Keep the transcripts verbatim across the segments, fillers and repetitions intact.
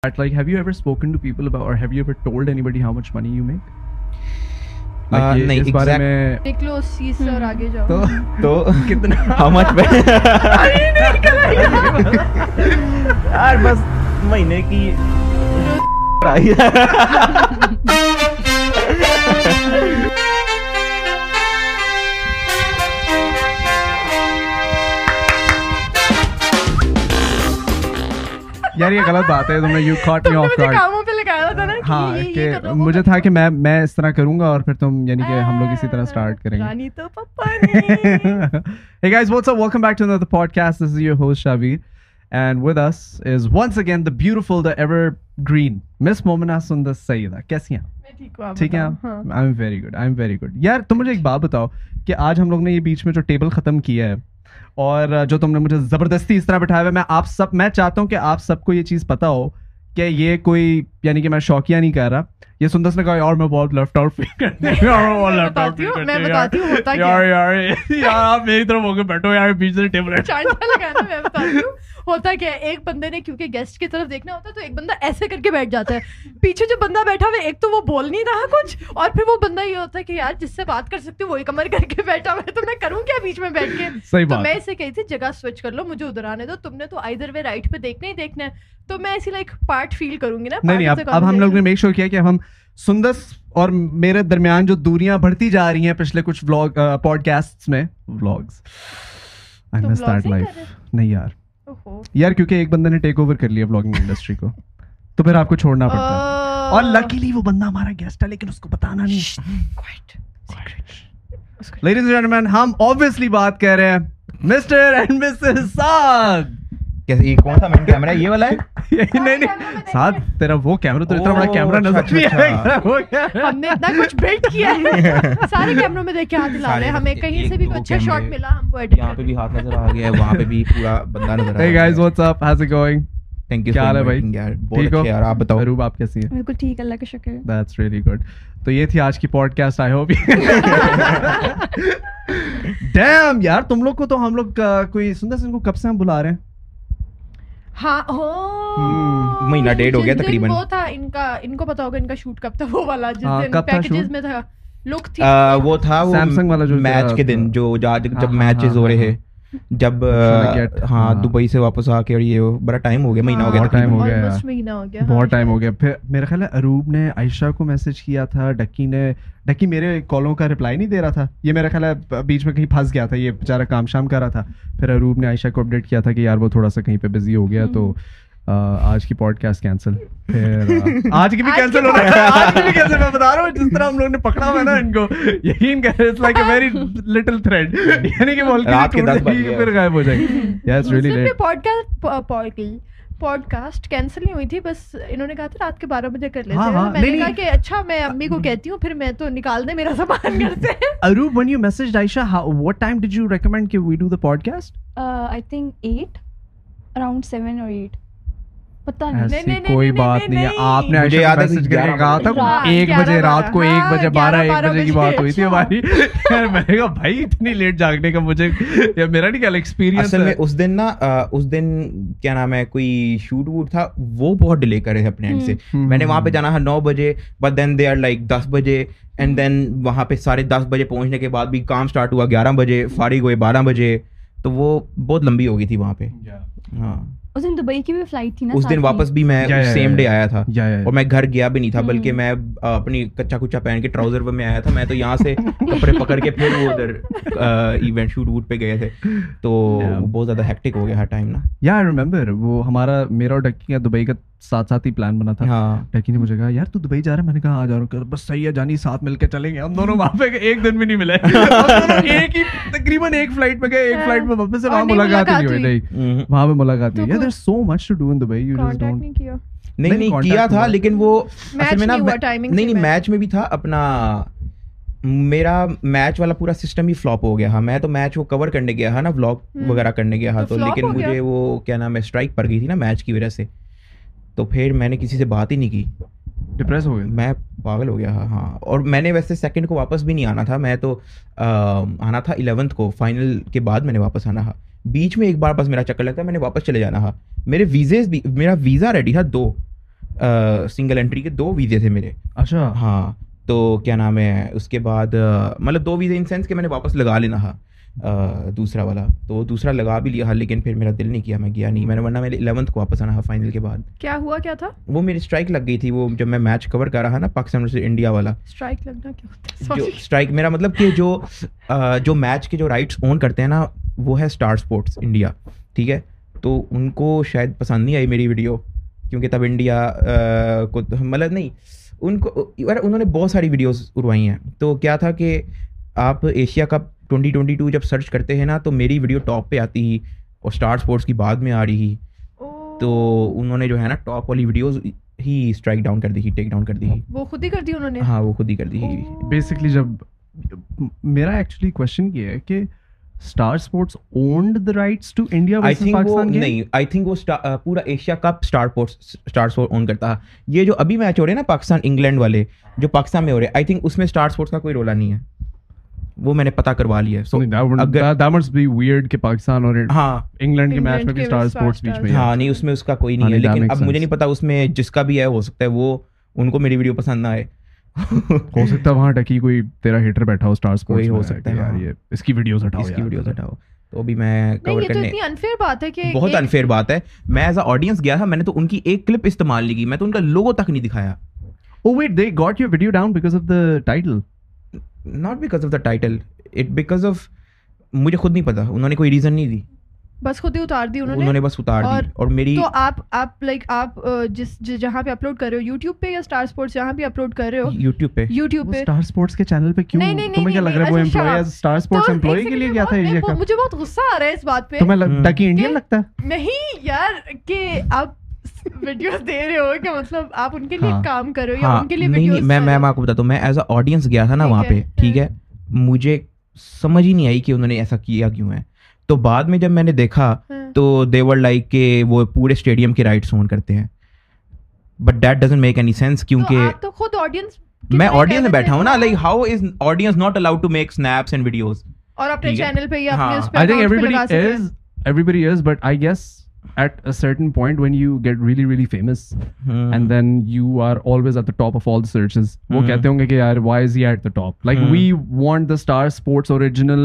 Like, have you ever spoken to people about, or have you ever told anybody how much money you make? Like, uh, ये, नहीं, इस बारे exact... में निकलो उस चीज से और आगे जाओ. तो तो कितना how much यार बस महीने की यार ये गलत बात है. तुमने you caught me off guard. कामों पे लगाया था ना कि हाँ ये ये कि मुझे था कि मैं मैं इस तरह करूंगा और फिर तुम यानी कि हम लोग इसी तरह स्टार्ट करेंगे. रानी तो पप्पा ने. Hey guys, what's up? Welcome back to another podcast. This is your host Shavir, and with us is once again the beautiful, the evergreen Miss Momina Sundar Sayyida. कैसी हैं? मैं ठीक हूँ. ठीक है. I'm very good. I'm very good. यार तुम मुझे एक बात बताओ कि आज हम लोग ने ये बीच में जो टेबल खत्म किया है और जो तुमने मुझे जबरदस्ती इस तरह बिठाया है, मैं आप सब मैं चाहता हूँ कि आप सबको ये चीज पता हो कि ये कोई यानी कि मैं शौकिया नहीं कर रहा. ये सुंदर ने कहा यार मैं बहुत लेफ्ट आउट फील करती हूँ यार मैं बहुत लेफ्ट आउट फील करती हूँ. मैं बताती हूँ होता क्या यार यार यार आप मेरी तरफ होकर बैठो यार बीच से टेबल है. चांटा लगाना. मैं बताती हूँ होता क्या है. एक बंदे ने क्योंकि गेस्ट की तरफ देखना होता है तो एक बंदा ऐसे करके बैठ जाता है. पीछे जो बंदा बैठा हुआ है एक तो वो बोल नहीं रहा कुछ और फिर वो बंदा ये होता है कि यार जिससे बात कर सकती हूँ वही कमर करके बैठा हुआ है तो मैं करूँ क्या बीच में बैठ के. सही तो बात. मैं इसे कही थी जगह स्विच कर लो मुझे उधर आने दो. तुमने तो आइदर वे राइट पे देखना ही देखना है तो मैं ऐसी लाइक पार्ट फील करूंगी ना. नहीं नहीं अब अब हम लोग ने मेक श्योर किया कि हम सुंदर और मेरे दरमियान जो दूरियां बढ़ती जा रही हैं पिछले कुछ व्लॉग पॉडकास्ट्स में vlogs I miss that life. नहीं यार यार क्योंकि एक बंदे ने टेक ओवर कर लिया व्लॉगिंग इंडस्ट्री को तो फिर आपको छोड़ना पड़ता है. और लकीली वो बंदा हमारा गेस्ट है लेकिन उसको बताना नहीं. लेडीज एंड जेंटलमैन हम ऑब्वियसली बात कर रहे हैं मिस्टर एंड मिसेस साद. कैसे ये कौन सा मेन कैमरा है? ये वाला है? नहीं नहीं साथ तेरा वो कैमरा तो इतना बड़ा कैमरा नजर नहीं आएगा. हमने इतना कुछ बिल्ड किया है. सारे कैमरों में देख के हाथ हिला रहे हैं. हमें कहीं से भी कोई अच्छा शॉट मिला हम वो एडिट. यहाँ पे भी हाथ नजर आ गया है, वहाँ पे भी पूरा बंदा नजर आ रहा है. Hey guys, what's up? How's it going? Thank you. क्या हाल है भाई? यार बहुत अच्छे यार. आप बताओ. अरूब आप कैसी हैं? बिल्कुल ठीक अल्लाह का शुक्र है. That's really good. तो ये थी आज की पॉडकास्ट. आई होप डैम यार तुम लोग को तो हम लोग कोई सुंदर सिंह को कब से हम बुला रहे हैं. हाँ हो महीना डेढ़ हो गया तकरीबन. वो था इनका इनको पता होगा इनका शूट कब था वो वाला जिस दिन पैकेजेस में था लुक थी. वो था वो सैमसंग वाला जो मैच के दिन जो जब मैचेस हो रहे हैं जब हाँ दुबई से वापस आके और ये बड़ा टाइम हो गया. महीना हो गया. टाइम हो गया ऑलमोस्ट महीना हो गया. बहुत टाइम हो गया. फिर मेरा ख्याल है अरूब ने आयशा को मैसेज किया था. डक्की ने डक्की मेरे कॉलों का रिप्लाई नहीं दे रहा था. ये मेरा ख्याल है बीच में कहीं फंस गया था. ये बेचारा काम शाम कर रहा था. फिर अरूब ने आयशा को अपडेट किया था कि यार वो थोड़ा सा कहीं पे बिजी हो गया तो आज की पॉडकास्ट कैंसिल. फिर आज की भी कैंसिल हो रहा है. आज की भी कैंसिल. मैं बता रहा हूँ जिस तरह हम लोग ने पकड़ा हुआ है ना इनको यकीन कर it's like a very little thread यानी कि बोल के फिर गायब हो जाएगी. Yes really late. Podcast podcast cancel नहीं हुई थी बस इन्होंने कहा था रात के बारह बजे कर लेते हैं. हाँ, मैंने कहा कि अच्छा मैं अम्मी को कहती हूँ फिर मैं तो निकाल दे मेरा सामान घर से. Arup, when you messaged Aisha, how, what time did you recommend कि we do the podcast? Uh, I think eight, around seven or eight. पता नहीं. ऐसी नहीं, नहीं, कोई नहीं, बात नहीं, नहीं है. नहीं. आपने मुझे आयशा याद को है मैसेज कि करके कहा था ग्यारह एक ग्यारह बजे रात को एक हाँ, बजे बारह एक ग्यारह बजे की बात हुई थी हमारी. मैंने कहा भाई इतनी लेट जागने का मुझे या मेरा नहीं क्या एक्सपीरियंस. असल में उस दिन ना उस दिन क्या नाम है कोई शूट वूट था वो बहुत डिले कर रहे थे अपने एंड से. मैंने वहाँ पे जाना था नौ बजे but then they are like दस बजे एंड देन वहाँ पे साढ़े दस बजे पहुँचने के बाद भी काम स्टार्ट हुआ ग्यारह बजे फारिग हुए बारह बजे तो वो बहुत लंबी हो गई थी वहाँ पे. हाँ उस दिन दुबई की भी फ्लाइट थी ना. उस दिन वापस भी मैं सेम डे आया था और मैं घर गया भी नहीं था बल्कि मैं अपनी कच्चा कुच्चा पहन के ट्राउजर में आया था. मैं तो यहाँ से कपड़े पकड़ के फिर वो उधर इवेंट शूट वूट पे गए थे तो बहुत ज्यादा हेक्टिक हो गया हर टाइम ना. या आई रिमेंबर वो हमारा मेरा और डक्की का दुबई का साथ साथ ही प्लान बना था. हाँ. डक्की ने मुझे कहा यार तू दुबई जा रहा है. मैंने कहा आ जा रहा हूँ. बस सही है जानी साथ मिलके चलेंगे. हम दोनों वहाँ पे एक दिन भी नहीं मिले. एक ही तकरीबन एक फ्लाइट में गए एक फ्लाइट में वापस से वहाँ मुलाकात नहीं हुई. नहीं वहाँ पे मुलाकात नहीं हुई. There is so much to do in Dubai. You just don't. नहीं नहीं किया था लेकिन वो असल में ना नहीं नहीं मैच में भी था अपना मेरा मैच वाला पूरा सिस्टम ही फ्लॉप हो गया. हाँ मैं तो मैच वो कवर करने गया था ना व्लॉग वगैरह करने गया था तो लेकिन मुझे वो क्या नाम है स्ट्राइक पड़ गई थी ना मैच की वजह से तो फिर मैंने किसी से बात ही नहीं की. डिप्रेस हो गया. मैं पागल हो गया. हाँ और मैंने वैसे सेकंड को वापस भी नहीं आना था. मैं तो आ, आना था इलेवेंथ को फाइनल के बाद मैंने वापस आना था. बीच में एक बार बस मेरा चक्कर लगता है मैंने वापस चले जाना था. मेरे वीज़े भी मेरा वीज़ा रेडी था दो سنگل انٹری کے دو ویزے تھے میرے. اچھا ہاں تو کیا نام ہے اس کے بعد مطلب دو ویزے ان سینس کہ میں نے واپس لگا لینا تھا دوسرا والا, تو دوسرا لگا بھی لیا, لیکن پھر میرا دل نہیں کیا, میں گیا نہیں. میں نے ورنہ میرے الیونتھ کو واپس آنا تھا فائنل کے بعد. کیا ہوا کیا تھا؟ وہ میری اسٹرائک لگ گئی تھی, وہ جب میں میچ کور کر رہا نا پاکستان سے انڈیا والا. اسٹرائک لگنا کیا ہوتا ہے؟ جو اسٹرائک میرا مطلب کہ جو جو میچ کے جو رائٹس اون کرتے ہیں نا وہ ہے اسٹار اسپورٹس انڈیا, ٹھیک ہے. تو ان کو شاید پسند نہیں آئی میری ویڈیو, کیونکہ تب انڈیا کو مطلب نہیں ان کو انہوں نے بہت ساری ویڈیوز اروائی ہیں. تو کیا تھا کہ آپ Asia Cup twenty twenty two جب سرچ کرتے ہیں نا تو میری ویڈیو ٹاپ پہ آتی ہی اور اسٹار اسپورٹس کی بعد میں آ رہی ہی, تو انہوں نے جو ہے نا ٹاپ والی ویڈیوز ہی اسٹرائک ڈاؤن کر دی, ٹیک ڈاؤن کر دی. وہ خود ہی کر دی انہوں نے؟ ہاں وہ خود ہی کر دی. بیسکلی جب میرا ایکچولی کوشچن یہ ہے کہ Star Sports owned the rights to India versus Pakistan? نہیں, آئی تھنک وہ پورا Asia Cup Star Sports Star Sports own کرتا ہے. یہ جو ابھی میچ ہو رہے ہیں نا پاکستان انگلینڈ والے جو پاکستان میں ہو رہے ہیں, آئی تھنک اس میں اسٹار اسپورٹس کا کوئی رولا نہیں ہے, وہ میں نے پتہ کروا لیا. سو that must be weird کہ پاکستان اور ہاں انگلینڈ کے میچ میں بھی اسٹار اسپورٹس بیچ میں. ہاں نہیں اس میں اس کا کوئی نہیں ہے, لیکن اب مجھے نہیں پتا اس میں جس کا بھی ہے, ہو سکتا ہے وہ ان کو میری ویڈیو پسند نہ آئے. ہو سکتا ہے وہاں ڈکی کوئی تیرا ہیٹر بیٹھا ہو اسٹار اسپورٹس, ہو سکتا ہے یار یہ اس کی ویڈیوز ہٹاؤ, اس کی ویڈیوز ہٹاؤ. تو ابھی میں کور کرنے, اتنی انفیئر بات ہے کہ بہت انفیئر بات ہے. میں ایز اے آڈینس گیا تھا, میں نے تو ان کی ایک کلپ استعمال نہیں کی, میں تو ان کا لوگو تک نہیں دکھایا. Oh wait, they got your video down because of the title? Not because of the title, it because of مجھے خود نہیں پتا, انہوں نے کوئی ریزن نہیں دی, بس خود ہی اتار دی انہوں نے. انہوں نے بس اتار دی. اور میری تو آپ آپ لائک آپ جس جہاں پہ اپلوڈ کر رہے ہو یوٹیوب پہ یا اسٹار اسپورٹس جہاں بھی اپلوڈ کر رہے ہو یوٹیوب پہ یوٹیوب پہ اسٹار اسپورٹس کے چینل پہ کیوں؟ تمہیں کیا لگ رہا ہے وہ ایمپلائی اسٹار اسپورٹس ایمپلائی کے لیے گیا تھا ایشیا کپ؟ مجھے بہت غصہ آ رہا ہے اس بات پہ. تمہیں ڈکی انڈین لگتا ہے؟ نہیں یار, کہ آپ ویڈیوز دے رہے ہو کہ مطلب آپ ان کے لیے کام کر رہے ہو یا ان کے لیے ویڈیوز. میں میں آپ کو بتاتا ہوں, میں ایز اے آڈینس گیا تھا نا وہاں پہ, ٹھیک ہے, مجھے سمجھ ہی نہیں آئی کہ انہوں نے ایسا کیا کیوں ہے. تو بعد میں جب میں نے دیکھا تو دے ور لائک کہ وہ پورے اسٹیڈیم کے رائٹس اون کرتے ہیں, but that doesn't make any sense, کیونکہ تو خود آڈینس, میں آڈینس میں بیٹھا ہوں نا, like how is audience not allowed to make snaps and videos, اور اپنے چینل پہ یا اپنے اس پہ I think everybody is, everybody is, but I guess at a certain point when you get really really famous hmm. and then you are always at the top of all the searches, wo kehte honge ki yaar why is he at the top, like hmm. we want the Star Sports original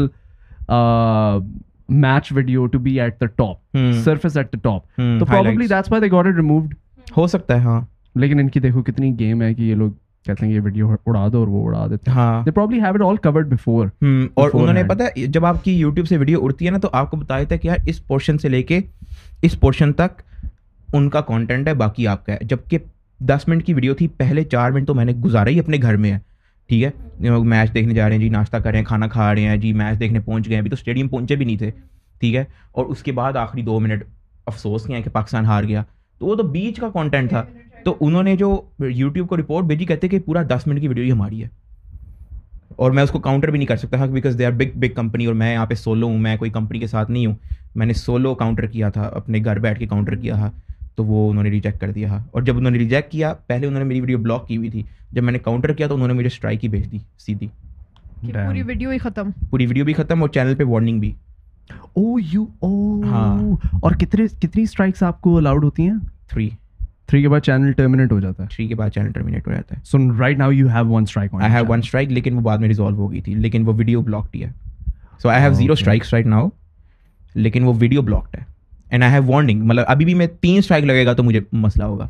uh match video to be at the top, hmm. surface at the top, hmm. so probably highlights. That's why they got it removed. ho sakta hai, haan, lekin inki dekho kitni game hai کہ یہ لوگ کہتے ہیں یہ video اڑا دو اور وہ اڑا دیتے ہیں. ہاں, they probably have it all covered before. اور انہوں نے پتہ ہے جب آپ کی یوٹیوب سے ویڈیو اڑتی ہے نا تو آپ کو بتایا تھا کہ یار اس پورشن سے لے کے اس پورشن تک ان کا کانٹینٹ ہے, باقی آپ کا ہے. جبکہ دس منٹ کی ویڈیو تھی, پہلے چار منٹ تو میں نے گزارا ہی اپنے گھر میں ہے, ٹھیک ہے, میچ دیکھنے جا رہے ہیں جی, ناشتہ کر رہے ہیں, کھانا کھا رہے ہیں جی, میچ دیکھنے پہنچ گئے, ابھی تو اسٹیڈیم پہنچے بھی نہیں تھے, ٹھیک ہے, اور اس کے بعد آخری دو منٹ افسوس کیا ہے کہ پاکستان ہار گیا, تو وہ تو بیچ کا کانٹینٹ تھا. تو انہوں نے جو یوٹیوب کو رپورٹ بھیجی, کہتے کہ پورا دس منٹ کی ویڈیو ہی ہماری ہے, اور میں اس کو کاؤنٹر بھی نہیں کر سکتا تھا because they are big big company, اور میں یہاں پہ سولو ہوں, میں کوئی کمپنی کے ساتھ نہیں ہوں, میں نے سولو کاؤنٹر کیا تھا, اپنے گھر بیٹھ کے کاؤنٹر کیا تھا, تو وہ انہوں نے ریجیکٹ کر دیا. اور جب انہوں نے ریجیکٹ کیا, پہلے انہوں نے میری ویڈیو بلاک کی ہوئی تھی, جب میں نے کاؤنٹر کیا تو انہوں نے مجھے اسٹرائک ہی بھیج دی سیدھی, پوری ویڈیو ہی ختم, پوری ویڈیو بھی ختم, اور چینل پہ وارننگ بھی. او یو او ہاں. اور کتنے کتنی اسٹرائکس آپ کو الاؤڈ ہوتی ہیں؟ تھری. تھری کے بعد چینل ٹرمینیٹ ہو جاتا ہے. تھری کے بعد چینل ٹرمینیٹ ہو جاتا ہے. So right now you have one strike. I have one strike, لیکن وہ بعد میں ریزالو ہو گئی تھی, لیکن وہ ویڈیو بلاکڈ ہی ہے. So I have zero strikes right now, لیکن وہ ویڈیو بلاکڈ ہے. اینڈ آئی ہیو وارننگ, مطلب ابھی بھی میں تین اسٹرائک لگے گا تو مجھے مسئلہ ہوگا.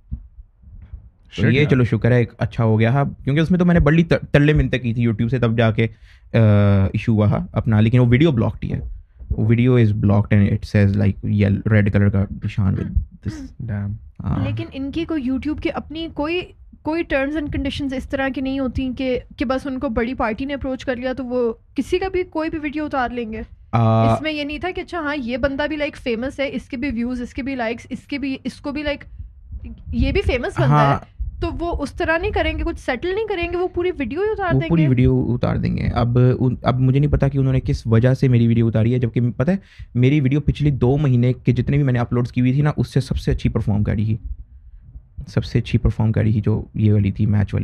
تو یہ چلو شکر ہے اچھا ہو گیا, کیونکہ اس میں تو میں نے بڑی ترلے منتیں کی تھی یوٹیوب سے, تب جا کے ایشو ہوا اپنا, لیکن وہ ویڈیو بلاکڈ ہی ہے. وہ video is blocked and it says like red colour کا نشان ود دس. لیکن ان کی کوئی یوٹیوب کی اپنی کوئی کوئی ٹرمز اینڈ کنڈیشنز اس طرح کی نہیں ہوتی کہ کہ بس ان کو بڑی پارٹی نے اپروچ کر لیا تو وہ کسی کا بھی کوئی بھی ویڈیو اتار لیں گے. اس میں یہ نہیں تھا کہ اچھا ہاں یہ بندہ بھی لائک فیمس ہے, اس کے بھی ویوز, اس کے بھی لائکس, اس کے بھی اس کو بھی لائک یہ بھی فیمس بندہ ہے, تو وہ اس طرح نہیں کریں گے, کچھ سیٹل نہیں کریں گے, وہ پوری ویڈیو ہی اتار دیں گے. پوری ویڈیو اتار دیں گے. اب اب مجھے نہیں پتا کہ انہوں نے کس وجہ سے میری ویڈیو اتاری ہے, جبکہ پتہ ہے میری ویڈیو پچھلی دو مہینے کے جتنے بھی میں نے اپلوڈس کی ہوئی تھی نا, اس سے سب سے اچھی پرفارم کری تھی, سب سے اچھی پرفارم کری تھی جو یہ والی تھی میچ والی.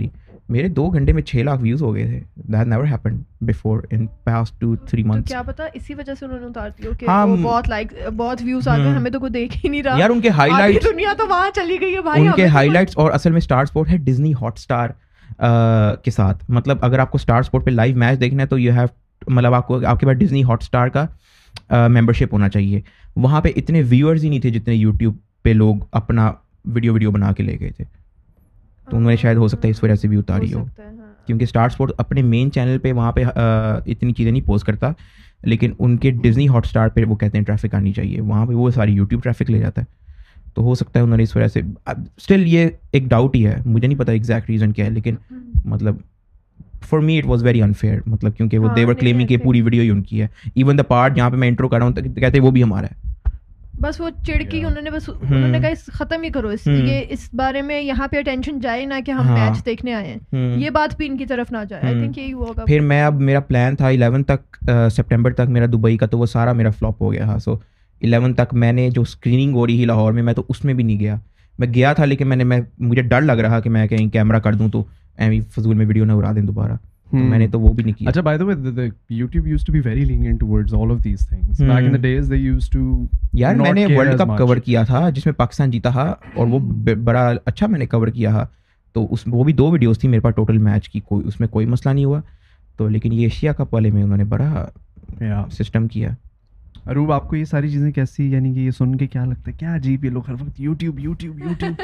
میرے دو گھنٹے میں چھ لاکھ ویوز ہو گئے تھے. That never happened before in past two three تو منتھس. کیا پتا اسی وجہ سے انہوں نے اتار دی ہو کہ ہاں، وہ بہت لائک بہت ویوز آ گئے, ہمیں تو کوئی دیکھ ہی نہیں رہا یار ان کے ہائی آدھی لائٹس, دنیا تو وہاں چلی گئی ہے بھائی. ان کے ہائی لائٹس. اور اصل میں اسٹار اسپورٹ ہے ڈزنی ہاٹ اسٹار کے ساتھ. مطلب اگر آپ کو اسٹار اسپورٹ پہ لائیو میچ دیکھنا ہے تو یو ہیو, مطلب آپ کو آپ کے پاس ڈزنی ہاٹ اسٹار کا ممبرشپ ہونا چاہیے. وہاں پہ اتنے ویورز ہی نہیں تھے جتنے یوٹیوب پہ لوگ اپنا ویڈیو ویڈیو بنا کے لے گئے تھے. تو انہوں نے شاید ہو سکتا ہے اس وجہ سے بھی اتاری ہو, کیونکہ اسٹار اسپورٹ اپنے مین چینل پہ وہاں پہ اتنی چیزیں نہیں پوسٹ کرتا, لیکن ان کے ڈزنی ہاٹ اسٹار پہ وہ کہتے ہیں ٹریفک آنی چاہیے, وہاں پہ وہ ساری یوٹیوب ٹریفک لے جاتا ہے. تو ہو سکتا ہے انہوں نے اس وجہ سے, اسٹل یہ ایک ڈاؤٹ ہی ہے, مجھے نہیں پتا ایگزیکٹ ریزن کیا ہے, لیکن مطلب for me it was very unfair. مطلب کیونکہ وہ دیور کلیمنگ کہ پوری ویڈیو ہی ان کی ہے, ایون دا پارٹ جہاں پہ میں انٹرو کر رہا ہوں کہتے ہیں وہ بھی ہمارا ہے. بس وہ چڑکی انہوں نے, بس انہوں نے کہا ختم ہی کرو اس یہ اس بارے میں, یہاں پہ اٹینشن جائے نہ کہ ہم میچ دیکھنے آئے ہیں, یہ بات بھی ان کی طرف نہ جائے. آئی تھنک یہی ہوگا. پھر میں اب میرا پلان تھا الیون تک, سپٹمبر تک میرا دبئی کا, تو وہ سارا میرا فلاپ ہو گیا تھا. سو الیون تک میں نے جو اسکریننگ ہو رہی تھی لاہور میں, میں تو اس میں بھی نہیں گیا. میں گیا تھا لیکن میں نے میں مجھے ڈر لگ رہا کہ میں کہیں کیمرہ کر دوں تو ایویں فضول میں ویڈیو نہ اڑا دیں دوبارہ, میں نے تو وہ بھی نہیں کیا. اچھا, by the way YouTube used to be very lenient towards all of these things. Back in the days they used to, یار میں نے ورلڈ کپ کور کیا تھا جس میں پاکستان جیتا تھا, اور وہ بڑا اچھا میں نے کور کیا تھا. تو اس وہ بھی دو ویڈیوز تھی میرے پاس ٹوٹل میچ کی, کوئی اس میں کوئی مسئلہ نہیں ہوا. تو لیکن یہ ایشیا کپ والے میں انہوں نے بڑا سسٹم کیا. اروب, آپ کو یہ ساری چیزیں کیسی, یعنی کہ یہ سن کے کیا لگتا ہے, کیا عجیب یہ لوگ ہر وقت یوٹیوب یوٹیوب یوٹیوب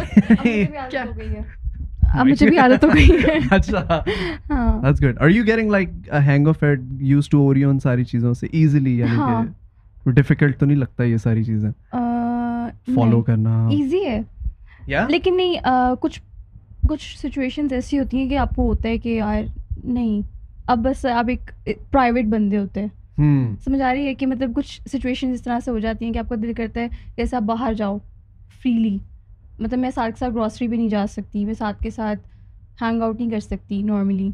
اب مجھے بھی عادت ہو گئی ہے. اچھا, that's good. Are you getting like a hang of it, used to Oreo ان ساری چیزوں سے easily, یعنی کہ ڈیفیکلٹ تو نہیں لگتا یہ ساری چیزیں فالو کرنا؟ ایزی ہے لیکن نہیں, کچھ کچھ سچویشنز ایسی ہوتی ہیں کہ آپ کو ہوتا ہے کہ یار نہیں, اب بس آپ ایک پرائیویٹ بندے ہوتے ہیں, سمجھ آ رہی ہے کہ مطلب کچھ سچویشن اس طرح سے ہو جاتی ہیں کہ آپ کا دل کرتا ہے جیسے آپ باہر جاؤ فریلی. مطلب میں ساتھ کے ساتھ گروسری بھی نہیں جا سکتی, میں ساتھ کے ساتھ ہینگ آؤٹ نہیں کر سکتی نارملی.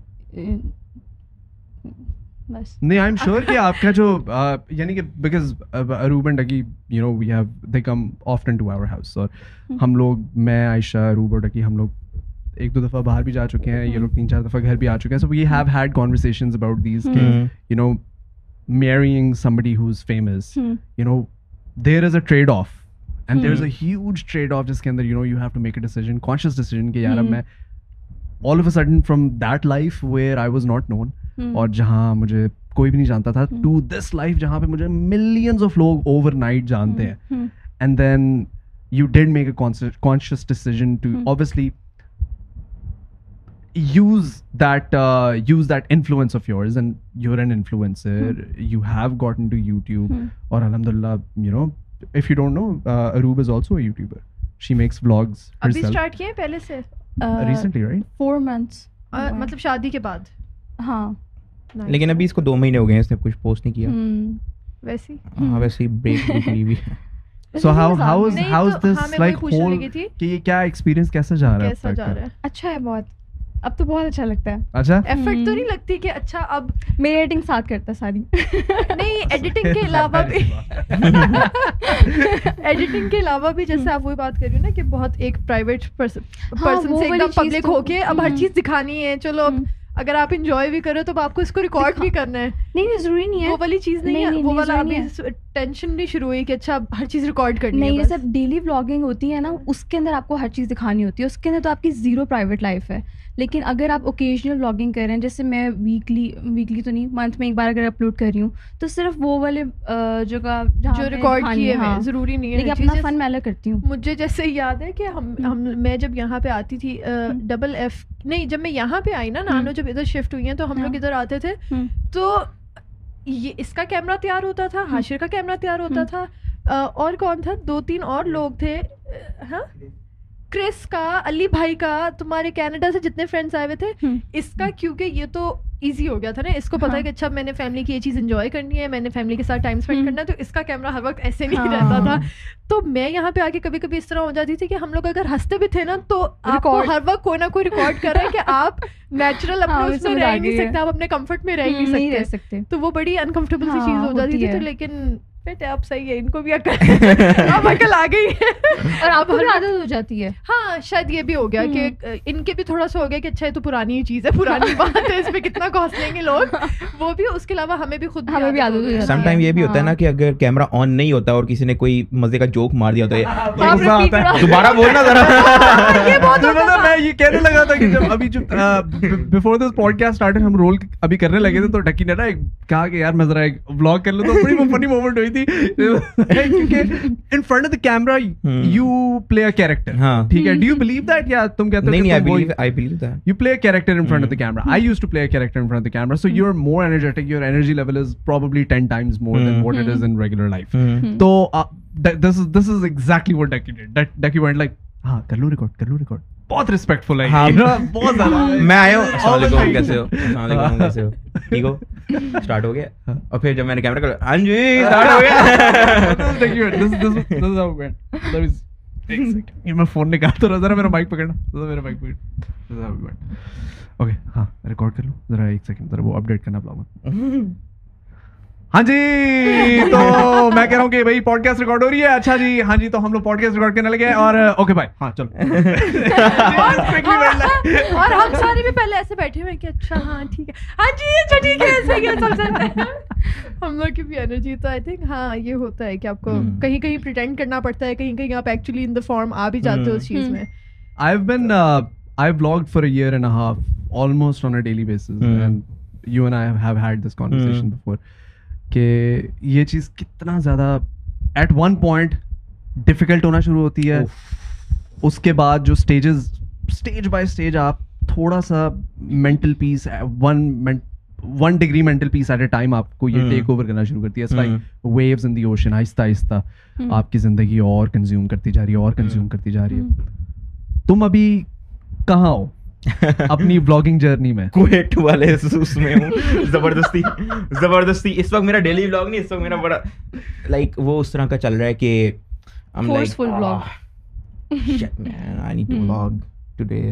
بس نہیں, آئی ایم شیور کہ آپ کا جو یعنی کہ because Arub and Ducky you know we have they come often to our house, اور ہم لوگ, میں عائشہ, اروب اور ڈکی, ہم لوگ ایک دو دفعہ باہر بھی جا چکے ہیں, یہ لوگ تین چار دفعہ گھر بھی آ چکے ہیں. So we have had conversations about these کہ you know marrying somebody who's famous, hmm. you know, there is a trade-off, and hmm. there's a huge trade-off jiske andar, you know, you have to make a decision, conscious decision ki yaar ab main all of a sudden from that life where I was not known hmm. aur jahan mujhe koi bhi nahi janta tha, hmm. to this life jahan pe mujhe millions of log overnight jante hain, hmm. and then you did make a conscious conscious decision to hmm. obviously use that uh, use that influence of yours, and you're an influencer, hmm. you have gotten to YouTube, hmm. or alhamdulillah, you know, if you don't know, uh, Aroop is also a YouTuber. She makes vlogs herself. abhi start kiye pehle se uh, recently, right? four months uh, matlab shaadi ke baad. ہاں, لیکن ابھی اس کو دو مہینے ہو گئے ہیں, اس نے کچھ post نہیں کیا. ویسی ہاں ویسے بریک بھی بھی. So how how is how is this like whole کہ یہ کیا ایکسپیرینس کیسے جا رہا ہے؟ کیسا جا رہا ہے؟ اچھا ہے بہت, اب تو بہت اچھا لگتا ہے. اچھا, ایفرٹ تو نہیں لگتی کہ اچھا اب میری ایڈیٹنگ ساتھ کرتا ہے ساری. نہیں, ایڈیٹنگ کے علاوہ بھی ایڈیٹنگ کے علاوہ بھی جیسے آپ وہی بات کر رہی ہو نا کہ بہت ایک پرائیویٹ پرسن سے ایک دم پبلک ہو کے اب ہر چیز دکھانی ہے. چلو اب اگر آپ انجوائے بھی کرو تو آپ کو اس کو ریکارڈ بھی کرنا ہے. نہیں نہیں ضروری نہیں ہے, وہ والی چیز نہیں ہے, وہ والا ابھی ٹینشن نہیں شروع ہوئی کہ اچھا ہر چیز ریکارڈ کرنی ہے. نہیں, جیسے ڈیلی ولاگنگ ہوتی ہے نا, اس کے اندر آپ کو ہر چیز دکھانی ہوتی ہے, اس کے اندر تو آپ کی زیرو پرائیویٹ لائف ہے. لیکن اگر آپ اوکیجنل ولاگنگ کر رہے ہیں, جیسے میں ویکلی ویکلی تو نہیں, منتھ میں ایک بار اگر اپلوڈ کر رہی ہوں, تو صرف وہ والے جگہ جو ریکارڈ کیے ہیں, ضروری نہیں ہے. لیکن اپنا فن میں الگ کرتی ہوں. مجھے جیسے یاد ہے کہ ہم ہم میں جب یہاں پہ آتی تھی ڈبل ایف نہیں, جب میں یہاں پہ آئی نا, نانو جب ادھر شفٹ ہوئی ہیں تو ہم لوگ ادھر آتے تھے, تو یہ اس کا کیمرہ تیار ہوتا تھا, حاشر کا کیمرہ تیار ہوتا تھا, اور کون تھا, دو تین اور لوگ تھے, ہاں کرس کا, علی بھائی کا, تمہارے کینیڈا سے جتنے فرینڈس آئے ہوئے تھے. اس کا کیونکہ یہ تو ایزی ہو گیا تھا نا, اس کو پتا ہے کہ اچھا میں نے فیملی کی یہ چیز انجوائے کرنی ہے, میں نے فیملی کے ساتھ ٹائم اسپینڈ کرنا ہے, تو اس کا کیمرہ ہر وقت ایسے نہیں رہتا تھا. تو میں یہاں پہ آ کے کبھی کبھی اس طرح ہو جاتی تھی کہ ہم لوگ اگر ہنستے بھی تھے نا, تو آپ کو ہر وقت کوئی نہ کوئی ریکارڈ کر رہا ہے کہ آپ نیچرل اپروچ میں رہ نہیں سکتے, آپ اپنے کمفرٹ میں رہ نہیں سکتے. تو وہ بڑی انکمفرٹیبل سی چیز ہو جاتی تھی. تو لیکن بیٹے اب صحیح ہے, ان کو بھی عقل اب عقل آ گئی ہے اور آپ کو بھی عادت ہو جاتی ہے. ہاں شاید یہ بھی ہو گیا کہ ان کے بھی تھوڑا سا ہو گیا کہ اچھا یہ تو پرانی ہی چیز ہے, پرانی بات ہے, اس پہ کتنا کاسٹ لیں گے لوگ, وہ بھی. اس کے علاوہ ہمیں بھی خود ہمیں بھی عادت ہو جاتی ہے. سم ٹائم یہ بھی ہوتا ہے نا کہ اگر کیمرہ آن نہیں ہوتا اور کسی نے کوئی مزے کا جوک مار دیا ہوتا ہے, دوبارہ بولنا ذرا. میں یہ کہنے لگا تھا کہ جب ابھی جب before this podcast started ہم رول ابھی کرنے لگے تھے تو ڈکی نے نا کہا کہ یار میں ذرا ایک ولاگ کر لوں, تو بڑی فنی مومنٹ ہوئی تھی کیونکہ in front of the camera you play a character. ٹھیک ہے, ڈو یو بلیو دیٹ یا تم کہتے ہو نہیں نہیں, I believe I believe that you play a character in front of the camera. I used to play a character in front of the camera, so you're more energetic, your energy level is probably ten times more than what it is in regular life. So uh, th- this is this is exactly what Ducky did. That Ducky went like, ہاں کر لو record کر لو record, بہت respectful ہے, بہت زیادہ. میں آیا ہوں, السلام علیکم کیسے ہو, السلام علیکم کیسے ہو, ٹھیک ہو, اسٹارٹ ہو گیا. اور پھر جب میں نے کیمرہ کر ہاں جی اسٹارٹ ہو گیا. میں فون نکالتا رہا, ذرا میرا مائک پکڑنا, میرا مائک پکڑنا. اوکے ہاں ریکارڈ کر لو ذرا, ایک سیکنڈ ذرا وہ اپڈیٹ کرنا بلاگ. ہاں جی تو میں کہہ رہا ہوں کہ بھائی پوڈ کاسٹ ریکارڈ ہو رہی ہے. اچھا جی ہاں جی, تو ہم لوگ پوڈ کاسٹ ریکارڈ کرنے لگے اور اوکے بھائی ہاں چلو. اور ہم سارے بھی پہلے ایسے بیٹھے ہوئے کہ اچھا ہاں ٹھیک ہے, ہاں جی اچھا ٹھیک ہے, ایسے ہی چل چلتے ہیں ہم لوگ کی بھی انرجی. تو آئی تھنک ہاں یہ ہوتا ہے کہ آپ کو کہیں کہیں پریٹینڈ کرنا پڑتا ہے, کہیں کہیں آپ ایکچولی ان دا فارم آ بھی جاتے ہو اس چیز میں. I've been uh, I've vlogged for a year and a half almost on a daily basis, mm. and you and I have had this conversation mm. before کہ یہ چیز کتنا زیادہ at one point difficult ہونا شروع ہوتی ہے. اس کے بعد جو اسٹیجز اسٹیج بائی اسٹیج آپ تھوڑا سا mental peace one one degree mental peace at a time آپ کو یہ ٹیک اوور کرنا شروع کرتی ہے. It's like waves in the ocean, آہستہ آہستہ آپ کی زندگی اور کنزیوم کرتی جا رہی ہے اور کنزیوم کرتی جا رہی ہے. تم ابھی کہاں ہو اپنی ولاگنگ جرنی میں؟ کویٹ والے اس میں ہوں زبردستی زبردستی. اس وقت میرا ڈیلی ولاگ نہیں, اس وقت میرا بڑا لائک وہ اس طرح کا چل رہا ہے کہ forceful vlog, I need to vlog today,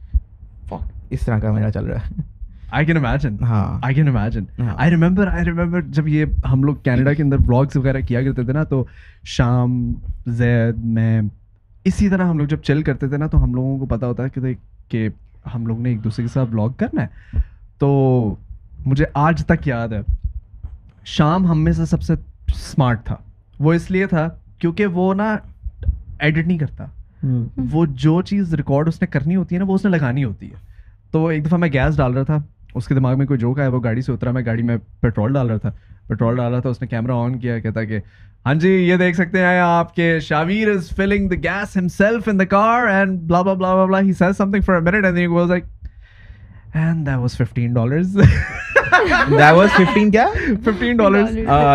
اس طرح کا میرا چل رہا ہے. I can imagine. ہاں I can imagine. I remember I remember جب یہ ہم لوگ کینیڈا کے اندر ولاگس وغیرہ کیا کرتے تھے نا, تو شام زید میں اسی طرح ہم لوگ جب چل کرتے تھے نا, تو ہم لوگوں کو پتا ہوتا ہے کہ ہم لوگ نے ایک دوسرے کے ساتھ ولاگ کرنا ہے. تو مجھے آج تک یاد ہے شام ہم میں سے سب سے اسمارٹ تھا. وہ اس لیے تھا کیونکہ وہ نا ایڈٹ نہیں کرتا, وہ جو چیز ریکارڈ اس نے کرنی ہوتی ہے نا وہ اس نے لگانی ہوتی ہے. تو ایک دفعہ میں گیس ڈال رہا تھا, اس کے دماغ میں کوئی جوک آیا, وہ گاڑی سے اترا, میں گاڑی میں پیٹرول ڈال رہا تھا پیٹرول ڈال رہا تھا اس نے کیمرہ آن کیا, کہتا کہ ہاں جی یہ دیکھ سکتے ہیں آپ کہ Shahveer is filling the gas himself in the car and blah blah blah blah blah. He says something for a minute and then he goes like, and that was fifteen dollars. That was fifteen کیا fifteen dollars.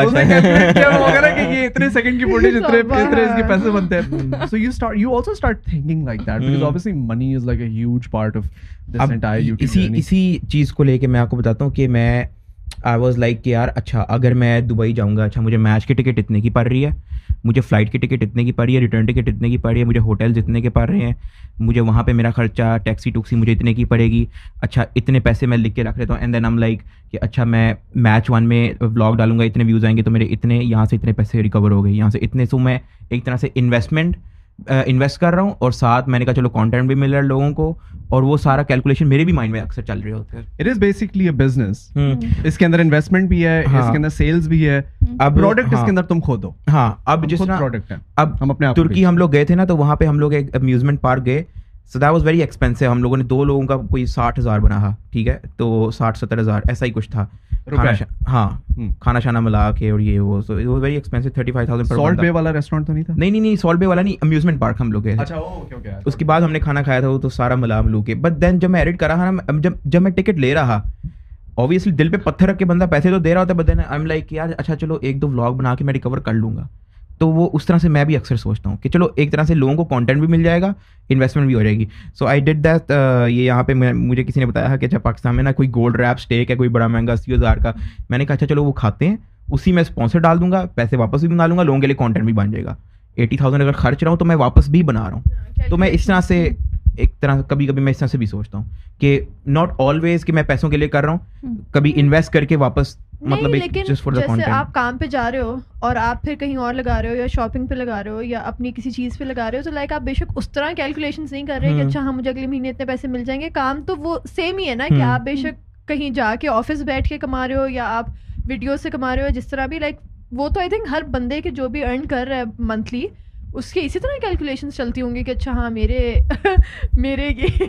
کیا ہوگا نا کہ یہ اتنے second کی footage اتنے اتنے اس کے پیسے بنتے ہیں. So you start you also start thinking like that because obviously money is like a huge part of this entire YouTube journey. اسی اسی چیز کو لے کے میں آپ کو بتاتا ہوں کہ میں آئی واز لائک کہ یار اچھا اگر میں دبئی جاؤں گا, اچھا مجھے میچ کی ٹکٹ اتنے کی پڑ رہی ہے, مجھے فلائٹ کی ٹکٹ اتنے کی پڑ رہی ہے, ریٹرن ٹکٹ اتنے کی پڑ رہی ہے, مجھے ہوٹلز اتنے کے پڑ رہے ہیں, مجھے وہاں پہ میرا خرچہ ٹیکسی ٹوکسی مجھے اتنے کی پڑے گی, اچھا اتنے پیسے میں لکھ کے رکھ لیتا ہوں. اینڈ دین ایم لائک کہ اچھا میں میچ ون میں ولاگ ڈالوں گا, اتنے ویوز آئیں گے تو میرے اتنے یہاں سے اتنے پیسے ریکور ہو گئے, یہاں سے اتنے. سو میں ایک طرح سے انویسٹمنٹ انویسٹ کر رہا ہوں اور ساتھ میں نے کہا چلو کانٹینٹ بھی مل رہا ہے لوگوں کو, اور وہ سارا کیلکولیشن میرے بھی مائنڈ میں اکثر چل رہے ہوتے ہیں. It is basically a business, اس کے اندر انویسٹمنٹ بھی ہے, اس کے اندر سیلز بھی ہے, اب پروڈکٹ اس کے اندر تم خود ہو. ہاں اب جس طرح پروڈکٹ ہے, اب ہم اپنے ترکی ہم لوگ گئے تھے نا, تو وہاں پہ ہم لوگ ایک امیوزمنٹ پارک گئے. So that was very expensive. ہم لوگوں نے دو لوگوں کا کوئی ساٹھ ہزار بنا تھا, ٹھیک ہے, تو ساٹھ ستر ہزار ایسا ہی کچھ تھا. ہاں کھانا شانا ملا کے اور یہ وہ, so it was very expensive. Thirty five thousand. Salt Bae والا ریسٹورینٹ تو نہیں تھا؟ نہیں نہیں نہیں سالٹ بے والا نہیں, امیوزمنٹ پارک ہم لوگ گئے. اچھا اوکے اوکے. اس کے بعد ہم نے کھانا کھایا تھا, وہ تو سارا ملا ملو کے. بٹ دین جب میں ایڈٹ کرا تھا نا, جب جب میں ٹکٹ لے رہا, اوبیسلی دل پہ پتھر رکھ کے بندہ پیسے تو دے رہا ہوتا ہے, but then I am like یار اچھا چلو ایک دو ولاگ بنا کے میں ریکور کر لوں گا. تو وہ اس طرح سے میں بھی اکثر سوچتا ہوں کہ چلو ایک طرح سے لوگوں کو کانٹینٹ بھی مل جائے گا, انویسٹمنٹ بھی ہو جائے گی. So I did that. یہ یہاں پہ مجھے کسی نے بتایا کہ اچھا پاکستان میں نا کوئی گولڈ ریپ اسٹیک ہے کوئی بڑا مہنگا اسی ہزار کا. میں نے کہا اچھا چلو وہ کھاتے ہیں, اسی میں اسپانسر ڈال دوں گا, پیسے واپس بھی بنا لوں گا, لوگوں کے لیے کانٹینٹ بھی بن جائے گا. ایٹی تھاؤزینڈ اگر خرچ رہا ہوں تو میں واپس بھی بنا رہا ہوں. تو میں اس طرح سے ایک طرح کبھی کبھی میں اس طرح سے بھی سوچتا ہوں کہ ناٹ آلویز کہ میں پیسوں کے لیے کر رہا ہوں, کبھی انویسٹ کر کے واپس مطلب جیسے آپ کام پہ جا رہے ہو اور آپ پھر کہیں اور لگا رہے ہو یا شاپنگ پہ لگا رہے ہو یا اپنی کسی چیز پہ لگا رہے ہو, تو لائک آپ بے شک اس طرح کیلکولیشنز نہیں کر رہے کہ اچھا ہاں مجھے اگلے مہینے اتنے پیسے مل جائیں گے. کام تو وہ سیم ہی ہے نا کہ آپ بے شک کہیں جا کے آفس بیٹھ کے کما رہے ہو یا آپ ویڈیو سے کما رہے ہو, جس طرح بھی لائک وہ تو آئی تھنک ہر بندے کے جو بھی ارن کر رہا ہے منتھلی اس کی اسی طرح کیلکولیشنز چلتی ہوں گی کہ اچھا ہاں میرے میرے یہ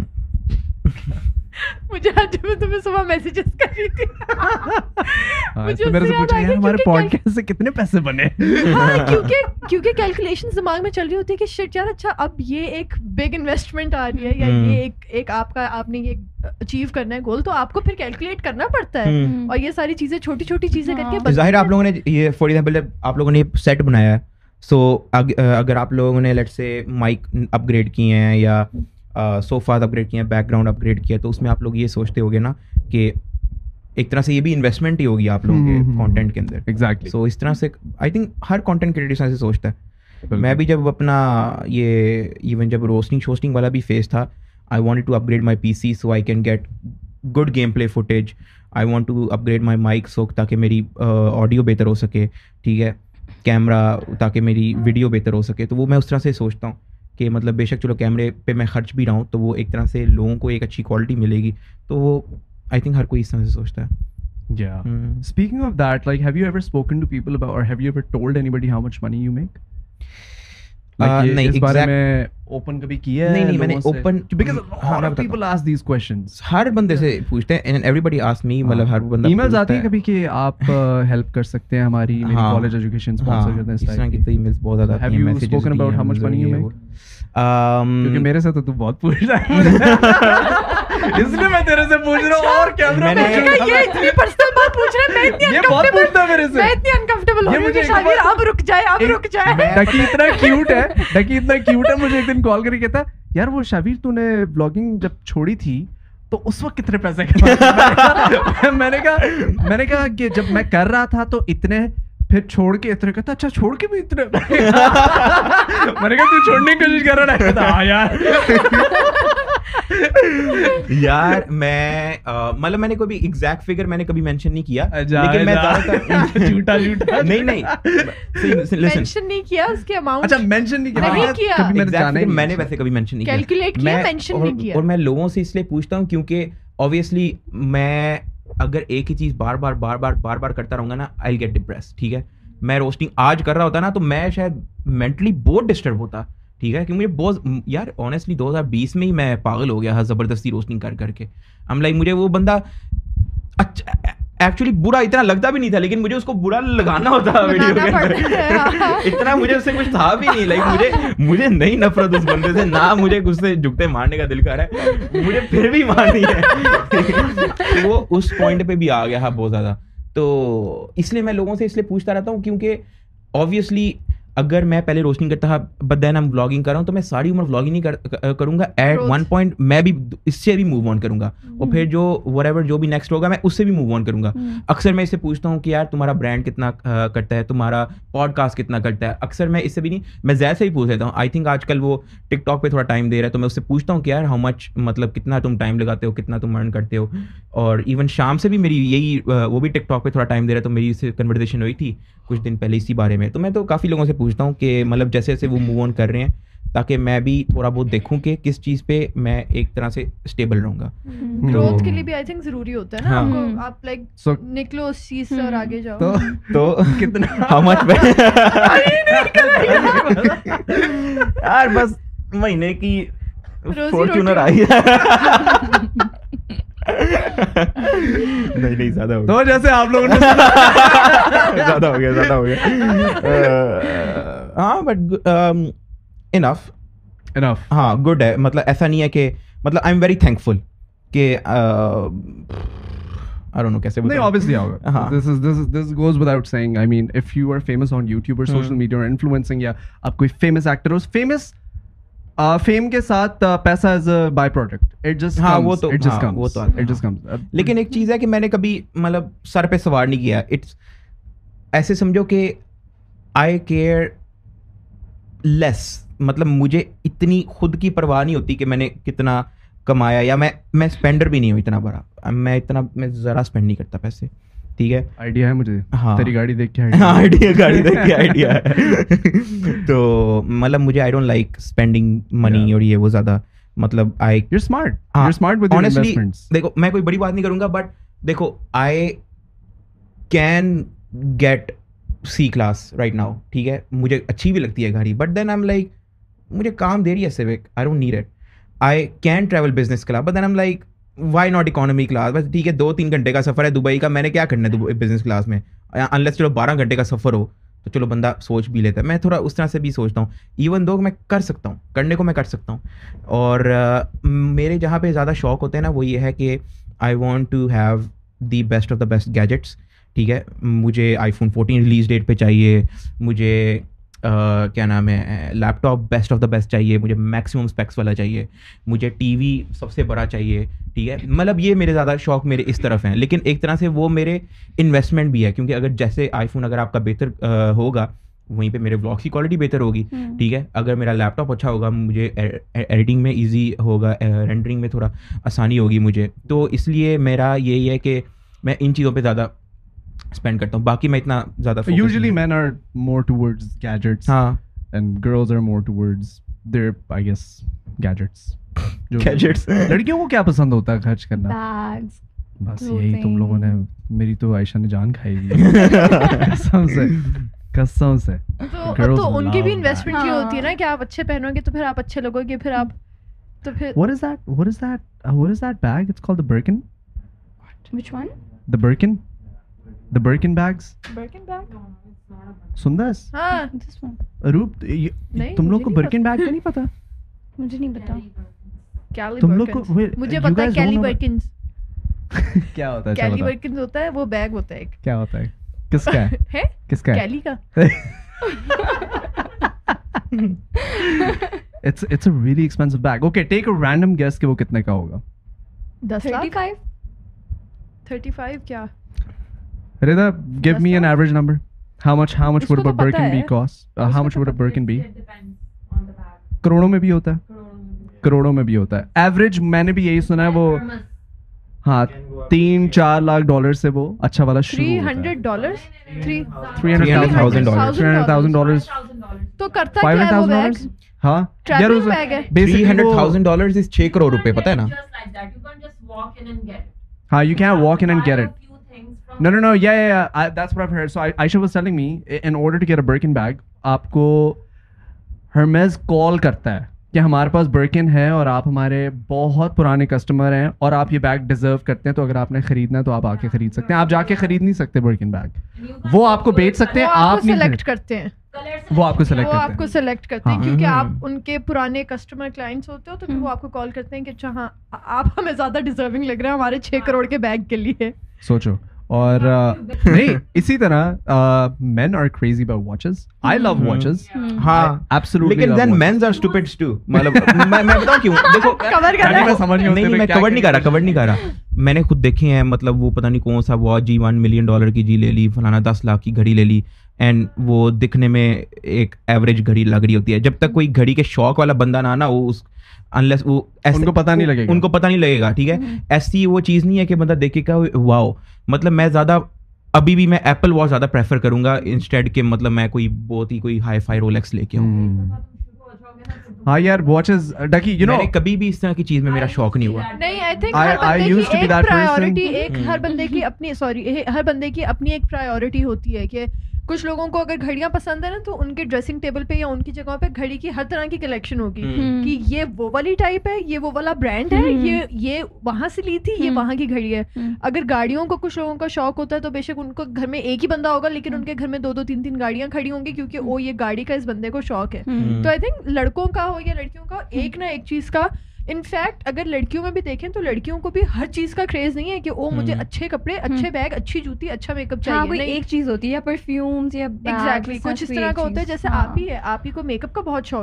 مجھے آج میں تمہیں صبح میسیجز کر رہی تھی مجھے میرے سے پوچھا یار ہمارے پوڈ کاسٹ سے کتنے پیسے بنے. ہاں کیونکہ کیونکہ کیلکولیشنز دماغ میں چل رہی ہوتی ہے کہ شٹ یار اچھا اب یہ ایک بگ انویسٹمنٹ آ رہی ہے یا یہ ایک ایک آپ کا آپ نے یہ اچیو کرنا ہے گول, تو آپ کو پھر کیلکولیٹ کرنا پڑتا ہے اور یہ ساری چیزیں چھوٹی چھوٹی چیزیں کر کے. ظاہر آپ لوگوں نے یہ فار ایگزامپل آپ لوگوں نے یہ سیٹ بنایا ہے, سو اگر آپ لوگوں نے لیٹ سے مائک اپ گریڈ کیے ہیں یا صوفات اپ گریڈ کیے ہیں, بیک گراؤنڈ اپ گریڈ کیا, تو اس میں آپ لوگ یہ سوچتے ہوگے نا کہ ایک طرح سے یہ بھی انویسٹمنٹ ہی ہوگی آپ لوگوں کے کانٹینٹ کے اندر. ایگزیکٹلی. سو اس طرح سے آئی تھنک ہر کانٹینٹ کریٹر سے سوچتا ہے. میں بھی جب اپنا یہ ایون جب روسٹنگ شوسٹنگ والا بھی فیس تھا, I wanted to upgrade my P C so I can get good gameplay footage. I want to upgrade my mic so تاکہ میری آڈیو بہتر ہو سکے, ٹھیک ہے, کیمرہ تاکہ میری ویڈیو بہتر ہو سکے. تو وہ میں اس طرح سے سوچتا ہوں کہ مطلب بے شک چلو کیمرے پہ میں خرچ بھی رہا ہوں تو وہ ایک طرح سے لوگوں کو ایک اچھی کوالٹی ملے گی. تو وہ آئی تھنک ہر کوئی اس طرح سے سوچتا ہے. Yeah. Mm. Speaking of that, like, have you ever spoken to people about, or have you ever told anybody how much money you make? Like, uh, اس بارے میں open کبھی کیا ہے؟ نہیں نہیں میں نے open because a lot of people ask these questions. ہر بندے سے پوچھتے ہیں and everybody asks me, مطلب ہر بندہ emails آتی ہیں کبھی کہ آپ help کر سکتے ہیں ہماری میری college education sponsor کرتے ہیں اس طرح کی. تو emails بہت زیادہ آتی ہیں. Have you spoken about how much money you make? کیونکہ میرے سے تو تو بہت پوچھ رہا ہے, اس لیے میں تیرے سے پوچھ رہا ہوں. اور کیمرہ میں یہ اتنی پرسنل بات پوچھ رہے ہیں, میں اتنی یہ بہت پوچھتا ہے میرے سے, میں اتنی انکمفرٹیبل ہو رہی ہوں کہ شاہیر اب رک جائے اب رک جائے. ڈکی اتنا کیوٹ ہے, ڈکی اتنا کیوٹ ہے. مجھے ایک دن کال کر کے کہتا یار وہ شابیر تو نے بلاگنگ جب چھوڑی تھی تو اس وقت کتنے پیسے کمائے؟ میں نے کہا میں نے کہا کہ جب میں کر رہا تھا تو اتنے, پھر چھوڑ کے اتنے. کہتا اچھا چھوڑ کے بھی اتنے. میں نے کہا تو چھوڑنے کی کوشش کر رہا ہے. کہتا ہاں یار یار میں مطلب میں نے کوئی ایگزیکٹ فگر میں نے کبھی مینشن نہیں کیا, لیکن میں جھوٹا جھوٹا نہیں نہیں مینشن نہیں کیا اس کے اماؤنٹ. اچھا مینشن نہیں کیا کبھی میں نے جانا ہی میں نے ویسے کبھی مینشن نہیں کیا, کیلکولیٹ کیا مینشن نہیں کیا. اور میں لوگوں سے اس لیے پوچھتا ہوں کیونکہ obviously میں اگر ایک ہی چیز بار بار بار بار بار بار کرتا رہوں گا نا, آئی گیٹ ڈپریس. ٹھیک ہے, میں روسٹنگ آج کر رہا ہوتا نا تو میں شاید مینٹلی بہت ڈسٹرب ہوتا. ٹھیک ہے, کیونکہ مجھے بہت یار آنیسٹلی دو ہزار بیس میں ہی میں پاگل ہو گیا زبردستی روسٹنگ کر کر کے. ہم لائک مجھے وہ بندہ اچھا ایکچولی برا اتنا لگتا بھی نہیں تھا, لیکن مجھے اس کو برا لگانا ہوتا ویڈیو کے اندر. اتنا مجھے اس سے کچھ تھا بھی نہیں. لائک مجھے مجھے نہیں نفرت اس بندے سے, نہ مجھے اس سے جھکتے مارنے کا دل کر رہا ہے, مجھے پھر بھی مارنی ہے. وہ اس پوائنٹ پہ بھی آ گیا بہت زیادہ. تو اس لیے میں لوگوں سے اس لیے پوچھتا رہتا ہوں کیونکہ آبویسلی اگر میں پہلے روسٹنگ کرتا تھا بٹ دین ہم ولاگنگ کر رہا ہوں تو میں ساری عمر ولاگنگ نہیں کروں گا. ایٹ ون پوائنٹ میں بھی اس سے بھی موو آن کروں گا, اور پھر جو وٹ ایور جو بھی نیکسٹ ہوگا میں اس سے بھی موو آن کروں گا. اکثر میں اس سے پوچھتا ہوں کہ یار تمہارا برانڈ کتنا کرتا ہے, تمہارا پوڈ کاسٹ کتنا کرتا ہے. اکثر میں اس سے بھی نہیں, میں زیادہ سے ہی پوچھ لیتا ہوں. آئی تھنک آج کل وہ ٹک ٹاک پہ تھوڑا ٹائم دے رہا ہے تو میں اس سے پوچھتا ہوں کہ یار ہاؤ مچ, مطلب کتنا تم ٹائم لگاتے ہو, کتنا تم ارن کرتے ہو. اور ایون شام سے بھی میری یہی, وہ بھی ٹک ٹاک پہ تھوڑا ٹائم دے رہا ہے تو میری اس سے کنورسیشن ہوئی تھی کچھ دن پہلے اسی بارے میں. تو میں تو کافی لوگوں سے پوچھتا ہوں کہ مطلب جیسے جیسے وہ موو آن کر رہے ہیں تاکہ میں بھی تھوڑا بہت دیکھوں کہ کس چیز پہ میں ایک طرح سے اسٹیبل رہوں گا. گروتھ کے لیے بھی آئی تھنک ضروری ہوتا ہے نا آپ کو, آپ لائک نکلو اس چیز سے اور آگے جاؤ. تو کتنا ہاؤ مچ یار بس مہینے کی فارچونر آئی ہے. نہیں نہیں زیادہ ہو گیا, تو جیسے آپ لوگوں نے زیادہ ہو گیا زیادہ ہو گیا. ہاں بٹ انف انف ہاں گڈ ہے. مطلب ایسا نہیں ہے کہ مطلب آئی ایم ویری تھینکفل کہ I don't know کیسے بتاؤں. نہیں obviously ہوگا. This is this is this goes without saying. I mean if you are famous on YouTube or social media or influencing, یا آپ کوئی famous actor ہو, famous fame کے ساتھ پیسہ is a byproduct. It just ہاں وہ تو اٹ جسٹ کمز وہ تو اٹ جسٹ کمز. لیکن ایک چیز ہے کہ میں نے کبھی مطلب سر پہ سوار نہیں کیا. اٹس ایسے سمجھو کہ آئی کیئر لیس مطلب مجھے اتنی خود کی پرواہ نہیں ہوتی کہ میں نے کتنا کمایا, یا میں میں اسپینڈر بھی نہیں ہوں اتنا بڑا, میں اتنا میں ذرا اسپینڈ نہیں کرتا پیسے, ٹھیک ہے. آئیڈیا ہے مجھے, ہاں تیری گاڑی دیکھ کے آئیڈیا گاڑی دیکھ کے آئیڈیا ہے. تو مطلب مجھے I don't like spending money اور یہ وہ زیادہ, مطلب I you smart you smart with your investments. دیکھو میں کوئی بڑی بات نہیں کروں گا, بٹ دیکھو I can get C class right now, ٹھیک ہے, مجھے اچھی بھی لگتی ہے گاڑی, but then I am like مجھے کام دے رہی ہے Civic, I don't need it. I can travel business class, but then I am like why not economy class. بس ٹھیک ہے دو تین گھنٹے کا سفر ہے دبئی کا, میں نے کیا کرنا ہے بزنس کلاس میں, انلیس چلو بارہ گھنٹے کا سفر ہو تو چلو بندہ سوچ بھی لیتا ہے. میں تھوڑا اس طرح سے بھی سوچتا ہوں, ایون دو میں کر سکتا ہوں, کرنے کو میں کر سکتا ہوں. اور میرے جہاں پہ زیادہ شوق ہوتے ہیں نا وہ یہ ہے کہ I want to have the best of the best gadgets, ٹھیک ہے. مجھے iPhone fourteen release date پہ چاہیے, مجھے کیا نام ہے laptop best of the best چاہیے, مجھے میکسیمم اسپیکس والا چاہیے, مجھے ٹی وی سب سے بڑا چاہیے, ٹھیک ہے. مطلب یہ میرے زیادہ شوق میرے اس طرف ہیں, لیکن ایک طرح سے وہ میرے انویسٹمنٹ بھی ہے, کیونکہ اگر جیسے آئی فون اگر آپ کا بہتر ہوگا وہیں پہ میرے بلاگس کی کوالٹی بہتر ہوگی, ٹھیک ہے. اگر میرا لیپ ٹاپ اچھا ہوگا مجھے ایڈیٹنگ میں ایزی ہوگا, رینڈرنگ میں تھوڑا آسانی ہوگی مجھے. تو اس لیے میرا یہی ہے کہ میں ان چیزوں پہ زیادہ اسپینڈ کرتا ہوں, باقی میں اتنا زیادہ. Usually men are more towards gadgets, ہاں, and girls are more towards their I guess gadgets. gadgets. لڑکیوں کو کیا پسند ہوتا ہے خرچ کرنا؟ بیگز. بس یہی تم لوگوں نے, میری تو عائشہ نے جان کھائی دی قسم سے قسم سے. تو ان کی بھی انویسٹمنٹ یہ ہوتی ہے نا کہ آپ اچھے پہنو گے تو پھر آپ اچھے لگو گے, پھر آپ تو پھر. What is that? What is that? What is that bag? It's called the Birkin. Which one? The Birkin. The Birkin bags. Birkin bag. سندس ہاں This one. روپ تم لوگ کو برکن بیگ کا نہیں پتا؟ مجھے نہیں پتا. تم لوگ کو مجھے پتا ہے کیلی برکنز. کیا ہوتا ہے؟ کیلی برکنز ہوتا ہے, وہ بیگ ہوتا ہے ایک. کیا ہوتا ہے؟ کس کا ہے؟ کس کا ہے؟ کیلی کا. It's it's a really expensive bag. Okay, take a random guess کہ وہ کتنے کا ہوگا. دس لاکھ. thirty-five. thirty-five کیا؟ Rida, give me an average number. How much how much would a Birkin be cost? Uh, how much would a Birkin be? کروڑوں میں بھی ہوتا ہے, کروڑوں میں بھی ہوتا ہے. ایوریج میں نے بھی یہی سنا ہے وہ, ہاں تین چار لاکھ ڈالر سے وہ اچھا والا شروع three ہوتا ہے. hundred dollars. three three hundred thousand dollars. three hundred thousand dollars. تو کرتا کیا ہے وہ بیگ؟ ہاں ٹریولنگ بیگ ہے. three hundred thousand dollars is six crore روپے, پتہ ہے نا. ہاں you can't walk in and get it. No, no, no, yeah, yeah, yeah. I, that's what I've heard. So I, Aisha was telling me, in order to get a Birkin bag, آپ کو Hermes call کرتا ہے کہ ہمارے پاس broken ہے اور آپ ہمارے بہت پرانے کسٹمر ہیں اور آپ یہ بیگ ڈیزرو کرتے ہیں, تو اگر آپ نے خریدنا ہے تو آپ آ کے خرید سکتے ہیں. آپ جا کے خرید نہیں سکتے برکن بیگ, وہ آپ کو بیچ سکتے ہیں, آپ نہیں سلیکٹ کرتے ہیں, وہ آپ کو سلیکٹ وہ کرتے آپ کو سلیکٹ کرتے ہیں کیونکہ آپ ان کے پرانے کسٹمر کلائنٹس ہوتے ہو, تو پھر وہ آپ کو کال کرتے ہیں کہ اچھا ہاں آپ ہمیں زیادہ ڈیزرونگ لگ رہے ہیں ہمارے چھ کروڑ کے بیگ کے لیے. سوچو. اور نہیں اسی طرح men are crazy about watches. I love watches. ہاں absolutely. لیکن then men's are stupid too. مطلب میں میں بتاؤں کیوں, دیکھو کور کر میں سمجھ نہیں نہیں میں کور نہیں کر رہا کور نہیں کر رہا میں نے خود دیکھے ہیں. مطلب وہ پتہ نہیں کون سا واچ جی ون ملین ڈالر کی جی لے لی, فلانا دس لاکھ کی گھڑی لے لی, اینڈ وہ دکھنے میں ایک ایوریج گھڑی لگ رہی ہوتی ہے. جب تک کوئی گھڑی کے شوق والا بندہ نہ نا, وہ اس انلیس وہ ان کو پتہ نہیں لگے گا, ان کو پتہ نہیں لگے گا, ٹھیک ہے. ایسی وہ چیز نہیں ہے کہ بندہ دیکھے گا واو. مطلب میں زیادہ ابھی بھی میں ایپل واچ زیادہ پریفر کروں گا انسٹیڈ کہ مطلب میں کوئی بہت ہی کوئی ہائی فائی رولیکس لے کے آؤں. ہاں یار واچز ڈکی یو نو, کبھی بھی اس طرح کی چیز میں میرا شوق نہیں ہوا. نہیں آئی تھنک ہر بندے کی ایک پرائیورٹی, ایک ہر بندے کی اپنی سوری ہر بندے کی اپنی ایک پرائیورٹی ہوتی ہے کہ کچھ لوگوں کو اگر گھڑیاں پسند ہے نا تو ان کے ڈریسنگ ٹیبل پہ یا ان کی جگہوں پہ گھڑی کی ہر طرح کی کلیکشن ہوگی کہ یہ وہ والی ٹائپ ہے, یہ وہ والا برانڈ ہے, یہ یہ وہاں سے لی تھی, یہ وہاں کی گھڑی ہے. اگر گاڑیوں کو کچھ لوگوں کا شوق ہوتا ہے تو بے شک ان کو گھر میں ایک ہی بندہ ہوگا لیکن ان کے گھر میں دو دو تین تین گاڑیاں کھڑی ہوں گی کیونکہ وہ یہ گاڑی کا اس بندے کو شوق ہے. تو آئی تھنک لڑکوں کا ہو یا لڑکیوں کا ایک نہ ایک چیز کا, انفیکٹ اگر لڑکیوں میں بھی دیکھیں تو لڑکیوں کو بھی ہر چیز کا کریز نہیں ہے کہ وہ مجھے اچھے کپڑے, اچھے بیگ, اچھی جوتی, اچھا میک اپ چاہیے. ایک چیز ہوتی ہے یا پرفیومز یا ایگزیکٹلی کچھ اس طرح کا ہوتا ہے. جیسے آپ ہی ہے, آپ ہی کو میک اپ کا بہت شوق ہے,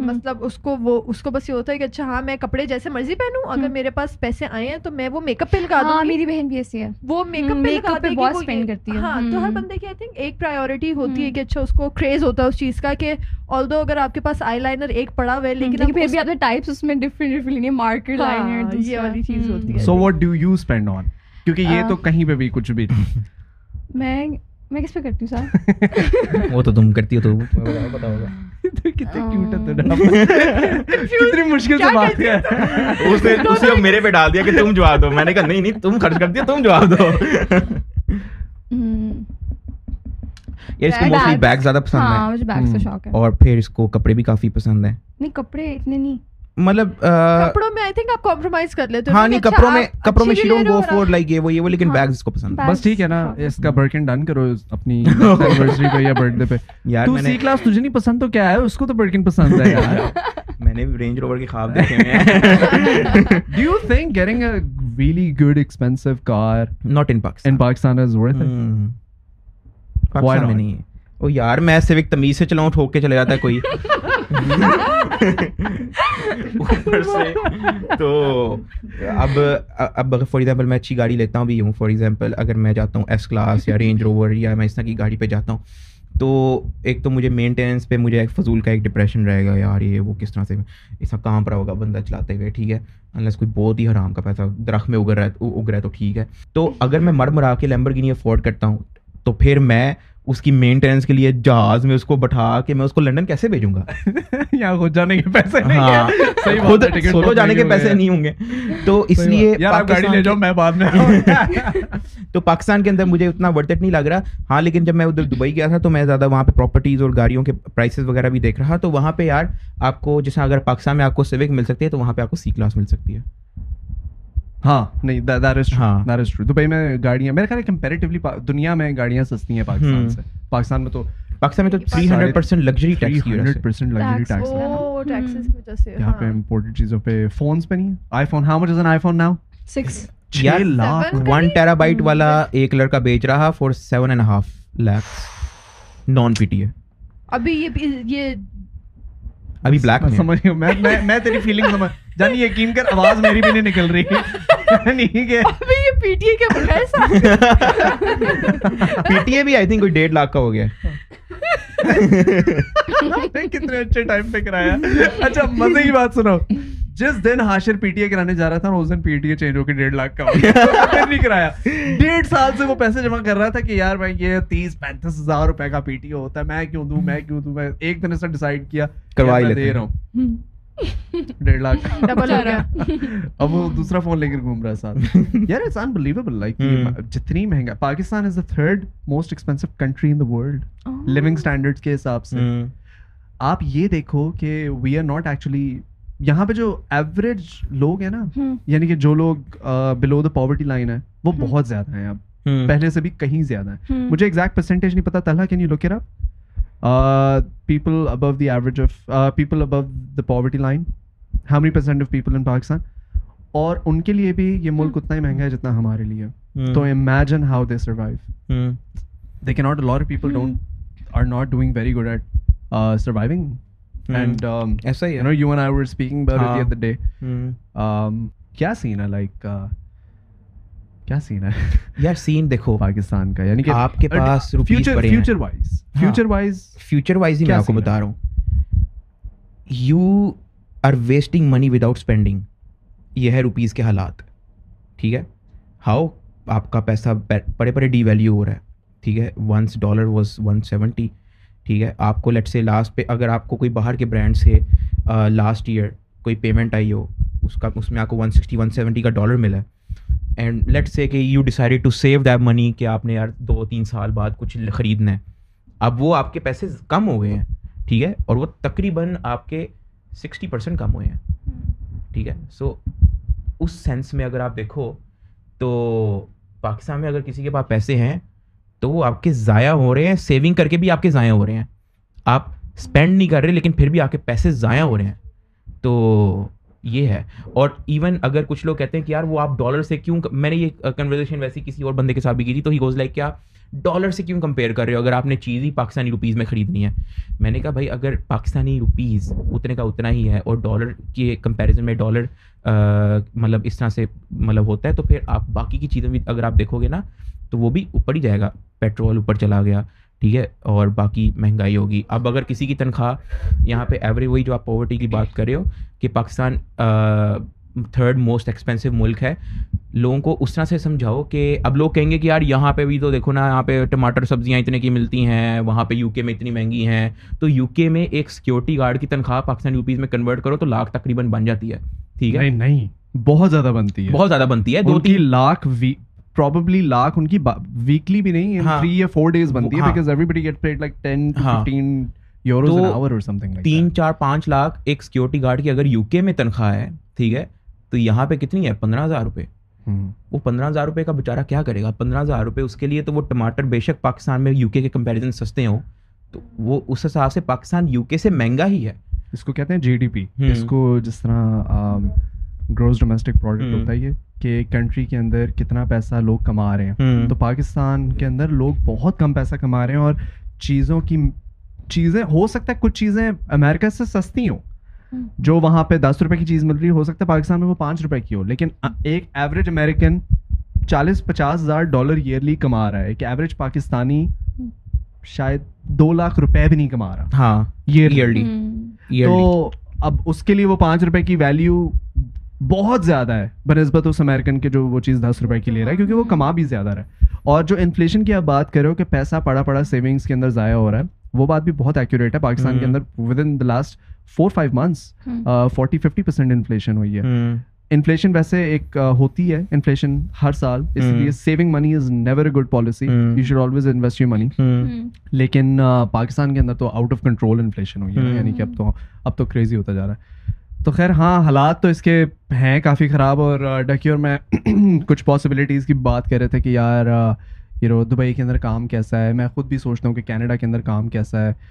مطلب اس کو وہ اس کو بس یہ ہوتا ہے کہ اچھا ہاں میں کپڑے جیسے مرضی پہنوں, اگر میرے پاس پیسے آئے ہیں تو میں وہ میک اپ پہ لگا دوں. میری بہن بھی ایسی ہے, وہ میک اپ پہ لگا دے گی, بہت اسپینڈ کرتی ہے. ہاں تو ہر بندے کی آئی تھنک ایک پرائیورٹی ہوتی ہے کہ اچھا اس کو کریز ہوتا ہے اس چیز کا کہ آلدو اگر آپ کے پاس آئی لائنر ایک پڑا ہوا ہے لیکن پھر بھی آپ نے ٹائپس اس میں ڈفرینٹ ڈفرینٹ مارکر لائنر یہ والی چیز ہوتی ہے. So what do you spend on, کیونکہ یہ تو کہیں پہ بھی کچھ بھی میں میں کس پہ کرتی ہوں سر؟ وہ تو تم کرتی ہو تو پتا ہوگا. کتنے کیوٹ ہے, کتنی مشکل سے بات ہے. اس نے اسے میرے پہ ڈال دیا کہ تم جواب دو, میں نے کہا نہیں نہیں تم خرچ کرتی ہو تم جواب دو. یار اس کو موسٹلی بیگ زیادہ پسند ہے. ہاں مجھے بیگ سے شوق ہے. اور پھر اس کو کپڑے بھی کافی پسند ہیں. نہیں کپڑے اتنے نہیں, مطلب کپڑوں میں آئی تھنک آپ کمپرومائز کر لیتے ہو. ہاں نہیں کپڑوں میں کپڑوں میں she don't go for like یہ وہ یہ وہ, لیکن بیگز اس کو پسند ہے. بس ٹھیک ہے نا, اس کا برکن ڈن کرو اپنی اینیورسری پہ یا برتھ ڈے پہ. یار تو سی کلاس تجھے نہیں پسند تو کیا ہے, اس کو تو برکن پسند ہے یار. میں نے رینج روور کے خواب دیکھے ہیں. Do you think getting a really good expensive car not in Pakistan in Pakistan is worth it? Pakistan میں نہیں ہے. او یار میں سیوک تمیز سے چلاؤں ٹھوک کے چلے جاتا ہے کوئی اوپر سے. تو اب اب فار ایگزامپل میں اچھی گاڑی لیتا ہوں بھی ہوں, فار ایگزامپل اگر میں جاتا ہوں ایس کلاس یا رینج روور یا میں اس طرح کی گاڑی پہ جاتا ہوں تو ایک تو مجھے مینٹیننس پہ مجھے ایک فضول کا ایک ڈپریشن رہے گا یار, یہ وہ کس طرح سے ایسا کام پر ہوگا بندہ چلاتے ہوئے, ٹھیک ہے, انلیس کوئی بہت ہی حرام کا پیسہ درخت میں اگ رہا ہے اگ رہا ہے تو ٹھیک ہے. تو اگر میں مر مرا کے لیمبورگینی افورڈ کرتا ہوں تو پھر میں اس کی مینٹیننس کے لیے جہاز میں اس کو بٹھا کے میں اس کو لنڈن کیسے بھیجوں گا؟ یہاں خود جانے کے پیسے نہیں ہیں, خود سولو جانے کے پیسے نہیں ہوں گے. تو اس لیے گاڑی لے جاؤ میں بعد میں. تو پاکستان کے اندر مجھے اتنا ورتھ اٹ نہیں لگ رہا. ہاں لیکن جب میں ادھر دبئی گیا تھا تو میں زیادہ وہاں پہ پراپرٹیز اور گاڑیوں کے پرائسز وغیرہ بھی دیکھ رہا, تو وہاں پہ یار آپ کو جیسے اگر پاکستان میں آپ کو سیوک مل سکتی ہے تو وہاں پہ آپ کو سی کلاس مل سکتی ہے. ہاں نہیں that is true, that is true. Dubai میں گاڑیاں میرے خیال ہے کمپیریٹیولی دنیا میں گاڑیاں سستی ہیں پاکستان سے. پاکستان میں تو پاکستان میں تو three hundred percent luxury tax کی ہنڈریڈ پرسینٹ لگژری ٹیکس وہ ٹیکسز کی وجہ سے یہاں پہ امپورٹڈ چیزوں پہ. فونس پہ نہیں, iPhone how much is an iPhone now? Six چھ لاکھ. ون ٹیرا بائٹ والا ایک لڑکا بیچ رہا four seven and half lakh non P T A. ابھی یہ یہ ابھی بلیک میں سمجھ میں میں تیری فیلنگ سمجھ جانی, یقین کر آواز میری بھی نہیں نکل رہی نہیں کہ ابھی یہ پی ٹی اے کے بغیر پی ٹی اے بھی آئی تھنک کوئی ڈیڑھ لاکھ کا ہو گیا. کتنے اچھے ٹائم پہ کرایا. اچھا مزے کی بات سنو, جس دن حاشر پی ٹی اے کرانے جا رہا تھا اس دن پی ٹی اے چینج ہو کے ڈیڑھ لاکھ کا ہو گیا. پھر نہیں کرایا. ڈیڑھ سال سے وہ پیسے جمع کر رہا تھا کہ یار بھائی یہ تیس پینتیس ہزار روپے کا پی ٹی اے ہوتا ہے, میں کیوں دوں میں کیوں دوں. میں ایک دن سے ڈیسائیڈ کیا کروا ہی دے رہا ہوں ڈیڑھ لاکھ. اب وہ دوسرا فون لے کر گھوم رہا ہے ساتھ. یار اٹس انبلیویبل لائک جتنی مہنگا. Pakistan is the third most expensive country in the world living standards کے حساب سے. آپ یہ دیکھو کہ وی آر ناٹ ایکچولی یہاں پہ جو ایوریج لوگ ہیں نا, یعنی کہ جو لوگ بلو دا پاورٹی لائن ہے وہ بہت زیادہ ہیں اب, پہلے سے بھی کہیں زیادہ ہیں. مجھے ایگزیکٹ پرسنٹیج نہیں پتا. Talha can you look it up? People above the average of people above the poverty line, how many percent of people in Pakistan. اور ان کے لیے بھی یہ ملک اتنا ہی مہنگا ہے جتنا ہمارے لیے. تو imagine how they survive. They کی not, a lot of people don't are not doing very good at surviving. And um, ایسا ہی ہے, you know, you and I were speaking about it the other day. Um, کیا سین ہے like کیا سین ہے یار؟ سین دیکھو پاکستان کا, یعنی کہ آپ کے پاس روپیز پڑے ہیں. Future wise future wise future wise ہی میں آپ کو بتا رہا ہوں. You are wasting money without spending. یہ ہے روپیز کے حالات, ٹھیک ہے. ہاؤ آپ کا پیسہ بڑے بڑے ڈی ویلیو ہو رہا ہے, ٹھیک ہے. Once dollar was one seventy, ٹھیک ہے. آپ کو لیٹ سے لاسٹ پہ اگر آپ کو کوئی باہر کے برانڈ سے لاسٹ ایئر کوئی پیمنٹ آئی ہو, اس کا اس میں آپ کو ون سکسٹی ون سیونٹی کا ڈالر ملا ہے, اینڈ لیٹ سے کہ you decided to save that money کہ آپ نے یار دو تین سال بعد کچھ خریدنا ہے. اب وہ آپ کے پیسے کم ہو گئے ہیں, ٹھیک ہے, اور وہ تقریباً آپ کے سکسٹی پرسینٹ کم ہوئے ہیں, ٹھیک ہے. سو اس سینس میں اگر آپ دیکھو تو پاکستان میں اگر کسی کے پاس پیسے ہیں تو وہ آپ کے ضائع ہو رہے ہیں, سیونگ کر کے بھی آپ کے ضائع ہو رہے ہیں. آپ اسپینڈ نہیں کر رہے لیکن پھر بھی آپ کے پیسے ضائع ہو رہے ہیں. تو یہ ہے. اور ایون اگر کچھ لوگ کہتے ہیں کہ یار وہ آپ ڈالر سے کیوں, میں نے یہ کنورسیشن ویسی کسی اور بندے کے ساتھ بھی کی تھی, تو ہی گوز لائک کیا ڈالر سے کیوں کمپیئر کر رہے ہو اگر آپ نے چیز ہی پاکستانی روپیز میں خریدنی ہے. میں نے کہا بھائی اگر پاکستانی روپیز اتنے کا اتنا ہی ہے اور ڈالر کے کمپیریزن میں ڈالر مطلب اس طرح سے مطلب ہوتا ہے تو پھر آپ باقی کی چیزیں بھی اگر آپ دیکھو گے نا تو وہ بھی اوپر ہی جائے گا. پیٹرول اوپر چلا گیا, ٹھیک ہے, اور باقی مہنگائی ہوگی. اب اگر کسی کی تنخواہ یہاں پہ ایوریج, وہی جو آپ پاورٹی کی بات کر رہے ہو کہ پاکستان تھرڈ موسٹ ایکسپینسو ملک ہے, لوگوں کو اس طرح سے سمجھاؤ کہ اب لوگ کہیں گے کہ یار یہاں پہ بھی تو دیکھو نا, یہاں پہ ٹماٹر سبزیاں اتنے کی ملتی ہیں, وہاں پہ یو کے میں اتنی مہنگی ہیں. تو یو کے میں ایک سیکورٹی گارڈ کی تنخواہ پاکستانی روپیز میں کنورٹ کرو تو لاکھ تقریباً بن جاتی ہے, ٹھیک ہے. نہیں نہیں, بہت زیادہ بنتی ہے, بہت زیادہ بنتی ہے, دو تین لاکھ probably لاکھ ان کی ویکلی بھی نہیں, three یا four days بنتی ہے because everybody gets paid like ten to fifteen euros an hour or something like that. تین چار پانچ لاکھ ایک سیکورٹی گارڈ کی اگر یو کے میں تنخواہ ہے, ٹھیک ہے, تو یہاں پہ کتنی ہے, پندرہ ہزار روپے. وہ پندرہ ہزار روپے کا بیچارہ کیا کرے گا؟ پندرہ ہزار روپے اس کے لیے تو وہ ٹماٹر بے شک پاکستان میں یو کے کے کمپیریزن سستے ہوں تو وہ اس حساب سے پاکستان یو کے سے مہنگا ہی ہے. اس کو کہتے ہیں جی ڈی پی, اس کو جس طرح گروس ڈومیسٹک پروڈکٹ ہوتا ہے یہ کہ کنٹری کے اندر کتنا پیسہ لوگ کما رہے ہیں. تو پاکستان کے اندر لوگ بہت کم پیسہ کما رہے ہیں اور چیزوں کی چیزیں ہو سکتا ہے کچھ چیزیں امریکہ سے سستی ہوں, جو وہاں پہ دس روپے کی چیز مل رہی ہے ہو سکتا ہے پاکستان میں وہ پانچ روپے کی ہو, لیکن ایک ایوریج امریکن چالیس پچاس ہزار ڈالر ایئرلی کما رہا ہے. ایک ایوریج پاکستانی شاید دو لاکھ روپے بھی نہیں کما رہا, ہاں ایئرلی. تو اب اس کے لیے وہ پانچ روپے کی ویلیو بہت زیادہ ہے بنسبت اس امریکن کے جو وہ چیز دس روپے کی لے رہا ہے, کیونکہ وہ کما بھی زیادہ رہا ہے. اور جو انفلیشن کی آپ بات کر رہے ہو کہ پیسہ پڑا پڑا سیونگس کے اندر ضائع ہو رہا ہے, وہ بات بھی بہت ایکوریٹ ہے. پاکستان کے اندر within the last four five months forty fifty percent inflation ہوئی ہے. انفلیشن ویسے ایک ہوتی ہے انفلیشن ہر سال, اس لیے saving money is never a good policy, you should always invest your money. لیکن پاکستان کے اندر تو آؤٹ آف کنٹرول انفلیشن ہوئی ہے, یعنی کہ اب تو اب تو کریزی ہوتا جا رہا ہے. تو خیر ہاں, حالات تو اس کے ہیں کافی خراب. اور ڈکی اور میں کچھ پاسبلٹیز کی بات کر رہے تھے کہ یار یہ رو دبئی کے اندر کام کیسا ہے. میں خود بھی سوچتا ہوں کہ کینیڈا کے اندر کام کیسا ہے.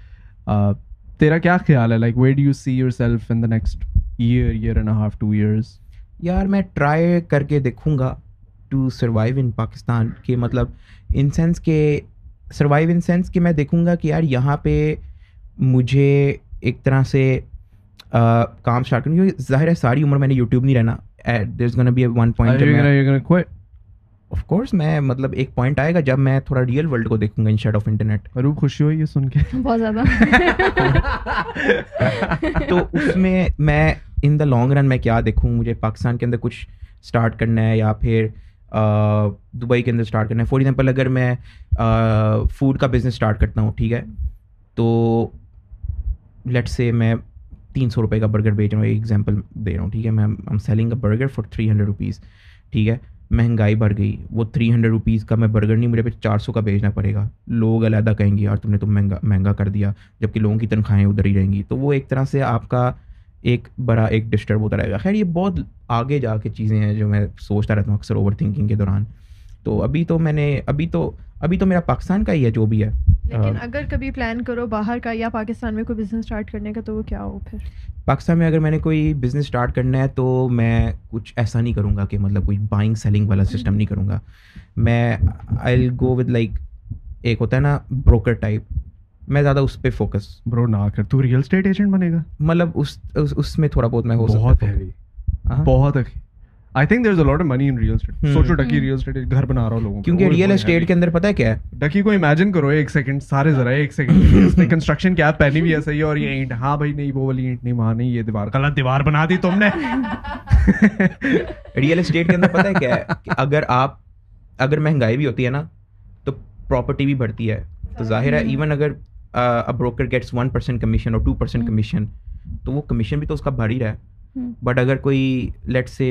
تیرا کیا خیال ہے, like where do you see yourself in the next year, year and half, two years? یار میں ٹرائی کر کے دیکھوں گا ٹو سروائیو ان پاکستان, کہ مطلب ان سینس کہ سروائیو ان سینس کہ میں دیکھوں گا کہ یار یہاں پہ مجھے ایک طرح سے کام اسٹارٹ کروں, کیونکہ ظاہر ہے ساری عمر میں نے یوٹیوب نہیں رہنا. There is gonna be one point of course میں مطلب ایک پوائنٹ آئے گا جب میں تھوڑا ریئل ورلڈ کو دیکھوں گا انسٹیڈ آف انٹرنیٹ. اور خوشی ہوئی ہے سن کے بہت زیادہ. تو اس میں میں ان دا لانگ رن میں کیا دیکھوں, مجھے پاکستان کے اندر کچھ اسٹارٹ کرنا ہے یا پھر دبئی کے اندر اسٹارٹ کرنا ہے. فار ایگزامپل اگر میں فوڈ کا بزنس اسٹارٹ کرتا ہوں, ٹھیک ہے, تو لیٹ سے میں تین سو روپے کا برگر بیچ رہا ہوں, ایک ایگزامپل دے رہا ہوں, ٹھیک ہے. میں am selling a burger for three hundred rupees, ٹھیک ہے. مہنگائی بڑھ گئی, وہ تھری ہنڈریڈ روپیز کا میں برگر نہیں, مجھے پہ چار سو کا بیچنا پڑے گا. لوگ علیحدہ کہیں گے یار تم نے تو مہنگا مہنگا کر دیا, جبکہ لوگوں کی تنخواہیں ادھر ہی رہیں گی. تو وہ ایک طرح سے آپ کا ایک بڑا ایک ڈسٹرب ہوتا رہے گا. خیر یہ بہت آگے جا کے چیزیں ہیں جو میں سوچتا رہتا ہوں اکثر اوور تھنکنگ کے دوران. تو ابھی تو میں نے ابھی تو ابھی تو میرا پاکستان کا ہی ہے جو بھی ہے. لیکن اگر کبھی پلان کرو باہر کا یا پاکستان میں کوئی بزنس اسٹارٹ کرنے کا تو وہ کیا ہو پھر؟ پاکستان میں اگر میں نے کوئی بزنس اسٹارٹ کرنا ہے تو میں کچھ ایسا نہیں کروں گا کہ مطلب کوئی بائنگ سیلنگ والا سسٹم نہیں کروں گا. میں آئی ول گو ود لائک ایک ہوتا ہے نا بروکر ٹائپ, میں زیادہ اس پہ فوکس. برو نہ کر, تو ریئل اسٹیٹ ایجنٹ بنے گا. مطلب اس اس میں تھوڑا بہت میں ہو سکتا ہے, بہت ہے. I think there's a lot of money in real estate. سوچو ڈکی ریئل اسٹیٹ گھر بنا رہا ہوں لوگوں, کیونکہ ریئل اسٹیٹ کے اندر پتہ ہے کیا ہے, ڈکی کو امیجن کرو ایک سیکنڈ, سارے ذرا ایک سیکنڈ, اس نے کنسٹرکشن کیا پہنی بھی ایسا ہی ہے, اور یہ اینٹ, ہاں بھائی نہیں وہ والی اینٹ نہیں, وہاں نہیں, یہ دیوار غلط دیوار بنا دی تم نے. ریئل اسٹیٹ کے اندر پتہ ہے کیا ہے, کہ اگر آپ اگر مہنگائی بھی ہوتی ہے نا تو پراپرٹی بھی بڑھتی ہے. تو ظاہر ہے ایون اگر broker gets one percent commission اور ٹو پرسینٹ کمیشن, تو وہ کمیشن بھی تو اس کا بڑھ ہی رہا ہے. بٹ اگر کوئی لیٹ سے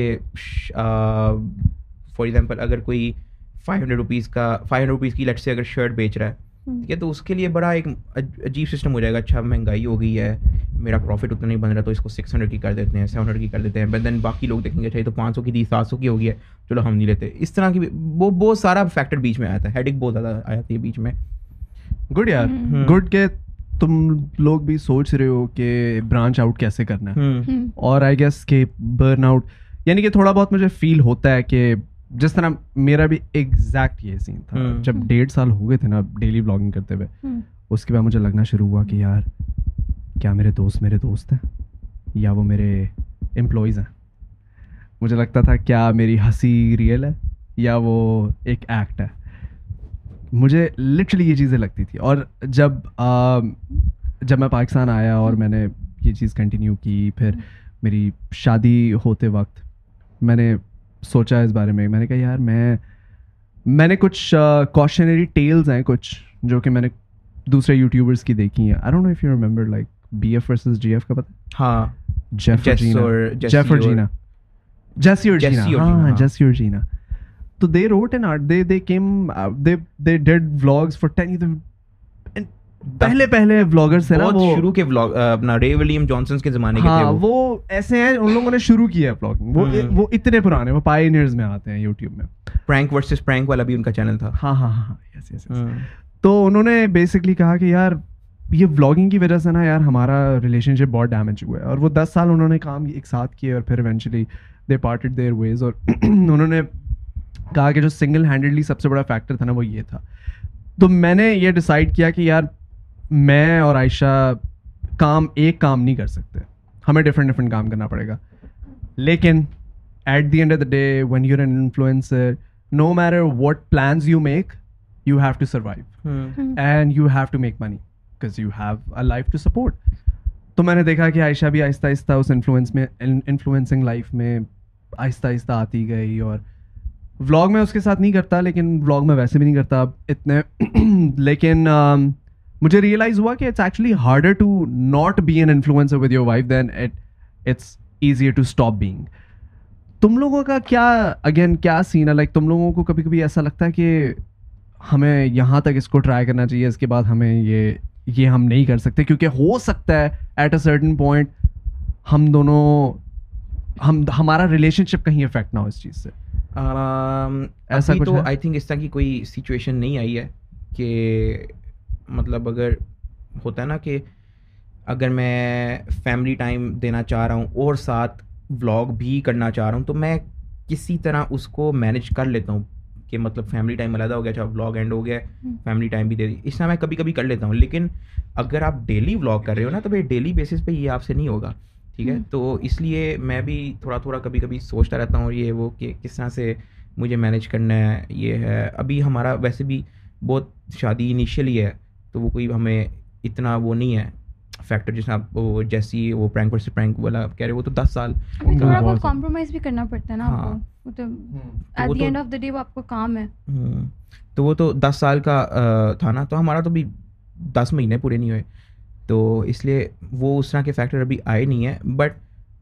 فار ایگزامپل اگر کوئی فائیو ہنڈریڈ روپیز کا فائیو ہنڈریڈ روپیز کی لیٹ سے اگر شرٹ بیچ رہا ہے, ٹھیک ہے, تو اس کے لیے بڑا ایک عجیب سسٹم ہو جائے گا. اچھا مہنگائی ہو گئی ہے, میرا پروفٹ اتنا نہیں بن رہا, تو اس کو سکس ہنڈریڈ کی کر دیتے ہیں, سیون ہنڈریڈ کی کر دیتے ہیں. بٹ دین باقی لوگ دیکھیں گے چاہیے تو پانچ سو کی دی, سات سو کی ہو گئی ہے, چلو ہم نہیں لیتے. اس طرح کی وہ بہت سارا فیکٹر بیچ میں آیا تھا, ہیڈک بہت زیادہ آیا تھا یہ بیچ میں. گڈ یار, گڈ کہ تم لوگ بھی سوچ رہے ہو کہ برانچ آؤٹ کیسے کرنا ہے. اور آئی گیس کہ برن آؤٹ, یعنی کہ تھوڑا بہت مجھے فیل ہوتا ہے کہ جس طرح میرا بھی ایگزیکٹ یہ سین تھا. جب ڈیڑھ سال ہو گئے تھے نا ڈیلی بلاگنگ کرتے ہوئے, اس کے بعد مجھے لگنا شروع ہوا کہ یار کیا میرے دوست میرے دوست ہیں یا وہ میرے امپلائیز ہیں. مجھے لگتا تھا کیا میری ہنسی ریئل ہے یا وہ ایک ایکٹ ہے. مجھے لٹرلی یہ چیزیں لگتی تھی. اور جب جب میں پاکستان آیا اور میں نے یہ چیز کنٹینیو کی, پھر میری شادی ہوتے وقت میں نے سوچا اس بارے میں. میں نے کہا یار میں میں نے کچھ کوشنری ٹیلز ہیں کچھ جو کہ میں نے دوسرے یوٹیوبرس کی دیکھی ہیں. I don't know if you remember like be F versus G F کا پتہ؟ ہاں, جیف اور جیف اور جینا جیسی اور جینا ہاں جیسی اور جینا. تو they wrote an art, they they came uh, they they did vlogs for ten years. پہلے پہلے vloggers تھے نا وہ شروع کے vlog اپنا رے ولیم جانسنس کے زمانے کے تھے. ہاں وہ ایسے ہیں ان لوگوں نے شروع کیا ہے vlogging. وہ وہ اتنے پرانے وہ pioneers میں آتے ہیں یوٹیوب میں. prank versus prank والا بھی ان کا چینل تھا. ہاں ہاں ہاں یس یس. تو انہوں نے بیسکلی کہا کہ یار یہ vlogging کی وجہ سے نا یار ہمارا ریلیشن شپ بہت ڈیمیج ہوا ہے. اور وہ دس سال انہوں نے کام ایک ساتھ کیے اور پھر eventually they parted their ways. اور انہوں نے کہا کہ جو سنگل ہینڈیڈلی سب سے بڑا فیکٹر تھا نا وہ یہ تھا. تو میں نے یہ ڈیسائیڈ کیا کہ یار میں اور عائشہ کام ایک کام نہیں کر سکتے, ہمیں ڈفرینٹ ڈفرینٹ کام کرنا پڑے گا. لیکن at the end of the day when you are an influencer, no matter what plans you make, you have to survive and you have to make money because you have a life to support. تو میں نے دیکھا کہ عائشہ بھی آہستہ آہستہ اس influence میں انفلوئنسنگ لائف میں آہستہ آہستہ آتی گئی. اور ولاگ میں اس کے ساتھ نہیں کرتا, لیکن ولاگ میں ویسے بھی نہیں کرتا اتنے. لیکن مجھے ریئلائز ہوا کہ it's actually harder to not be an influencer with your wife than it it's easier to stop being. تم لوگوں کا کیا اگین کیا سین ہے؟ لائک تم لوگوں کو کبھی کبھی ایسا لگتا ہے کہ ہمیں یہاں تک اس کو ٹرائی کرنا چاہیے, اس کے بعد ہمیں یہ یہ ہم نہیں کر سکتے کیونکہ ہو سکتا ہے ایٹ اے سرٹن پوائنٹ ہم دونوں ہم ہمارا ریلیشن شپ کہیں افیکٹ نہ ہو اس چیز سے؟ ایسا تو آئی تھنک اس طرح کی کوئی سچویشن نہیں آئی ہے کہ مطلب اگر ہوتا ہے نا کہ اگر میں فیملی ٹائم دینا چاہ رہا ہوں اور ساتھ ولاگ بھی کرنا چاہ رہا ہوں تو میں کسی طرح اس کو مینیج کر لیتا ہوں کہ مطلب فیملی ٹائم علیحدہ ہو گیا, اچھا ولاگ اینڈ ہو گیا, فیملی ٹائم بھی دے دی, اس طرح میں کبھی کبھی کر لیتا ہوں. لیکن اگر آپ ڈیلی ولاگ کر رہے ہو نا تو بھائی ڈیلی بیسس پہ یہ آپ سے نہیں ہوگا, ٹھیک ہے. تو اس لیے میں بھی تھوڑا تھوڑا کبھی کبھی سوچتا رہتا ہوں یہ وہ کہ کس طرح سے مجھے مینیج کرنا ہے. یہ ہے ابھی ہمارا ویسے بھی بہت شادی انیشیلی ہے تو وہ کوئی ہمیں اتنا وہ نہیں ہے فیکٹر جس آپ وہ جیسی وہ پرینک ورسز پرینک والا کہہ رہے وہ تو دس سال تھوڑا بہت کمپرومائز بھی کرنا پڑتا ہے نا آپ کو, تو at the end of the day وہ آپ کو کام ہے. تو وہ تو دس سال کا تھا نا, تو ہمارا تو بھی دس مہینے پورے نہیں ہوئے, تو اس لیے وہ اس طرح کے فیکٹر ابھی آئے نہیں ہیں. بٹ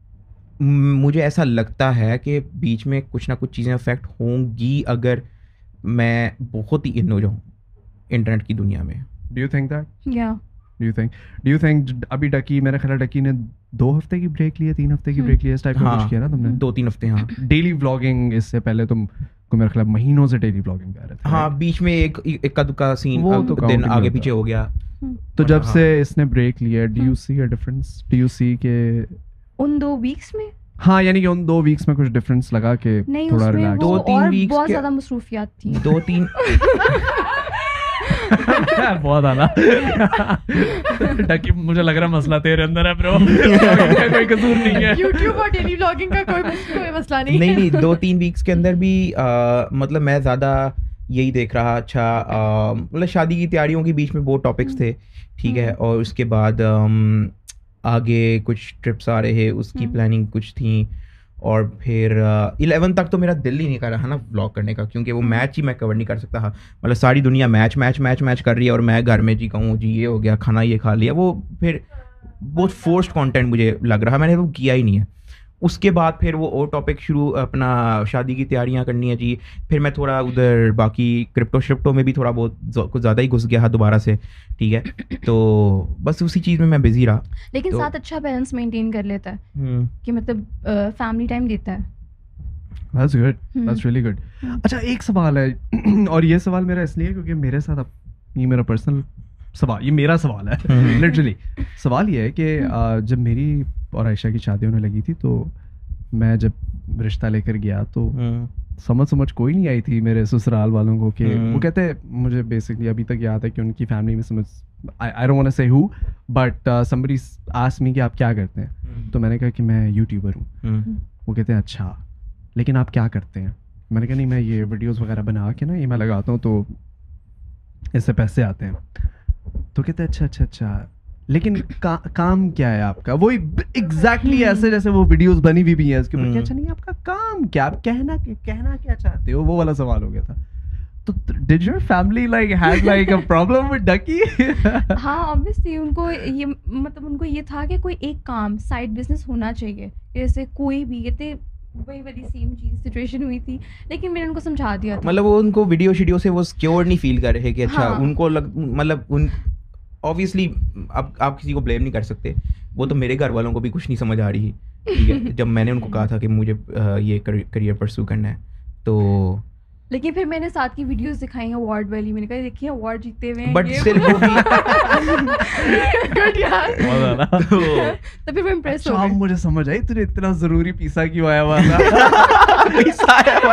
مجھے ایسا لگتا ہے کہ بیچ میں کچھ نہ کچھ چیزیں افیکٹ ہوں گی اگر میں بہت ہی ان ہو جاؤں انٹرنیٹ کی دنیا میں. Do you think that? یا do you think do you think ابھی ڈکی میرا خیال ہے ڈکی نے دو ہفتے کی بریک لی ہے, تین ہفتے کی بریک لی ہے, اس ٹائپ کا کچھ کیا نا تم نے؟ دو تین ہفتے. ہاں ڈیلی ولاگنگ اس سے پہلے تم کو میرا خیال مہینوں سے ڈیلی ولاگنگ کر رہے تھے. ہاں بیچ میں ایک اکا دکا سین دن آگے پیچھے ہو گیا. تو جب سے اس نے بریک لیا do you see a difference? Do you see کہ ان دو ویکس میں ہاں یعنی کہ ان دو ویکس میں کچھ ڈفرنس لگا کہ تھوڑا ریلیکس؟ دو تین ویکس بہت زیادہ مصروفیات تھی. دو تین بہت آنا ڈکی مجھے لگ رہا مسئلہ تیرے اندر ہے برو, کوئی قصور نہیں ہے. یوٹیوب اور ڈیلی ولاگنگ کا کوئی کوئی مسئلہ نہیں. نہیں نہیں دو تین ویکس کے اندر بھی مطلب میں زیادہ یہی دیکھ رہا. اچھا مطلب شادی کی تیاریوں کے بیچ میں بہت ٹاپکس تھے, ٹھیک ہے, اور اس کے بعد آگے کچھ ٹرپس آ رہے, اس کی پلاننگ کچھ تھیں, اور پھر الیون تک تو میرا دل ہی نہیں کر رہا نا ولاگ کرنے کا کیونکہ وہ میچ ہی میں کور نہیں کر سکتا. مطلب ساری دنیا میچ میچ میچ میچ کر رہی ہے اور میں گھر میں جی کہوں جی یہ ہو گیا کھانا یہ کھا لیا, وہ پھر بہت فورسڈ کانٹینٹ مجھے لگ رہا, میں نے وہ کیا ہی نہیں ہے. اس کے بعد پھر وہ اور ٹاپک شروع اپنا شادی کی تیاریاں کرنی ہے جی, پھر میں تھوڑا ادھر باقی کرپٹو شرپٹو میں بھی تھوڑا بہت کچھ زیادہ ہی گھس گیا دوبارہ سے, ٹھیک ہے. تو بس اسی چیز میں میں بزی رہا, لیکن ساتھ اچھا بیلنس مینٹین کر لیتا ہے کہ مطلب فیملی ٹائم دیتا ہے. That's good. That's really good. اچھا ایک سوال ہے, اور یہ سوال میرا اس لیے کیونکہ میرے ساتھ اب یہ میرا پرسنل سوال, یہ میرا سوال ہے لٹرلی. سوال یہ ہے کہ جب میری اور عائشہ کی شادی ہونے لگی تھی تو میں جب رشتہ لے کر گیا تو سمجھ سمجھ کوئی نہیں آئی تھی میرے سسرال والوں کو کہ وہ کہتے ہیں مجھے بیسکلی ابھی تک یاد ہے کہ ان کی فیملی میں سمجھ I don't want to say who but somebody asked me کہ آپ کیا کرتے ہیں, تو میں نے کہا کہ میں یوٹیوبر ہوں. وہ کہتے ہیں اچھا لیکن آپ کیا کرتے ہیں؟ میں نے کہا نہیں میں یہ ویڈیوز وغیرہ بنا کے نا یہ میں لگاتا ہوں تو اس سے پیسے آتے ہیں. تو کہتے ہیں اچھا اچھا اچھا لیکن کام کیا ہے آپ کا؟ وہی ایگزیکٹلی ایسے جیسے وہ ویڈیوز بنی ہوئی بھی ہیں اس کے اوپر کہ اچھا نہیں آپ کا کام کیا, آپ کہنا کہنا کیا چاہتے ہو, وہ والا سوال ہو گیا تھا. تو did your family like had like a problem with Ducky? ہاں obviously ان کو یہ مطلب ان کو یہ تھا کہ کوئی ایک کام سائڈ بزنس ہونا چاہیے, جیسے کوئی بھی کہتے وہی والی سیم چیز سچویشن ہوئی تھی, لیکن میں نے ان کو سمجھا دیا تھا. مطلب وہ ان کو ویڈیو شیڈیو سے وہ سیکیور نہیں فیل کر رہے کہ اچھا ان کو مطلب ان obviously اب آپ کسی کو بلیم نہیں کر سکتے, وہ تو میرے گھر والوں کو بھی کچھ نہیں سمجھ آ رہی ٹھیک ہے جب میں نے ان کو کہا تھا کہ مجھے یہ کریئر پرسو کرنا ہے. تو لیکن پھر میں نے ساتھ کی ویڈیوز دکھائی ہیں اوارڈ والی, میں نے کہا دیکھیے اوارڈ جیتے ہوئے ہیں بٹ اسٹل وہ بھی گڈ یار. تو پھر میں امپریس ہو گئی. مجھے سمجھ آئی تجھے اتنا ضروری پیسا کیوں آیا ہوا تھا, پیسا آیا ہوا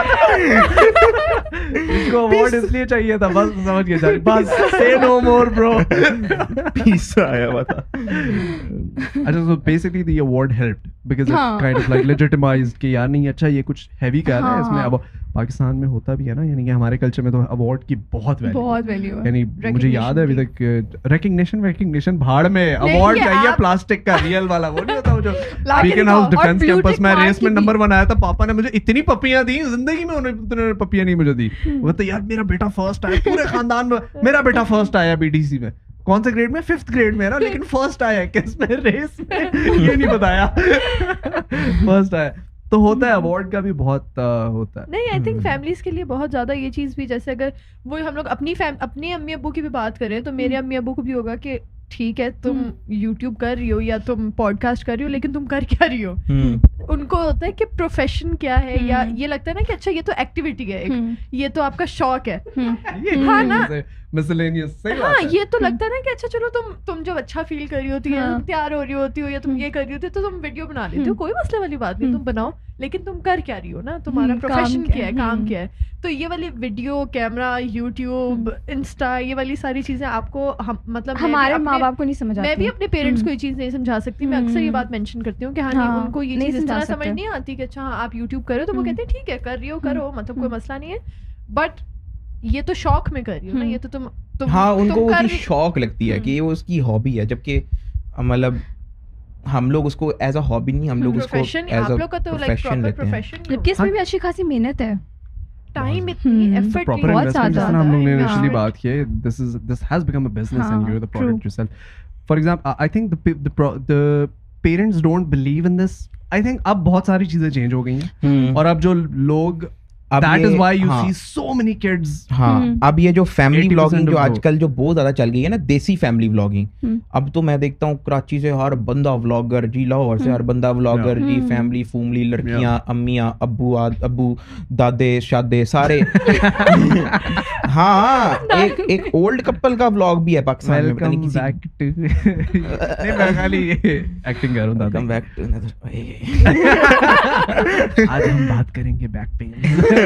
اس کو اوارڈ اس لیے چاہیے تھا بس سمجھ گئے جاری بس say no more bro پیسا آیا ہوا تھا. اچھا so basically the award helped because it kind of like legitimized کہ یار نہیں اچھا یہ کچھ ہیوی کر رہا ہے اس میں. اب پاکستان میں ہوتا بھی ہے نا, یعنی کہ ہمارے کلچر میں تو اوارڈ کی بہت ویلیو بہت ویلیو ہے. یعنی مجھے یاد ہے ابھی تک ریکگنیشن ریکگنیشن بھاڑ میں اوارڈ چاہیے پلاسٹک کا ریئل والا, وہ نہیں ہوتا وہ جو بیکن ہاؤس ڈیفینس کیمپس میں ریس میں نمبر ون آیا تھا, پاپا نے مجھے اتنی پپیاں دی زندگی میں, انہوں نے اتنے پپیاں نہیں مجھے دی. وہ تو یار میرا بیٹا فرسٹ آیا پورے خاندان میں, میرا بیٹا فرسٹ آیا بی ڈی سی میں, کون سے گریڈ میں؟ ففتھ گریڈ میں نا, لیکن فرسٹ آیا کس میں ریس میں یہ نہیں بتایا فرسٹ آیا. تو ہوتا ہے اوارڈ کا بھی بہت ہوتا ہے. نہیں آئی تھنک فیملیز کے لیے بہت زیادہ یہ چیز بھی, جیسے اگر وہ ہم لوگ اپنی اپنی امی ابو کی بھی بات کریں تو میرے امی ابو کو بھی ہوگا کہ ٹھیک ہے تم یوٹیوب کر رہی ہو یا تم پوڈ کاسٹ کر رہی ہو لیکن تم کر کیا رہی ہو. ان کو ہوتا ہے کہ پروفیشن کیا ہے, یا یہ لگتا ہے نا کہ اچھا یہ تو ایکٹیویٹی ہے, یہ تو آپ کا شوق ہے. ہاں نا, ہاں یہ تو لگتا ہے نا کہ اچھا چلو تم تم جب اچھا فیل کر رہی ہوتی ہے, تم تیار ہو رہی ہوتی ہو یا تم یہ کر رہی ہوتی ہو تو تم ویڈیو بنا لیتی ہو, کوئی مسئلے والی بات نہیں, تم بناؤ, لیکن تم کر کیا رہی ہو نا, تمہارا پروفیشن کیا ہے, کام کیا ہے. تو یہ والی ویڈیو کیمرہ یوٹیوب انسٹا یہ والی ساری چیزیں آپ کو مطلب ہمارے ماں باپ کو نہیں سمجھ آتی. میں بھی اپنے پیرنٹس کو یہ چیز نہیں سمجھا سکتی, میں اکثر یہ بات مینشن کرتی ہوں کہ ہاں نہیں ان کو یہ چیز اس طرح سمجھ نہیں آتی کہ اچھا آپ یوٹیوب کرو, تو وہ کہتے ہیں ٹھیک ہے کر رہی ہو کرو, مطلب کوئی مسئلہ نہیں ہے, بٹ یہ تو شوق میں کر رہی ہو نا, یہ تو تم ہاں ان کو وہ شوق لگتی ہے کہ وہ اس کی ہابی ہے, جبکہ مطلب ہم لوگ اس کو ایز اے ہابی نہیں, ہم لوگ اس کو ایز اے پروفیشن لیتے ہیں, جبکہ اس میں بھی اچھی خاصی محنت ہے, ٹائم اتنی ایفرٹ بہت زیادہ. ہم لوگ نے انیشلی بات کی this is this has become a business and you are the product yourself. For example I think the parents don't believe in this. I think اب بہت ساری چیزیں چینج ہو گئی ہیں, اور اب جو لوگ that is why you see so many kids. ہاں اب یہ جو فیملی ولاگنگ جو آج کل جو بہت زیادہ چل گئی ہے نا, دیسی فیملی ولاگنگ, اب تو میں دیکھتا ہوں کراچی سے ہر بندہ ولاگر جی, لاہور سے ہر بندہ ولاگر جی, فیملی فوملی لڑکیاں امیاں ابو ابو دادے شادے سارے. ہاں ایک ایک اولڈ کپل کا ولاگ بھی ہے پاکستان میں, پتہ نہیں کسی میں خالی ایکٹنگ کر رہا ہوں. کم بیک آج ہم بات کریں گے بیک پین.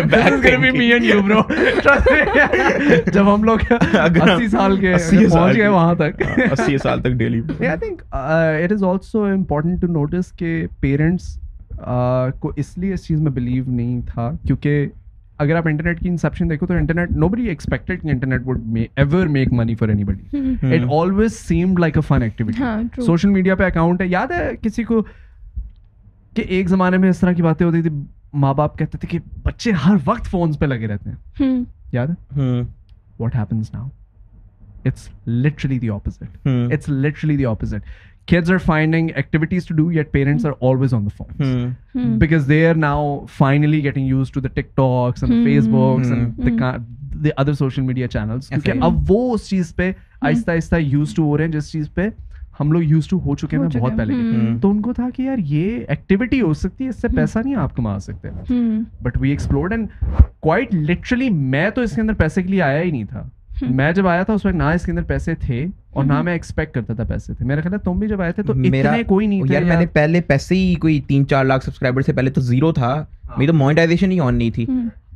جب ہم لوگ اسی سال کے پہنچ گئے وہاں تک, اسی سال تک daily. I think it is also important to notice کہ پیرنٹس کو اس لیے اس چیز میں بلیو نہیں تھا کیونکہ اگر آپ انٹرنیٹ کی انسیپشن دیکھو تو انٹرنیٹ نو بڈی ایکسپیکٹڈ کہ internet would ever make money for anybody. It always seemed like a fun activity. Social media پہ اکاؤنٹ ہے, یاد ہے کسی کو کہ ایک زمانے میں اس طرح کی باتیں ہوتی تھی, ماں باپ کہتے تھے کہ بچے ہر وقت فونز پہ لگے رہتے ہیں, یاد ہے؟ What happens now, it's literally the opposite. It's literally the opposite. Kids are finding activities to do, yet parents are always on the phones hmm. because they are now finally getting used to the TikToks and the Facebooks and the the other social media channels. Because ab wo us cheez pe aista aista used to ho rahe hain jis cheez pe ہم لوگ use to ہو چکے ہیں بہت پہلے. تو ان کو تھا کہ یار یہ ایکٹیویٹی ہو سکتی ہے, اس سے پیسہ نہیں آپ کما سکتے. But we explored and quite literally میں تو اس کے اندر پیسے کے لیے آیا ہی نہیں تھا. میں جب آیا تھا اس وقت نہ اس کے اندر پیسے تھے اور نہ میں ایکسپیکٹ کرتا تھا پیسے تھے. میرا خیال ہے تم بھی جب آئے تھے تو اتنے کوئی نہیں تھے. یار میں نے پہلے پیسے ہی کوئی تین چار لاکھ سبسکرائبر سے پہلے تو زیرو تھا, میری تو مونیٹائزیشن ہی آن نہیں تھی.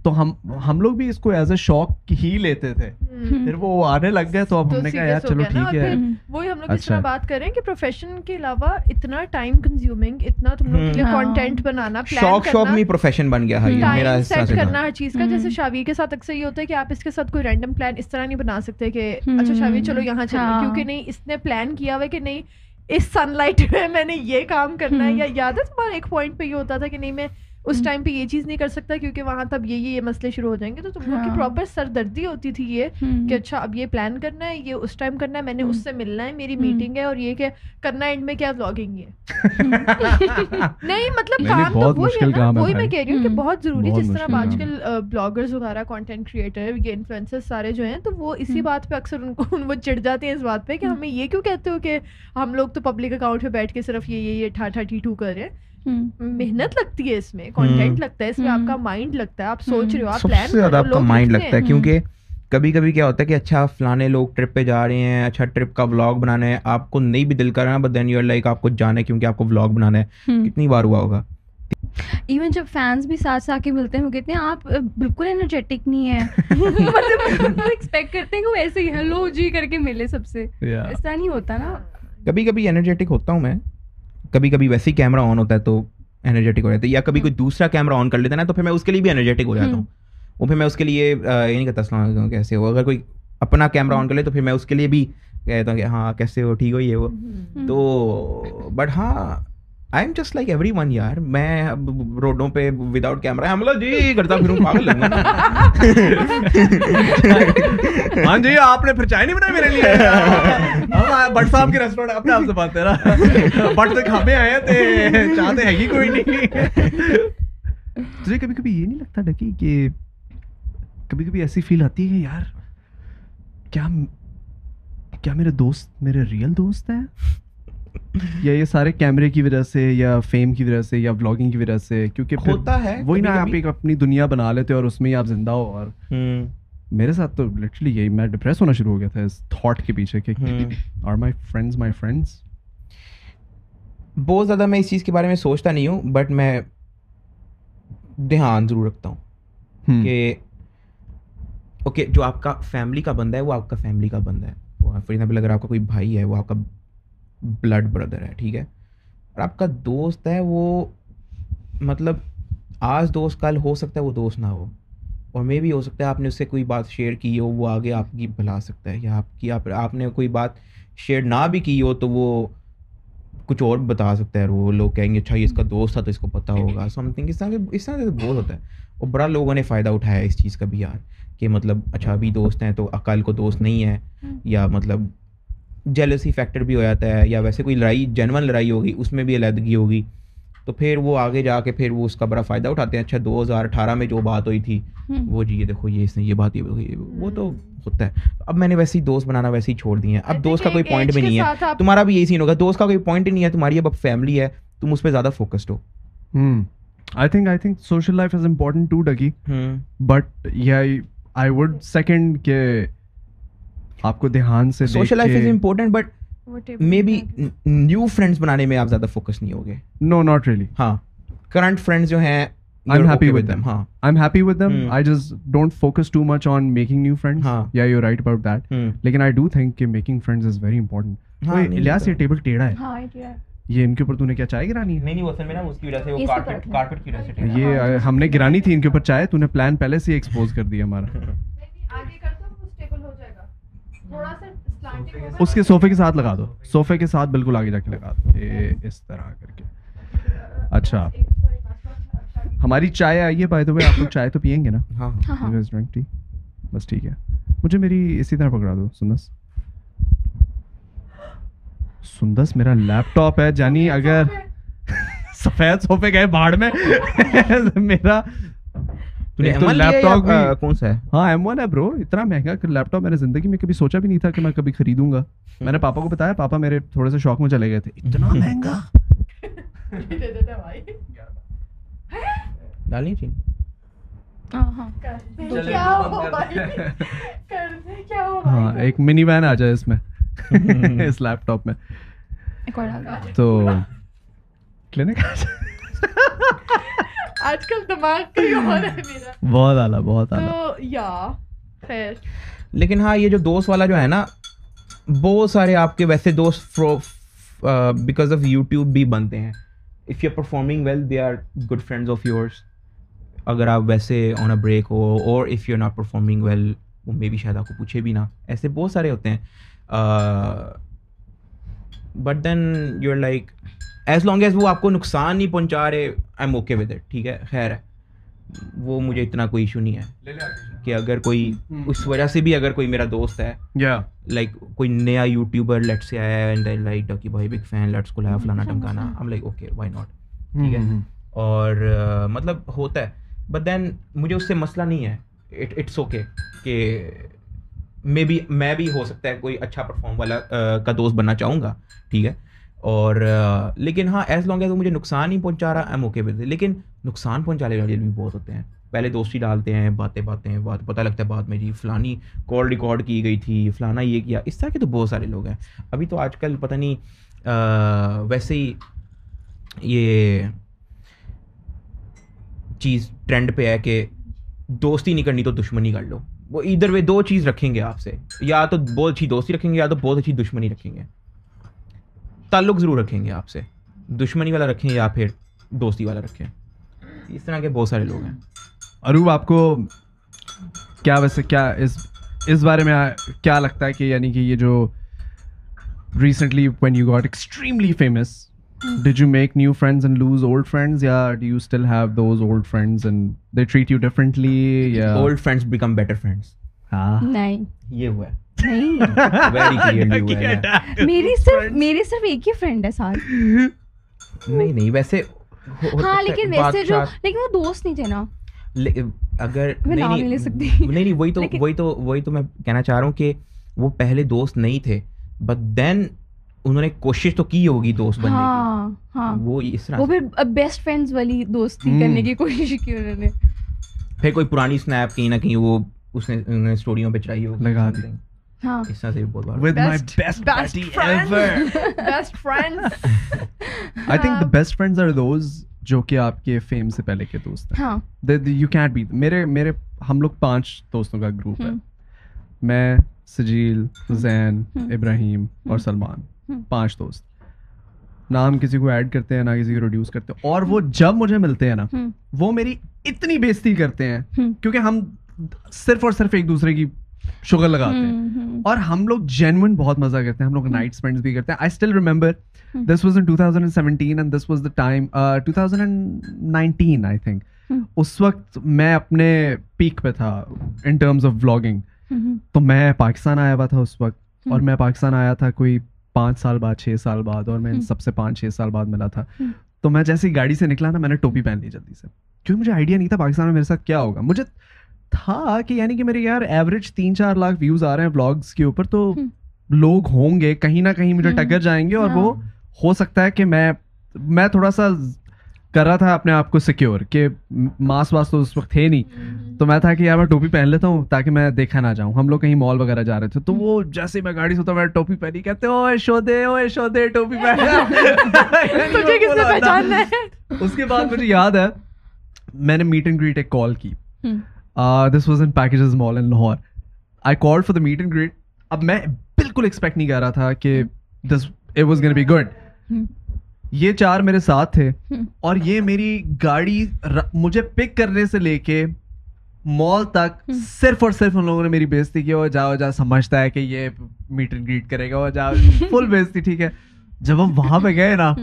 تو ہم ہم لوگ بھی اس کو ایز اے شوق ہی لیتے تھے, پھر وہ آنے لگ گئے تو اب ہم نے کہا یار چلو ٹھیک ہے. وہی ہم لوگ اس طرح بات کریں کہ پروفیشن کے علاوہ اتنا ٹائم کنزیومنگ, اتنا تم لوگ کے لیے کانٹینٹ بنانا, شوق شوق میں پروفیشن بن گیا ہے میرا, سیٹ کرنا ہر چیز کا. جیسے شاویر کے ساتھ اکثر یہ ہوتا ہے کہ آپ اس کے ساتھ کوئی رینڈم پلان اس طرح نہیں بنا سکتے کہ اچھا شاویر چلو یہاں چلو, کیونکہ نہیں اس نے پلان کیا ہوا کہ نہیں اس سن لائٹ میں میں نے یہ کام کرنا ہے. یا یاد ہے تمہارا ایک پوائنٹ پہ یہ ہوتا تھا کہ نہیں میں اس ٹائم پہ یہ چیز نہیں کر سکتا کیونکہ وہاں تب یہ یہ مسئلے شروع ہو جائیں گے. تو تم لوگ کی پراپر سردردی ہوتی تھی یہ کہ اچھا اب یہ پلان کرنا ہے, یہ اس ٹائم کرنا ہے, میں نے اس سے ملنا ہے, میری میٹنگ ہے, اور یہ کہ کرنا اینڈ میں کیا ولاگنگ ہے. نہیں مطلب کام تو وہی ہے نا, وہی میں کہہ رہی ہوں کہ بہت ضروری. جس طرح آج کل بلاگرز وغیرہ, کانٹینٹ کریٹر, یہ انفلوئنسرز سارے جو ہیں, تو وہ اسی بات پہ اکثر ان کو وہ چڑھ جاتے ہیں اس بات پہ کہ ہمیں یہ کیوں کہتے ہو کہ ہم لوگ تو پبلک اکاؤنٹ پہ بیٹھ کے صرف یہ یہ ٹھا ٹھا ٹی ٹو کر رہے ہیں. محنت لگتی ہے اس میں, کانٹینٹ لگتا ہے اس میں, آپ کا مائنڈ لگتا ہے, آپ سوچ رہے ہو, آپ پلان کر رہے ہو, آپ کا مائنڈ لگتا ہے. کیونکہ کبھی کبھی کیا ہوتا ہے کہ اچھا فلانے لوگ ٹرپ پہ جا رہے ہیں, اچھا ٹرپ کا ولاگ بنانا ہے, آپ کو نہیں بھی دل کر رہا, but then you are like آپ کو جانا ہے کیونکہ آپ کو ولاگ بنانا ہے. کتنی بار ہوا ہوگا ایون جب فینس بھی ساتھ ساتھ کے ملتے ہیں وہ کہتے ہیں آپ بالکل انرجیٹک نہیں ہیں, مطلب ایکسپیکٹ کرتے ہیں کہ وہ ایسے ہی ہیلو جی کر کے ملے سب سے, اس طرح نہیں ہوتا نا. کبھی کبھی انرجیٹک ہوتا ہوں میں, کبھی کبھی ویسے ہی کیمرہ آن ہوتا ہے تو انرجیٹک ہو جاتا ہے, یا کبھی کوئی دوسرا کیمرہ آن کر لیتا ہے نا تو پھر میں اس کے لیے بھی انرجیٹک ہو جاتا ہوں. وہ پھر میں اس کے لیے یہ نہیں کہتا السلام علیکم کیسے ہو, اگر کوئی اپنا کیمرہ آن کر لے تو پھر میں اس کے لیے بھی کہتا ہوں کہ ہاں کیسے ہو, ٹھیک ہو, یہ وہ. تو بٹ ہاں I am just like everyone یار, میں روڈوں پہ وداؤٹ کیمرہ ہم لوگ جی کرتا پھر پاگل لگوں. ہاں جی آپ نے پھر چائے نہیں بنائی میرے لیے, بٹ صاحب کے ریسٹورینٹ اپنے آپ سے بات ہے نا, بٹ سے کھانے آئے تھے, چاہتے ہے ہی کوئی نہیں. تجھے کبھی کبھی یہ نہیں لگتا ڈکی کہ کبھی کبھی ایسی فیل آتی ہے کہ یار کیا کیا میرے دوست میرے ریئل دوست ہیں, یا یہ سارے کیمرے کی وجہ سے یا فیم کی وجہ سے یا ولاگنگ کی وجہ سے, کیونکہ ہوتا ہے وہی نا آپ ایک اپنی دنیا بنا لیتے ہو اور اس میں ہی آپ زندہ ہو. اور میرے ساتھ تو لٹرلی یہی, میں ڈپریس ہونا شروع ہو گیا تھا اس تھاٹ کے پیچھے کہ are my friends my friends. بہت زیادہ میں اس چیز کے بارے میں سوچتا نہیں ہوں, بٹ میں دھیان ضرور رکھتا ہوں کہ اوکے جو آپ کا فیملی کا بندہ ہے وہ آپ کا فیملی کا بندہ ہے. فار ایگزامپل اگر آپ کا کوئی بھائی ہے وہ آپ کا بلڈ بردر ہے, ٹھیک ہے, اور آپ کا دوست ہے وہ مطلب آج دوست کل ہو سکتا ہے وہ دوست نہ ہو, اور میں بھی ہو سکتا ہے آپ نے اس سے کوئی بات شیئر کی ہو وہ آگے آپ کی بھلا سکتا ہے, یا آپ کی آپ آپ نے کوئی بات شیئر نہ بھی کی ہو تو وہ کچھ اور بتا سکتا ہے, وہ لوگ کہیں گے اچھا یہ اس کا دوست تھا تو اس کو پتہ ہوگا سم تھنگ. اس طرح سے اس طرح سے بہت ہوتا ہے, اور بڑا لوگوں نے فائدہ اٹھایا اس چیز کا بھی یار کہ مطلب اچھا ابھی دوست ہیں تو کل کو دوست نہیں ہے, یا مطلب جیلسی فیکٹر بھی ہو جاتا ہے, یا ویسے کوئی لڑائی جینون لڑائی ہوگی اس میں بھی علیحدگی ہوگی تو پھر وہ آگے جا کے پھر وہ اس کا بڑا فائدہ اٹھاتے ہیں. اچھا دو ہزار اٹھارہ میں جو بات ہوئی تھی وہ جی یہ دیکھو یہ اس نے یہ بات یہ وہ تو ہوتا ہے. اب میں نے ویسے ہی دوست بنانا ویسے ہی چھوڑ دیے ہیں, اب دوست کا کوئی پوائنٹ بھی نہیں ہے. تمہارا بھی یہی سین ہوگا, دوست کا کوئی پوائنٹ ہی نہیں ہے, تمہاری اب فیملی ہے, تم اس پہ زیادہ فوکسڈ ہو. I think I think social life is important too, Dougie. But yeah, I would second کہ آپ کو دھیان سے social life is important, but maybe new friends بنانے میں آپ زیادہ فوکس نہیں ہوگے. No, not really. ہاں current friends جو ہیں I'm happy with them. ہاں I'm happy with them. I just don't focus too much on making new friends. Yeah, you're right about that. لیکن I do think کہ making friends is very important. Ilyas یہ table ٹیڑھا ہے. ہاں ٹیڑھا ہے. یہ ان کے اوپر تو نے کیا چائے گرانی ہے؟ نہیں نہیں وہ اصل میں نا اس کی وجہ سے وہ کارپٹ کارپٹ کی وجہ سے یہ ہم نے گرانی تھی ان کے اوپر چائے, تو نے پلان پہلے سے ایکسپوز کر دیا ہمارا. آگے کر دو اسٹیبل ہو جائے گا تھوڑا سا سلانٹنگ, اس کے صوفے کے ساتھ لگا دو, صوفے کے ساتھ بالکل آگے جا کے لگا دو اس طرح کر کے. اچھا ہماری چائے آئی ہے بائی دا وے, آپ لوگ چائے تو پیئیں گے نا؟ ہاں بس ٹھیک ہے. مجھے میری اسی طرح پکڑا دو سندس. سندس میرا لیپ ٹاپ ہے جانی, اگر سفید صوفے گئے باڑ میں میرا لیپ ٹاپ کون سا ہے؟ ہاں ایم ون ہے برو. اتنا مہنگا لیپ ٹاپ میں نے زندگی میں کبھی سوچا بھی نہیں تھا کہ میں کبھی خریدوں گا. میں نے پاپا کو بتایا, پاپا میرے تھوڑے سے شوق میں چلے گئے تھے, اتنا مہنگا ڈالنی چاہیے. ہاں ایک منی وین آ جائے اس میں اس لیپ ٹاپ میں تو کلینک آج کل دماغ کہیں اور ہے میرا. بہت اعلیٰ بہت اعلیٰ. تو یا خیر لیکن ہاں یہ جو دوست والا جو ہے نا, بہت سارے آپ کے ویسے دوست بیکاز آف یوٹیوب بھی بنتے ہیں. If you are performing well they are good friends of yours. اگر آپ ویسے آن اے بریک ہو, اور if you are not performing well, وہ مے بی شاید آپ کو پوچھے بھی نہ. ایسے بہت سارے ہوتے ہیں. But then you are like as long as وہ آپ کو نقصان نہیں پہنچا رہے, I am okay with it. ٹھیک ہے, خیر ہے, وہ مجھے اتنا کوئی ایشو نہیں ہے کہ اگر کوئی اس وجہ سے بھی اگر کوئی میرا دوست ہے لائک کوئی نیا یوٹیوبر لیٹ سے آیا ہے اینڈ لائک ڈکی بھائی بگ فین, لیٹس کو لایا فلانا ٹمکانا, I am like okay why not. ٹھیک ہے, اور مطلب ہوتا ہے. بٹ دین مجھے اس سے مسئلہ نہیں ہے, اٹس اوکے کہ مے بی میں بھی ہو سکتا ہے کوئی اچھا پرفارم والا کا دوست بننا چاہوں گا. ٹھیک ہے, اور لیکن ہاں ایز لانگ ایز وہ مجھے نقصان نہیں پہنچا رہا, آئی ایم اوکے ود. لیکن نقصان پہنچانے والے بھی بہت ہوتے ہیں. پہلے دوستی ڈالتے ہیں, باتیں باتیں بات پتہ لگتا ہے بعد میں جی فلانی کال ریکارڈ کی گئی تھی, فلانا یہ کیا. اس طرح کے تو بہت سارے لوگ ہیں. ابھی تو آج کل پتہ نہیں ویسے ہی یہ چیز ٹرینڈ پہ ہے کہ دوستی نہیں کرنی تو دشمنی کر لو. وہ ادھر وے دو چیز رکھیں گے آپ سے, یا تو بہت اچھی دوستی رکھیں گے یا تو بہت اچھی دشمنی رکھیں گے. تعلق ضرور رکھیں گے آپ سے, دشمنی والا رکھیں یا پھر دوستی والا رکھیں. اس طرح کے بہت سارے لوگ ہیں. اروب آپ کو کیا ویسے کیا اس اس بارے میں کیا لگتا ہے کہ یعنی کہ یہ جو recently when you got extremely famous, did you make new friends and lose old friends, یا do you still have those old friends and they treat you differently, یا old friends become better friends? ہاں نہیں یہ ہوا ہے نہیں, very clearly ہوا ہے. میری صرف میری صرف ایک ہی فرینڈ ہے ساتھ. نہیں نہیں ویسے ہاں لیکن ویسے جو لیکن وہ دوست نہیں تھے نا. اگر میں نام نہیں لے سکتی. نہیں نہیں وہی تو وہی تو وہی تو میں کہنا چاہ رہا ہوں کہ وہ پہلے دوست نہیں تھے, بٹ دین انہوں نے کوشش تو کی ہوگی دوست بننے کی. ہاں وہ اس طرح وہ پھر بیسٹ فرینڈز والی دوستی کرنے کی کوشش کی انہوں نے. پھر کوئی پرانی اسنیپ کہیں نہ کہیں وہ اس نے انہوں نے اسٹوریوں پہ چڑھائی ہو لگا دی. ہاں اس طرح سے بہت بار with my best buddy ever. Best friends. I think the best friends are those جو کہ آپ کے فیم سے پہلے کے دوست ہیں. ہاں you can't be. میرے میرے ہم لوگ پانچ دوستوں کا گروپ ہے, میں, سجیل, زین, ابراہیم اور سلمان, پانچ دوست. نہ ہم کسی کو ایڈ کرتے ہیں نہ کسی کو ریڈیوس کرتے ہیں, اور وہ جب مجھے ملتے ہیں نا وہ میری اتنی بےزتی کرتے ہیں کیونکہ ہم صرف اور صرف ایک دوسرے کی شغل لگاتے ہیں, اور ہم لوگ جینوئن بہت مزہ کرتے ہیں. ہم لوگ نائٹ اسپینڈ بھی کرتے ہیں. I still remember this was in two thousand seventeen and this was the time two thousand nineteen I think. اس وقت میں اپنے پیک پہ تھا ان ٹرمز آف ولاگنگ. تو میں پاکستان آیا ہوا تھا اس وقت, اور میں پاکستان آیا تھا کوئی پانچ سال بعد چھ سال بعد, اور میں سب سے پانچ چھ سال بعد ملا تھا. تو میں جیسے ہی گاڑی سے نکلا نا میں نے ٹوپی پہن لی جلدی سے, کیونکہ مجھے آئیڈیا نہیں تھا پاکستان میں میرے ساتھ کیا ہوگا. مجھے تھا کہ یعنی کہ میرے یار ایوریج تین چار لاکھ ویوز آ رہے ہیں ولاگس کے اوپر, تو لوگ ہوں گے کہیں نہ کہیں مجھے ٹکر جائیں گے, اور وہ ہو سکتا ہے کہ میں میں تھوڑا سا کر رہا تھا اپنے آپ کو سیکیور کہ ماس واس تو اس وقت تھے نہیں, تو میں تھا کہ یار میں ٹوپی پہن لیتا ہوں تاکہ میں دیکھا نہ جاؤں. ہم لوگ کہیں مال وغیرہ جا رہے تھے, تو وہ جیسے میں گاڑی سے ہوتا میں ٹوپی پہنی, کہتے اوے شودے اوے شودے ٹوپی پہنا. تجھے کس نے پہچاننا ہے؟ اس کے بعد مجھے یاد ہے میں نے میٹ اینڈ گریٹ ایک کال کی. This was in Packages Mall in Lahore. I called for the meet and greet. اب میں بالکل ایکسپیکٹ نہیں کر رہا تھا کہ this it was gonna be good. یہ چار میرے ساتھ تھے, اور یہ میری گاڑی مجھے پک کرنے سے لے کے مال تک صرف اور صرف ان لوگوں نے میری بےزتی کی. وہ جاؤ جا سمجھتا ہے کہ یہ میٹ اینڈ گریٹ کرے گا, وہ جاؤ فل بےزتی. ٹھیک ہے, جب ہم وہاں پہ گئے نا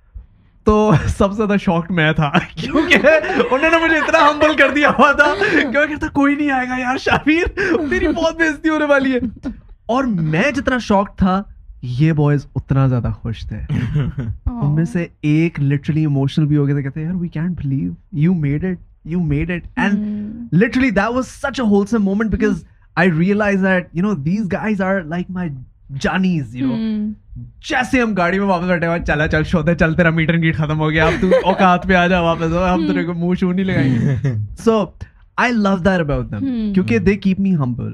تو سب سے زیادہ شاکڈ میں تھا, کیونکہ انہوں نے مجھے اتنا ہمبل کر دیا ہوا تھا کہ میں کہتا کوئی نہیں آئے گا یار شابیر, تیری بہت بےزتی ہونے والی ہے. اور میں جتنا شاکڈ تھا یہ بوائز اتنا زیادہ خوش تھے. ان میں سے ایک لٹرلی ایموشنل بھی ہو گیا تھا, کہتے یار we can't believe you made it you made it. And literally that was such a wholesome moment because I realise that you know these guys are like my جانیز. یو نو جیسے ہم گاڑی میں واپس بیٹھے ہوئے, چلا چل شوتے چل تیرا میٹ اینڈ گریٹ ختم ہو گیا, اب تو اوقات پہ آ جا واپس, ہم تیرے کو منہ شو نہیں لگائیں گے. So I love that about them کیونکہ دے کیپ می ہمبل.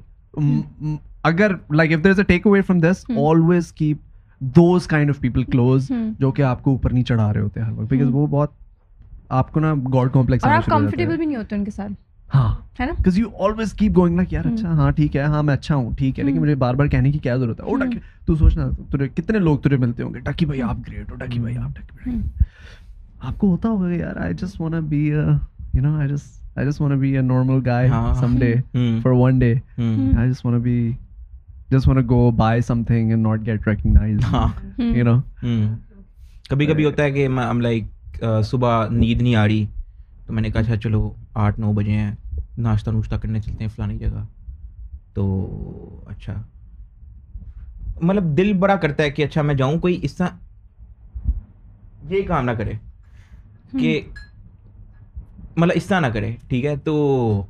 اگر like if there is a take away from this, always keep those kind of people close جو کہ آپ کو اوپر نہیں چڑھا رہے ہوتے ہر وقت, بیکاز وہ بہت آپ کو نا گاڈ کمپلیکس اور آپ کمفرٹیبل بھی نہیں ہوتے ان کے ساتھ. ہاں ہے نا, because you always keep going like یار اچھا ہاں ٹھیک ہے, ہاں میں اچھا ہوں ٹھیک ہے, لیکن مجھے بار بار کہنے کی کیا ضرورت ہے. او ڈکی تو سوچنا تجھے کتنے لوگ تجھے ملتے ہوں گے, ڈکی بھائی آپ گریٹ ہو, ڈکی بھائی آپ ڈکی بھائی. آپ کو ہوتا ہوگا یار I just wanna be a you know I just I just wanna be a normal guy someday for one day. I just wanna be just wanna go buy something and not get recognized. You know. کبھی کبھی ہوتا ہے کہ I'm like صبح نیند نہیں آ رہی تو میں نے کہا اچھا چلو آٹھ نو بجے ہیں, ناشتہ نوشتہ کرنے چلتے ہیں فلانی جگہ. تو اچھا مطلب دل بڑا کرتا ہے کہ اچھا میں جاؤں, کوئی اس طرح یہ کام نہ کرے کہ مطلب اس طرح نہ کرے, ٹھیک ہے. تو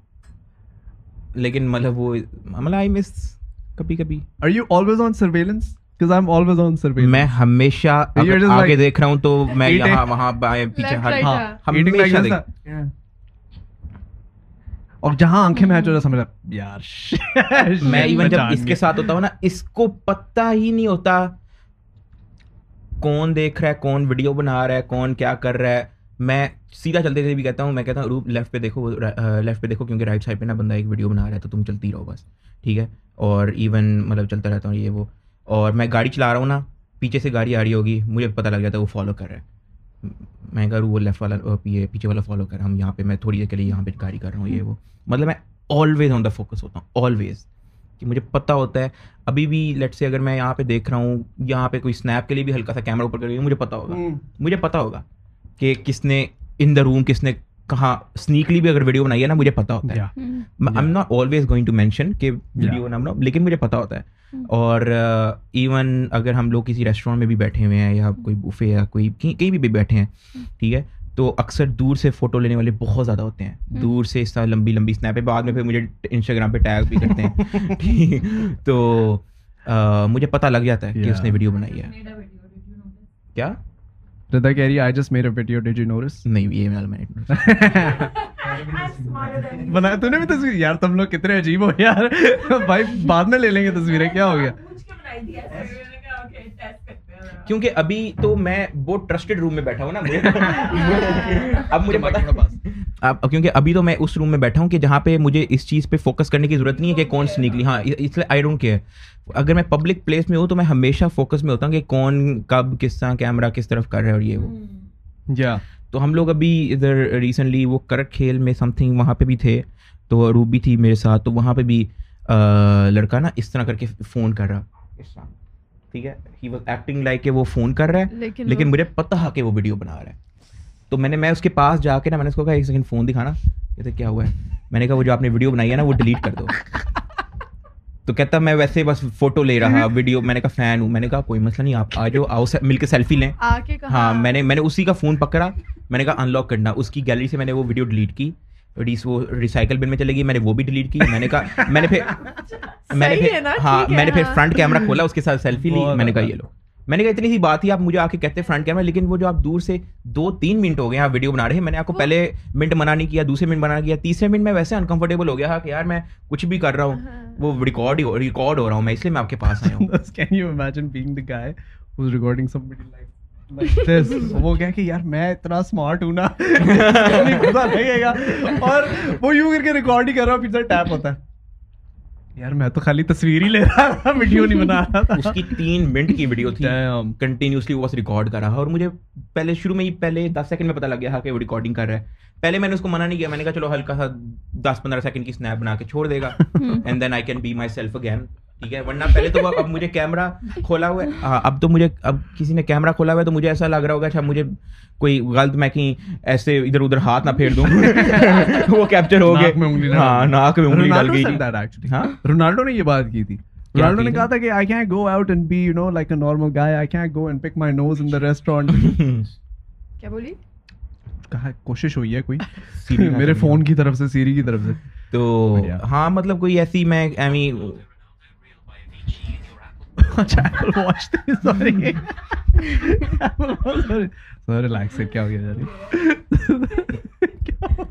لیکن مطلب وہ مطلب آئی مس کبھی کبھی. Are you always on surveillance? Because I'm always on surveillance. میں ہمیشہ آگے دیکھ رہا ہوں تو میں یہاں وہاں پیچھے ہمیشہ دیکھ, اور جہاں آنکھیں میں جو سمجھ یار میں ایون جب اس کے ساتھ ہوتا ہوں نا, اس کو پتہ ہی نہیں ہوتا کون دیکھ رہا ہے, کون ویڈیو بنا رہا ہے, کون کیا کر رہا ہے. میں سیدھا چلتے تھے بھی کہتا ہوں, میں کہتا ہوں روپ لیفٹ پہ دیکھو, لیفٹ پہ دیکھو, کیونکہ رائٹ سائڈ پہ نا بندہ ایک ویڈیو بنا رہا ہے تو تم چلتی رہو بس, ٹھیک ہے. اور ایون مطلب چلتا رہتا ہوں یہ وہ, اور میں گاڑی چلا رہا ہوں نا, پیچھے سے گاڑی آ رہی ہوگی, مجھے پتہ لگ جاتا ہے وہ فالو کر رہا ہے. میں کہا وہ لیفٹ والا پیچھے والا فالو کر رہا ہوں, یہاں پہ میں تھوڑی دیر کے لیے یہاں پہ گاڑی کر رہا ہوں یہ وہ. مطلب میں آلویز آن دا فوکس ہوتا ہوں, آلویز, کہ مجھے پتہ ہوتا ہے ابھی بھی لیٹ سے اگر میں یہاں پہ دیکھ رہا ہوں, یہاں پہ کوئی اسنیپ کے لیے بھی ہلکا سا کیمرہ اوپر کر رہی ہوں, مجھے پتہ ہوگا مجھے پتہ ہوگا کہ کس نے ان دا روم, کس نے کہاں اسنیکلی بھی اگر ویڈیو بنائی ہے نا, مجھے پتہ ہوتا ہے. I am not always going to mention کہ ویڈیو نہ بناؤ, لیکن مجھے پتہ ہوتا ہے. اور ایون اگر ہم لوگ کسی ریسٹورینٹ میں بھی بیٹھے ہوئے ہیں یا کوئی بوفے یا کوئی کہیں بھی بیٹھے ہیں, ٹھیک ہے, تو اکثر دور سے فوٹو لینے والے بہت زیادہ ہوتے ہیں, دور سے اس طرح لمبی لمبی اسنیپیں, بعد میں پھر مجھے انسٹاگرام پہ ٹیگ بھی کرتے ہیں, ٹھیک. تو مجھے پتہ لگ جاتا ہے کہ اس نے ویڈیو بنائی ہے. کیا ردا کہہ رہی ہے I just made a video, did you notice? نہیں یہ میں بنایا تو نے بھی تصویر. یار تم لوگ کتنے عجیب ہو یار بھائی, بعد میں لے لیں گے تصویریں, کیا ہو گیا. کیونکہ ابھی تو میں بہت ٹرسٹڈ روم میں بیٹھا ہوں نا, اب مجھے پتا اب کیونکہ ابھی تو میں اس روم میں بیٹھا ہوں کہ جہاں پہ مجھے اس چیز پہ فوکس کرنے کی ضرورت نہیں ہے کہ کون سنیکلی, ہاں اس لیے آئی ڈونٹ کیئر. اگر میں پبلک پلیس میں ہوں تو میں ہمیشہ فوکس میں ہوتا ہوں کہ کون کب کس طرح کیمرہ کس طرف کر رہا ہے اور یہ وہ. یا تو ہم لوگ ابھی ادھر ریسنٹلی وہ کرک کھیل میں سم تھنگ وہاں پہ بھی تھے, تو روبی تھی میرے ساتھ, تو وہاں پہ بھی لڑکا نا اس طرح کر کے فون کر رہا اس طرح, ٹھیک ہے. ہی واز ایکٹنگ لائک کہ وہ فون کر رہا ہے, لیکن مجھے پتہ ہے کہ وہ ویڈیو بنا رہا ہے. تو میں نے میں اس کے پاس جا کے نا میں نے اس کو کہا ایک سیکنڈ فون دکھانا. کہتے کیا ہوا ہے؟ میں نے کہا وہ جو آپ نے ویڈیو بنائی ہے نا وہ ڈیلیٹ کر دو. تو کہتا میں ویسے بس فوٹو لے رہا ویڈیو. میں نے کہا فین ہوں. میں نے کہا کوئی مسئلہ نہیں, آپ آ جاؤ, آؤ مل کے سیلفی لیں. ہاں میں نے میں نے اسی کا فون پکڑا, میں نے کہا ان لاک کرنا. اس کی گیلری سے میں نے وہ ویڈیو ڈیلیٹ کی, وہ ریسائیکل بن میں چلے گی. میں نے وہ بھی ڈیلیٹ کی. میں نے کہا میں نے پھر میں نے پھر ہاں میں نے پھر فرنٹ کیمرہ کھولا, اس کے ساتھ سیلفی لی. میں نے کہا یہ لو. میں نے کہا اتنی سی بات ہی آپ مجھے آ کے کہتے فرنٹ کیمرہ, لیکن وہ جو آپ دور سے دو تین منٹ ہو گئے آپ ویڈیو بنا رہے ہیں. میں نے آپ کو پہلے منٹ منع نہیں کیا, دوسرے منٹ منع کیا, تیسرے منٹ میں ویسے انکمفرٹیبل ہو گیا کہ یار میں کچھ بھی کر رہا ہوں, وہ ریکارڈ ریکارڈ ہو رہا ہوں میں, اس لیے میں آپ کے پاس آیا ہوں. Can you imagine being the guy who's recording somebody like like this? وہ کہہ کہ یار میں اتنا اسمارٹ ہوں نا, پتہ لگے گا, اور وہ یوں کر کے ریکارڈ ہی کر رہا ہوں, پیچھے ٹیپ ہوتا ہے. یار میں تو خالی تصویر ہی لے رہا تھا, ویڈیو نہیں بنا رہا تھا. اس کی تین منٹ کی ویڈیو تھی, کنٹینیوسلی وہ بس ریکارڈ کر رہا, اور مجھے پہلے شروع میں ہی پہلے دس سیکنڈ میں پتہ لگ گیا کہ وہ ریکارڈنگ کر رہا ہے. پہلے میں نے اس کو منع نہیں کیا, میں نے کہا چلو ہلکا سا دس پندرہ سیکنڈ کی اسنیپ بنا کے چھوڑ دے گا, and then I can be myself again, ٹھیک ہے. ورنہ پہلے تو اب مجھے کیمرہ کھولا ہوا ہے, ہاں اب تو مجھے اب کسی نے کیمرہ کھولا ہوا ہے تو مجھے ایسا لگ رہا ہوگا اچھا مجھے کوئی غلط میں کہیں ایسے ادھر ادھر ہاتھ نہ پھیر دوں, وہ کیپچر ہو گئے. ہاں ناک میں انگلی ڈال گئی. ہاں رونالڈو نے یہ بات کی تھی. رونالڈو نے کہا تھا کہ I can't go out and be you know like a normal guy. I can't go and pick my nose in the restaurant. کیا بولی؟ کہا کوشش ہوئی ہے کوئی میرے فون کی طرف سے, سیری کی طرف سے. تو ہاں مطلب کوئی ایسی میں ایمی اچھا Apple Watch تھی, سوری سر ریلیکس سے. کیا ہو گیا جاری, کیا ہو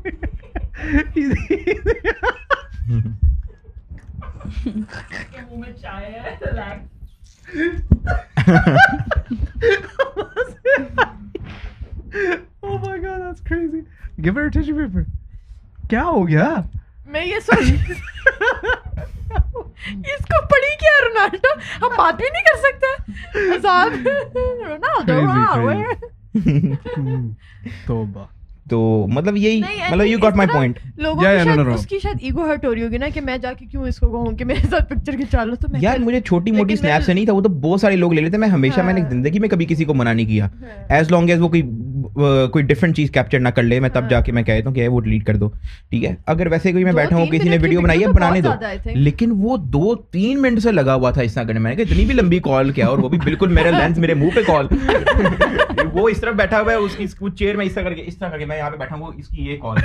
گیا. Oh my God, that's crazy. کیا ہو گیا؟ میں یہ سوچ اس کو پڑی کیا رونالڈو, ہم بات بھی نہیں کر سکتے عذاب رونالڈو. توبہ. تو مطلب یہی مطلب یو گاٹ مائی پوائنٹ. لوگوں کو شاید اس کی شاید ایگو ہرٹ ہو رہی ہوگی نا کہ میں جا کے کیوں اس کو کہوں کہ میرے ساتھ پکچر کھینچا لو. تو یار مجھے چھوٹی موٹی اسنیپ سے نہیں تھا, وہ تو بہت سارے لوگ لے لیتے. میں ہمیشہ میں نے زندگی میں کبھی کسی کو منع نہیں کیا, ایز لانگ ایز وہ کوئی کوئی ڈفرنٹ چیز کیپچر نہ کر لے, میں تب جا کے میں کہتا ہوں کہ وہ ڈیلیٹ کر دو, ٹھیک ہے. اگر ویسے کوئی میں بیٹھا ہوں کسی نے ویڈیو بنائی ہے بنانے دو, لیکن وہ دو تین منٹ سے لگا ہوا تھا اس طرح کرنے. میں نے کہا اتنی بھی لمبی کال کیا, اور وہ بھی بالکل میرا لینس میرے منہ پہ کال, وہ اس طرف بیٹھا ہوا ہے اس کی چیئر میں اس طرح کر کے اس طرح کر کے میں یہاں پہ بیٹھا ہوں, وہ اس کی یہ کال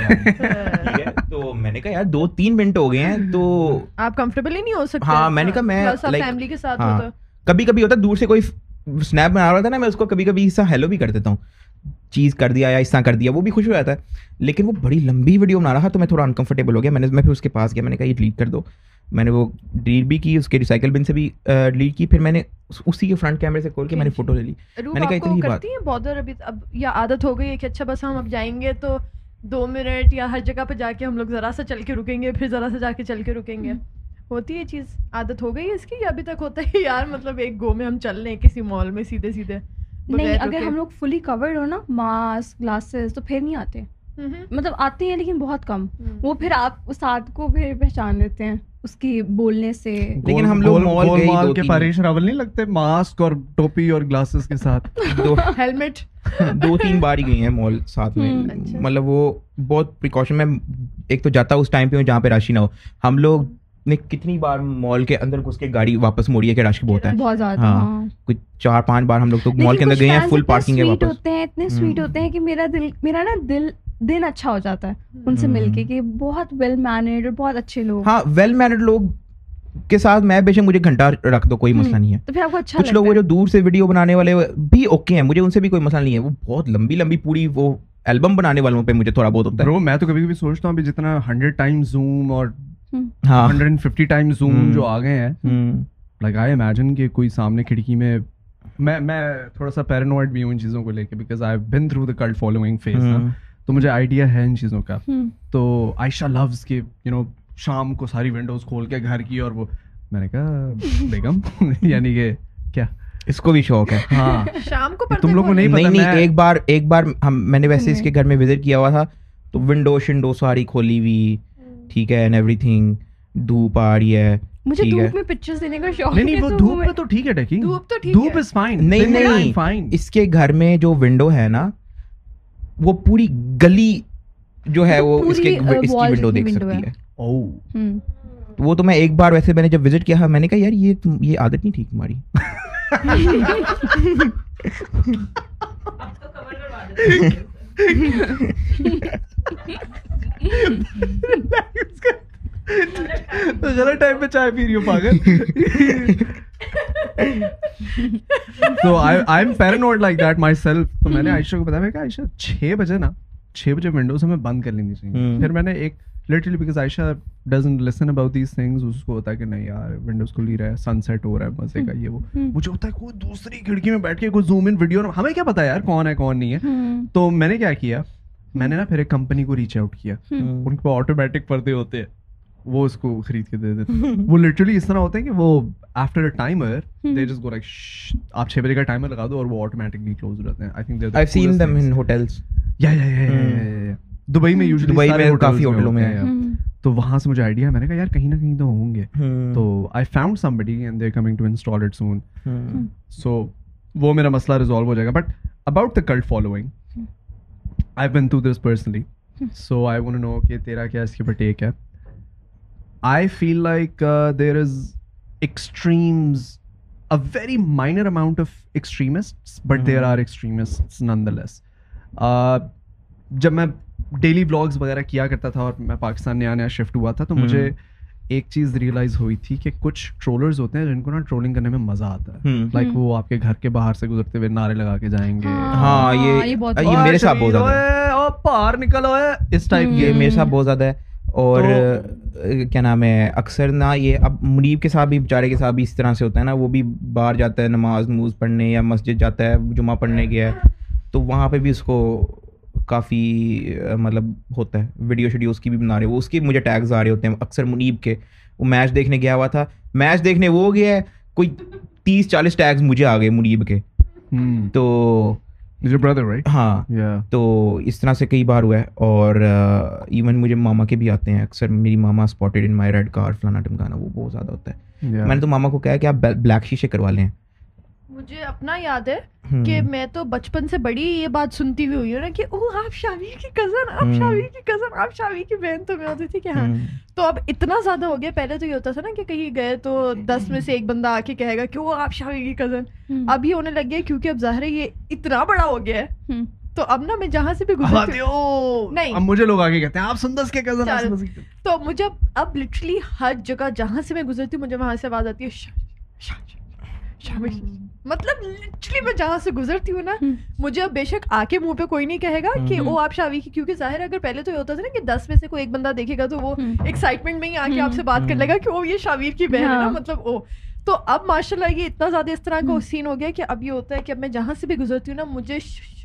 ہے. تو میں نے کہا یار دو تین منٹ ہو گئے ہیں تو آپ کمفرٹیبل ہی نہیں ہو سکتے. ہاں میں نے کہا میں فیملی کے ساتھ ہوتا, کبھی کبھی ہوتا ہے دور سے کوئی اسنیپ بنا رہا تھا نا, میں اس کو کبھی کبھی اس طرح ہیلو بھی کر دیتا ہوں, چیز کر دیا یا اس طرح کر دیا, وہ بھی خوش ہو جاتا ہے. لیکن وہ بڑی لمبی ویڈیو بنا رہا تو میں تھوڑا انکمفرٹیبل ہو گیا. میں نے میں پھر اس کے پاس گیا, میں نے کہا یہ ڈیلیٹ کر دو. میں نے وہ ڈیلیٹ بھی کی, اس کے ریسائیکل بن سے بھی ڈیلیٹ کی. پھر میں نے اسی کے فرنٹ کیمرے سے کھول کے میں نے فوٹو لے لی. میں نے کہا اتنی بات بہت ابھی اب یا عادت ہو گئی ہے کہ اچھا بس ہم اب جائیں گے تو دو منٹ یا ہر جگہ پہ جا کے ہم لوگ ذرا سا چل کے رکیں گے, پھر ذرا سا جا کے چل کے رکیں گے. ہوتی ہے چیز, عادت ہو گئی ہے اس کی, یا ابھی تک ہوتا ہے یار مطلب ایک گو میں ہم چل لیں کسی مال میں سیدھے سیدھے؟ نہیں, اگر ہم لوگ فلی کورڈ ہو نا, ماسک گلاسز, تو پھر نہیں آتے. مطلب آتے ہیں لیکن بہت کم. وہ پھر آپ استاد کو پھر پہچان لیتے ہیں اس کی بولنے سے. لیکن ہم لوگ مال گئے مال کے پریش راول نہیں لگتے ماسک اور ٹوپی اور گلاسز کے ساتھ, ہیلمٹ دو تین بار ہی گئی ہیں مال ساتھ میں. مطلب وہ بہت پریکاشن میں ایک تو جاتا اس ٹائم پہ جہاں پہ رش نہ ہو. ہم لوگ نے کتنی بار مال کے اندر گھس کے گاڑی واپس موڑی ہے کہ رش بہت ہے, بہت زیادہ. ہاں کچھ چار پانچ بار ہم لوگ تو مال کے اندر گئے ہیں, فل پارکنگ ہے واپس. ہوتے ہیں اتنے سویٹ ہوتے ہیں کہ میرا دل میرا نا دل دن اچھا ہو جاتا ہے ان سے مل کے, کہ بہت ویل مینرڈ اور بہت اچھے لوگ. ہاں ویل مینرڈ لوگ کے ساتھ میں بے شک مجھے گھنٹہ رکھ دو, کوئی مسئلہ نہیں ہے. تو پھر آپ کو اچھا کچھ لوگ وہ جو دور سے ویڈیو بنانے والے بھی اوکے ہیں, مجھے ان سے بھی کوئی مسئلہ نہیں ہے. وہ بہت لمبی لمبی پوری وہ البم بنانے والوں پہ مجھے تھوڑا بہت ہوتا ہے. برو میں تو کبھی کبھی سوچتا ہوں ابھی جتنا ہنڈریڈ ٹائم زوم اور ہاں hundred and fifty time zoom جو آ گئے ہیں, لائک آئی امیجن کہ کوئی سامنے کھڑکی میں, میں میں تھوڑا سا پیرانوائڈ بھی ہوں ان چیزوں کو لے کے, because I have been through the cult following phase, تو مجھے آئیڈیا ہے ان چیزوں کا. تو عائشہ لوز کہ یو نو شام کو ساری ونڈوز کھول کے گھر کی, اور وہ میں نے کہا بیگم یعنی کہ کیا اس کو بھی شوق ہے. ہاں شام کو تم لوگ کو نہیں نہیں نہیں ایک بار ایک بار ہم میں نے ویسے اس کے گھر میں وزٹ کیا ہوا تھا, تو ونڈو شنڈو ساری کھولی ہوئی, ٹھیک ہے, اینڈ ایوری تھنگ, دھوپ آ رہی ہے. مجھے دھوپ میں پکچرز لینے کا شوق نہیں, نہیں وہ دھوپ میں تو ٹھیک ہے, ڈیکنگ دھوپ تو ٹھیک دھوپ از فائن. نہیں نہیں, اس کے گھر میں جو ونڈو ہے نا, وہ پوری گلی جو ہے وہ اس کے اس کی ونڈو دیکھ سکتی ہے. اوہ وہ تو میں ایک بار ویسے میں نے جب وزٹ کیا, میں نے کہا یار یہ تم یہ عادت نہیں ٹھیک تمہاری. غلط ٹائم پہ چائے پی رہی ہو پاگل. تو I am paranoid like that myself. تو میں نے عائشہ کو بتایا, میں کہا عائشہ چھ بجے نا چھ بجے ونڈوز ہمیں بند کر لینی چاہیے. پھر میں نے ایک literally because Ayesha doesn't listen about these things, اس کو ہوتا ہے کہ نہیں یار ونڈوز کھل ہی رہا ہے, سن سیٹ ہو رہا ہے, مزے کا یہ وہ. مجھے ہوتا ہے کوئی دوسری کھڑکی میں بیٹھ کے کوئی زوم ان ویڈیو, ہمیں کیا پتا یار کون ہے کون نہیں ہے. تو میں نے کیا کیا, میں نے نا پھر ایک کمپنی کو ریچ آؤٹ کیا, ان کو آٹومیٹک پردے ہوتے ہیں, وہ اس کو خرید کے دے دیتے. وہ لٹرلی اس طرح ہوتا ہے کہ وہ after a timer they just go like آپ چھ بجے کا ٹائمر لگا دو اور وہ آٹومیٹکلی کلوز ہو جاتے ہیں. I think they I seen them in hotels, یا یا یا دبئی میں یوزلی دبئی میں کافی ہوٹلوں میں ہے. تو وہاں سے مجھے آئیڈیا, میں نے کہا یار کہیں نہ کہیں تو ہوں گے. تو I found somebody and they're coming to install it soon. So وہ میرا مسئلہ ریزالو ہو جائے گا. But about the cult following, I've been through this personally. So I want to know کہ تیرا کیا اس کے اوپر ٹیک ہے. I feel like uh, there is extremes, a very minor amount of extremists, but mm-hmm. there are extremists nonetheless. Uh, جب میں daily blogs وغیرہ کیا کرتا تھا اور میں پاکستان نیا نیا شفٹ ہوا تھا, تو مجھے ایک چیز ریئلائز ہوئی تھی کہ کچھ ٹرولرز ہوتے ہیں جن کو نا ٹرولنگ کرنے میں مزہ آتا ہے. لائک وہ آپ کے گھر کے باہر سے گزرتے ہوئے نارے لگا کے جائیں گے, ہاں یہ یہ میرے ساتھ بہت زیادہ ہے, اور باہر نکلو ہے اس ٹائپ کی, یہ میرے ساتھ بہت زیادہ ہے. اور کیا نام ہے, اکثر نا یہ اب منیب کے ساتھ بھی بیچارے کے ساتھ بھی اس طرح سے ہوتا ہے نا, وہ بھی باہر جاتا ہے نماز نموز پڑھنے یا مسجد جاتا ہے, جمعہ پڑھنے گیا ہے, تو وہاں پہ بھی اس کو کافی مطلب ہوتا ہے, ویڈیو شیڈیو اس کی بھی بنا رہے, وہ اس کے مجھے ٹیگز آ رہے ہوتے ہیں اکثر منیب کے. وہ میچ دیکھنے گیا ہوا تھا, میچ دیکھنے وہ گیا ہے, کوئی تیس چالیس ٹیگز مجھے آ گئے منیب کے. تو ہاں, تو اس طرح سے کئی بار ہوا ہے. اور ایون مجھے ماما کے بھی آتے ہیں اکثر, میری ماما اسپاٹڈ ان مائی ریڈ کار فلانا ٹمکانا, وہ بہت زیادہ ہوتا ہے. میں نے تو ماما کو کہا کہ آپ بلیک شیشے کروا لیں. مجھے اپنا یاد ہے کہ میں تو بچپن سے بڑی یہ بات سنتی ہوئی ہوئی ہوں نا کہ او آپ شاویر کی کزن, آپ شاویر کی کزن, آپ شاویر کی بہن. تو میں ہوتی تھی کہ ہاں. تو اب اتنا زیادہ ہو گیا. پہلے تو یہ ہوتا تھا نا کہ کہیں گئے تو دس میں سے ایک بندہ آ کے کہے گا کہ وہ آپ شاویر کی کزن. اب یہ ہونے لگ گیا کیونکہ اب ظاہر ہے یہ اتنا بڑا ہو گیا ہے, تو اب نا میں جہاں سے بھی گزرتی ہوں, نہیں مجھے لوگ آگے کہتے ہیں آپ سندس کے کزن. تو مجھے اب لٹرلی ہر جگہ جہاں سے میں گزرتی ہوں مجھے وہاں سے آواز آتی ہے, مطلب لٹرلی میں جہاں سے گزرتی ہوں نا مجھے اب بے شک آ کے منہ پہ کوئی نہیں کہے گا کہ وہ آپ شاوی کی, کیونکہ ظاہر ہے اگر پہلے تو یہ ہوتا تھا نا کہ دس میں سے کوئی ایک بندہ دیکھے گا تو وہ ایکسائٹمنٹ میں ہی آ کے آپ سے بات کر لے گا کہ وہ یہ شاویر کی بہن ہے نا, مطلب او. تو اب ماشاء اللہ یہ اتنا زیادہ اس طرح کا سین ہو گیا کہ اب یہ ہوتا ہے کہ اب میں جہاں سے بھی گزرتی ہوں نا مجھے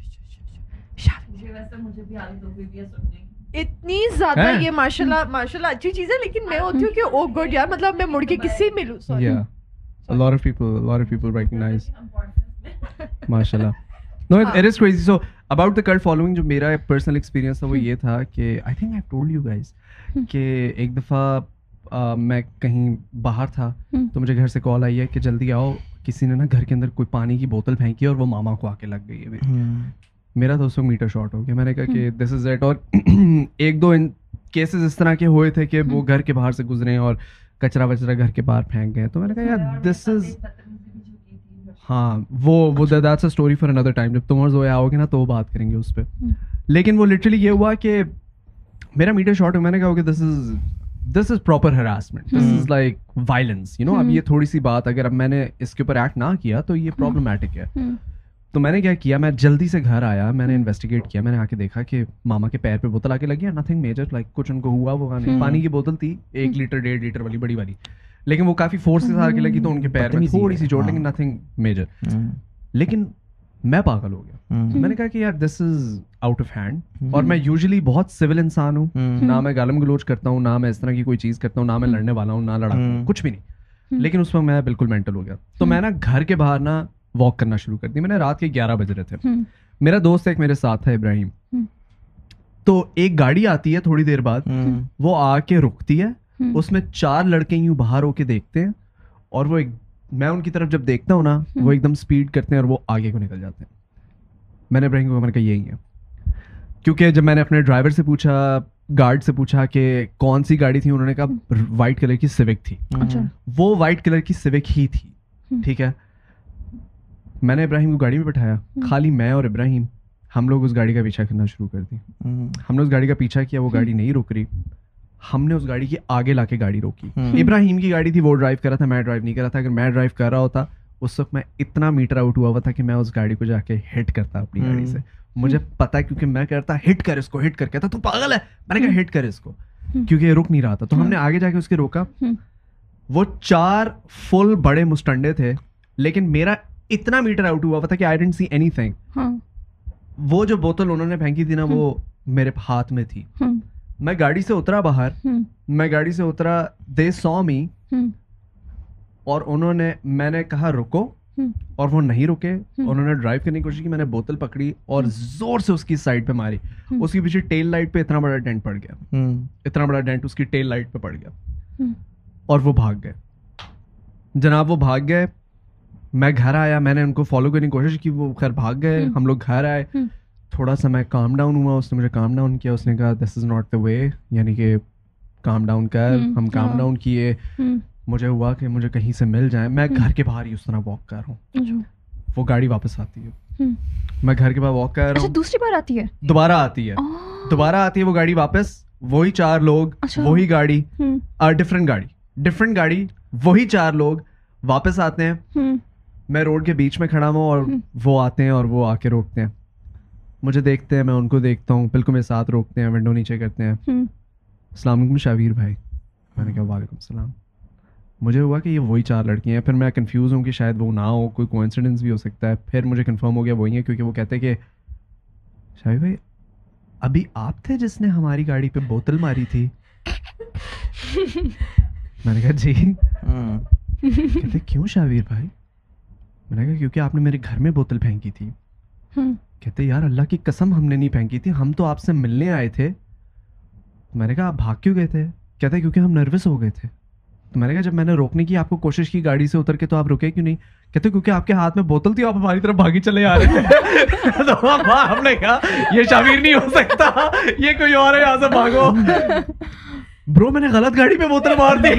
اتنی زیادہ یہ ماشاء اللہ ماشاء اللہ اچھی چیز ہے, لیکن میں ہوتی ہوں کہ او گڈ یار, مطلب میں مڑ کے کسی ملوں. Sorry a lot of people a lot of people recognize mashallah. No, it, it is crazy. So about the cult following, جو میرا personal experience تھا وہ یہ تھا کہ I think I've told you guys کہ ایک دفعہ میں کہیں باہر تھا تو مجھے گھر سے کال آئی ہے کہ جلدی آؤ, کسی نے نا گھر کے اندر کوئی پانی کی بوتل پھینکی اور وہ ماما کو آ کے لگ گئی ہے. میرا تو اس وقت میٹر شارٹ ہو گیا. میں نے کہا کہ دس از اٹ. اور ایک دو کیسز اس طرح کے ہوئے تھے کہ وہ گھر کے باہر سے گزرے اور کچرا وچرا گھر کے باہر پھینک گئے. تو میں نے کہا یار دس از, ہاں وہ وہ that's a story for another time. جب تم اور زویا آؤ گے نا تو وہ بات کریں گے اس پہ. لیکن وہ لٹرلی یہ ہوا کہ میرا میٹر شارٹ ہو, میں نے کہا کہ this is this is proper harassment, this is like violence, you know. اب یہ تھوڑی سی بات اگر اب میں نے اس کے اوپر ایکٹ نہ کیا تو یہ پرابلمٹک ہے. تو میں نے کیا کیا, میں جلدی سے گھر آیا, میں نے انویسٹیگیٹ کیا, میں نے آ کے دیکھا کہ ماما کے پیر پہ بوتل آ کے لگی ہے. نتھنگ میجر, لائک کچھ ان کو ہوا وہ نہیں. پانی کی بوتل تھی ایک لیٹر ڈیڑھ لیٹر والی بڑی والی, لیکن وہ کافی فورس سے آ کے لگی تو ان کے پیر میں تھوڑی سی چوٹ, لیکن نتھنگ میجر. لیکن میں پاگل ہو گیا. میں نے کہا کہ یار this is out of hand. اور میں یوزلی بہت سول انسان ہوں, نہ میں گالم گلوچ کرتا ہوں, نہ میں اس طرح کی کوئی چیز کرتا ہوں, نہ میں لڑنے والا ہوں, نہ لڑا ہوں, کچھ بھی نہیں. لیکن اس وقت میں بالکل مینٹل ہو گیا. تو میں نا گھر کے باہر نا واک کرنا شروع کر دی. میں نے رات کے گیارہ بج رہے تھے, میرا دوست ایک میرے ساتھ تھا ابراہیم. تو ایک گاڑی آتی ہے تھوڑی دیر بعد, وہ آ کے رکتی ہے, اس میں چار لڑکے یوں باہر ہو کے دیکھتے ہیں, اور وہ ایک میں ان کی طرف جب دیکھتا ہوں نا وہ ایک دم اسپیڈ کرتے ہیں اور وہ آگے کو نکل جاتے ہیں. میں نے ابراہیم کو میں نے کہا یہی ہے, کیونکہ جب میں نے اپنے ڈرائیور سے پوچھا, گارڈ سے پوچھا کہ کون سی گاڑی تھی, انہوں نے کہا وائٹ کلر کی سیوک تھی. وہ وائٹ کلر کی سیوک ہی تھی, ٹھیک ہے. میں نے ابراہیم کو گاڑی میں بٹھایا, خالی میں اور ابراہیم, ہم لوگ اس گاڑی کا پیچھا کرنا شروع کر دی. ہم نے اس گاڑی کا پیچھا کیا, وہ گاڑی نہیں رک رہی, ہم نے اس گاڑی کی آگے لا کے گاڑی روکی. ابراہیم کی گاڑی تھی, وہ ڈرائیو کر رہا تھا, میں ڈرائیو نہیں کر رہا تھا. اگر میں ڈرائیو کر رہا ہوتا اس وقت میں اتنا میٹر آؤٹ ہوا ہوا تھا کہ میں اس گاڑی کو جا کے ہٹ کرتا اپنی گاڑی سے. مجھے پتا, کیونکہ میں کرتا ہٹ کر اس کو, ہٹ کر کہتا تو پاگل ہے. میں نے کہا ہٹ کر اس کو, کیونکہ یہ رک نہیں رہا تھا. تو ہم نے آگے جا کے اس کے روکا. وہ چار فل بڑے مسٹنڈے تھے, لیکن میرا اتنا میٹر آؤٹ ہوا تھا کہ I didn't see anything. وہ جو بوتل انہوں نے پھینکی تھی نا وہ میرے ہاتھ میں تھی. میں گاڑی سے اترا باہر, میں گاڑی سے اترا, دے سو می, اور انہوں نے, میں نے کہا رکو, اور وہ نہیں رکے. انہوں نے ڈرائیو کرنے کی کوشش کی, میں نے بوتل پکڑی اور زور سے اس کی سائڈ پہ ماری. اس کی پیچھے ٹیل لائٹ پہ اتنا بڑا ڈینٹ پڑ گیا, اتنا بڑا ڈینٹ اس کی ٹیل لائٹ پہ پڑ گیا, اور وہ بھاگ گئے. جناب وہ بھاگ گئے. میں گھر آیا, میں نے ان کو فالو کرنے کی کوشش کی, وہ خیر بھاگ گئے. ہم لوگ گھر آئے, تھوڑا سا میں کام ڈاؤن ہوا, اس نے مجھے کام ڈاؤن کیا. اس نے کہا دس از ناٹ دا وے, یعنی کہ کام ڈاؤن کر. ہم کام ڈاؤن کیے. مجھے ہوا کہ مجھے کہیں سے مل جائیں. میں گھر کے باہر ہی اس طرح واک کر رہا ہوں, وہ گاڑی واپس آتی ہے, میں گھر کے باہر واک کر رہا ہوں. دوسری بار آتی ہے, دوبارہ آتی ہے, دوبارہ آتی ہے وہ گاڑی واپس, وہی چار لوگ, وہی گاڑی, ڈفرنٹ گاڑی ڈفرنٹ گاڑی وہی چار لوگ واپس آتے ہیں. میں روڈ کے بیچ میں کھڑا ہوں اور وہ آتے ہیں اور وہ آ کے روکتے ہیں, مجھے دیکھتے ہیں, میں ان کو دیکھتا ہوں, بالکل میرے ساتھ روکتے ہیں, ونڈو نیچے کرتے ہیں. السلام علیکم شاویر بھائی. میں نے کہا وعلیکم السلام. مجھے ہوا کہ یہ وہی چار لڑکیاں ہیں. پھر میں کنفیوز ہوں کہ شاید وہ نہ ہو, کوئی کوئنسیڈنس بھی ہو سکتا ہے. پھر مجھے کنفرم ہو گیا وہی ہے, کیونکہ وہ کہتے ہیں کہ شاویر بھائی ابھی آپ تھے جس نے ہماری گاڑی پہ بوتل ماری تھی. میں نے کہا جی. کہتے کیوں شاویر بھائی؟ میں نے کہا کیونکہ آپ نے میرے گھر میں بوتل پھینکی تھی. کہتے یار اللہ کی قسم ہم نے نہیں پھینکی تھی, ہم تو آپ سے ملنے آئے تھے. میں نے کہا آپ بھاگ کیوں گئے تھے؟ کہتے کیونکہ ہم نروس ہو گئے تھے. تو میں نے کہا جب میں نے روکنے کی آپ کو کوشش کی گاڑی سے اتر کے تو آپ رکے کیوں نہیں؟ کہتے کیونکہ آپ کے ہاتھ میں بوتل تھی, آپ ہماری طرف بھاگی چلے آ رہے تھے. تو ہم نے کہا یہ شاویر نہیں ہو سکتا, یہ کوئی اور ہے, یہاں سے بھاگو. برو میں نے غلط گاڑی پہ بوتل مار دی.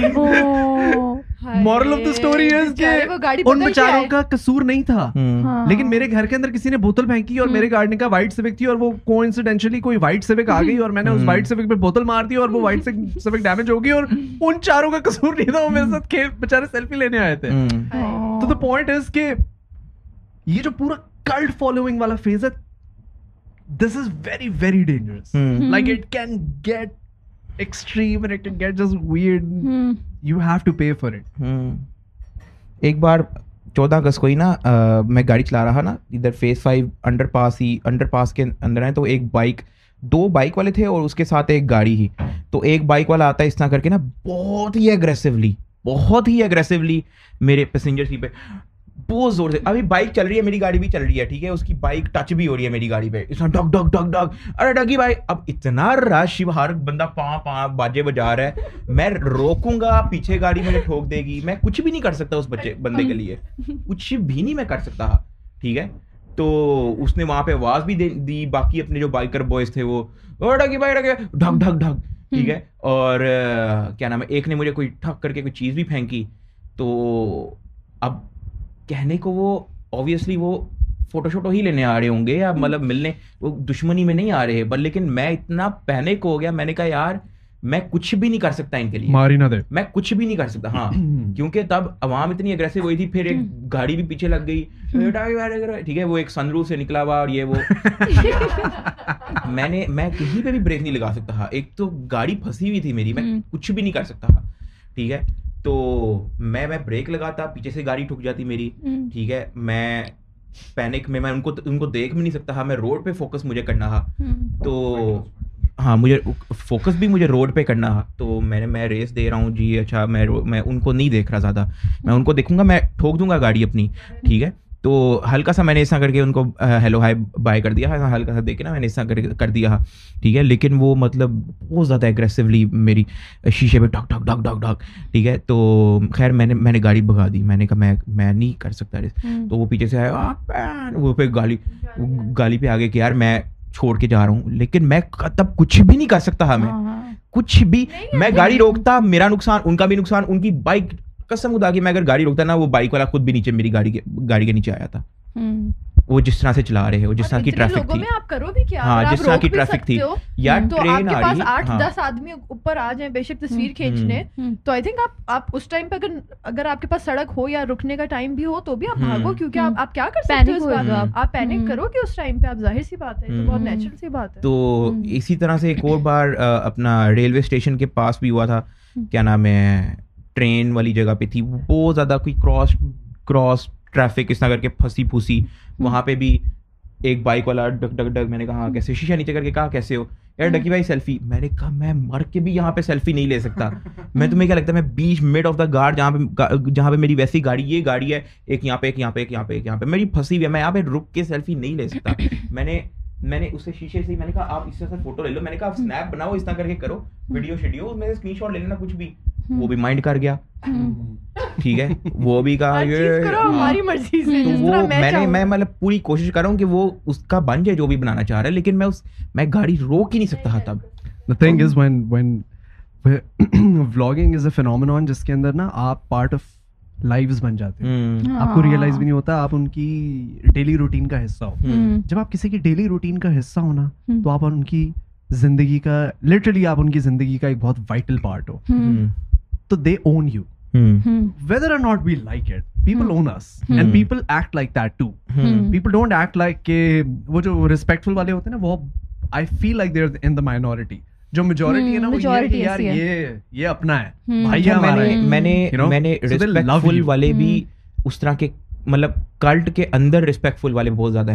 Moral of the story is کہ ان بیچاروں کا قصور نہیں تھا, لیکن میرے گھر کے اندر کسی نے بوتل پھینکی اور میرے گاڑی کا وائٹ سیوک تھی اور وہ کوئنسیڈنشلی کوئی وائٹ سیوک آ گئی اور میں نے اس وائٹ سیوک پہ بوتل مار دی اور وہ وائٹ سیوک ڈیمیج ہو گئی اور ان چاروں کا قصور نہیں تھا, وہ میرے ساتھ بیچارے سیلفی لینے آئے تھے. تو دا پوائنٹ از کہ یہ جو پورا کلٹ فالوئنگ والا فیز ہے, this is very very dangerous. Like it can get extreme and it can get just weird. hmm. You have to pay for it. hmm. ایک بار چودہ اگست کو ہی نا میں گاڑی چلا رہا نا, ادھر فیز فائیو انڈر پاس ہی انڈر پاس کے اندر ہیں, تو ایک بائک, دو بائک والے تھے اور اس کے ساتھ ایک گاڑی ہی. تو ایک بائک والا آتا ہے اس طرح کر کے نا بہت ہی اگریسولی بہت ہی اگریسولی میرے پیسنجر سیٹ پہ بہت زور سے. ابھی بائک چل رہی ہے, میری گاڑی بھی چل رہی ہے, ٹھیک ہے, اس کی بائک ٹچ بھی ہو رہی ہے میری گاڑی پہ, اس میں ڈگ ڈگ ڈگ ڈگ, ارے ڈگی بھائی. اب اتنا رش, ہر بندہ پاں پاں باجے بجا رہا ہے, میں روکوں گا پیچھے گاڑی مجھے ٹھوک دے گی, میں کچھ بھی نہیں کر سکتا اس بچے بندے کے لیے, کچھ بھی نہیں میں کر سکتا, ٹھیک ہے. تو اس نے وہاں پہ آواز بھی دی, باقی اپنے جو بائکر بوائز تھے وہ ڈگی بھائی ڈگے ڈھگ ڈھگ ڈھگ, ٹھیک ہے. اور کیا نام ہے, ایک نے مجھے کوئی ٹھک کر کے کوئی چیز بھی پھینکی. تو اب کہنے کو وہ اوبیسلی وہ فوٹو شوٹو ہی لینے آ رہے ہوں گے یا مطلب ملنے, وہ دشمنی میں نہیں آ رہے, بٹ لیکن میں اتنا پینک ہو گیا, میں نے کہا یار میں کچھ بھی نہیں کر سکتا ان کے لیے, ماری نہ دے, میں کچھ بھی نہیں کر سکتا. ہاں کیونکہ تب عوام اتنی اگریسو ہوئی تھی, پھر ایک گاڑی بھی پیچھے لگ گئی, ٹھیک ہے, وہ ایک سن روف سے نکلا ہوا اور یہ وہ. میں نے میں کہیں پہ بھی بریک نہیں لگا سکتا تھا, ایک تو گاڑی پھنسی ہوئی تھی میری, میں کچھ بھی نہیں کر سکتا تھا, ٹھیک ہے. تو میں میں بریک لگاتا, پیچھے سے گاڑی ٹھک جاتی میری, ٹھیک ہے. میں پینک میں میں ان کو ان کو دیکھ بھی نہیں سکتا تھا, میں روڈ پہ فوکس مجھے کرنا تھا. تو ہاں مجھے فوکس بھی مجھے روڈ پہ کرنا تھا. تو میں نے میں ریس دے رہا ہوں جی, اچھا میں میں ان کو نہیں دیکھ رہا زیادہ, میں ان کو دیکھوں گا میں ٹھوک دوں گا گاڑی اپنی, ٹھیک ہے. تو ہلکا سا میں نے ایسا کر کے ان کو ہیلو ہائی بائے کر دیا, ہلکا سا دیکھ کے نا میں نے ایسا کر دیا, ٹھیک ہے. لیکن وہ مطلب بہت زیادہ اگریسولی میری شیشے پہ ڈھک ڈھک ڈھک ڈھک ڈھک, ٹھیک ہے. تو خیر میں نے میں نے گاڑی بھگا دی, میں نے کہا میں میں نہیں کر سکتا. تو وہ پیچھے سے آیا, وہ پہ گالی گالی پہ آگے کہ یار میں چھوڑ کے جا رہا ہوں, لیکن میں تب کچھ بھی نہیں کر سکتا تھا, میں کچھ بھی, میں گاڑی روکتا میرا نقصان, ان کا بھی نقصان, ان کی بائک قسم خدا کی میں اگر گاڑی روکتا نا, وہ بائک والا خود بھی نیچے میری گاڑی کے گاڑی کے نیچے آیا تھا. وہ جس طرح سے چلا رہے ہو, جس طرح کی ٹریفک تھی, آپ کرو بھی کیا, ہاں جس طرح کی ٹریفک تھی یار, ٹرین آ رہی, آٹھ دس آدمی اوپر آ جائیں بے شک تصویر کھینچنے, تو آئی تھنک آپ آپ اس ٹائم پہ اگر اگر آپ کے پاس سڑک ہو یا رکنے کا ٹائم بھی ہو تو بھی آپ بھاگو, کیونکہ آپ آپ کیا کر سکتے ہو, آپ پینک کرو کہ اس ٹائم پہ آپ, ظاہر سی بات ہے, تو بہت نیچرل سی بات ہے. تو اسی طرح سے ایک اور بار اپنا ریلوے اسٹیشن کے پاس بھی ہوا تھا, کیا نام ہے, ٹرین والی جگہ پہ تھی, بہت زیادہ کوئی کراس کراس ٹریفک اس طرح کر کے پھنسی پھوسی, وہاں پہ بھی ایک بائک والا ڈگ ڈگ ڈگ, میں نے کہا کیسے, شیشہ نیچے کر کے کہا کیسے ہو, یار ڈکی بھائی سیلفی. میں نے کہا میں مر کے بھی یہاں پہ سیلفی نہیں لے سکتا, میں تمہیں کیا لگتا ہے میں بیچ مڈ آف دا گارڈ جہاں پہ جہاں پہ میری ویسی گاڑی, یہ گاڑی ہے, ایک یہاں پہ ایک یہاں پہ ایک یہاں پہ ایک یہاں پہ میری پھنسی ہوئی ہے, میں یہاں پہ رک کے سیلفی نہیں لے سکتا. میں نے میں نے اس سے شیشے سے میں نے کہا آپ اس سے فوٹو لے لو, میں نے کہا آپ اسنیپ بناؤ, اس طرح کر کے کرو, ویڈیو شیڈیو میں اسکرین شاٹ لے لینا کچھ بھی. وہ بھی مائنڈ کر گیا, ٹھیک ہے, وہ بھی کہا ہماری مرضی سے. تو وہ میں نے میں مطلب پوری کوشش کر رہا ہوں کہ وہ اس کا بن جائے جو بھی بنانا چاہ رہا ہے, لیکن میں اس میں گاڑی روک ہی نہیں سکتا تھا تب. The thing is when when vlogging is a phenomenon جس کے اندر نا آپ پارٹ آف لائیوز بن جاتے ہیں, آپ کو ریئلائز بھی نہیں ہوتا آپ ان کی ڈیلی روٹین کا حصہ ہو. جب آپ کسی کی ڈیلی روٹین کا حصہ ہونا تو آپ ان کی زندگی کا, لٹرلی آپ ان کی زندگی کا ایک بہت وائٹل پارٹ ہو. تو they owe you whether or not we like it, people own us and people act like that too. People don't act like کہ وہ جو respectful والے ہوتے ہیں نا, وہ I feel like they're in the minority. جو میجورٹی ہے نا وہ یہ کہ یار یہ یہ اپنا ہے بھائی ہمارا ہے. میں نے میں نے ریسپیکٹفل والے بھی اس طرح کے, مطلب کلٹ کے اندر ریسپیکٹفل والے بہت زیادہ ہیں,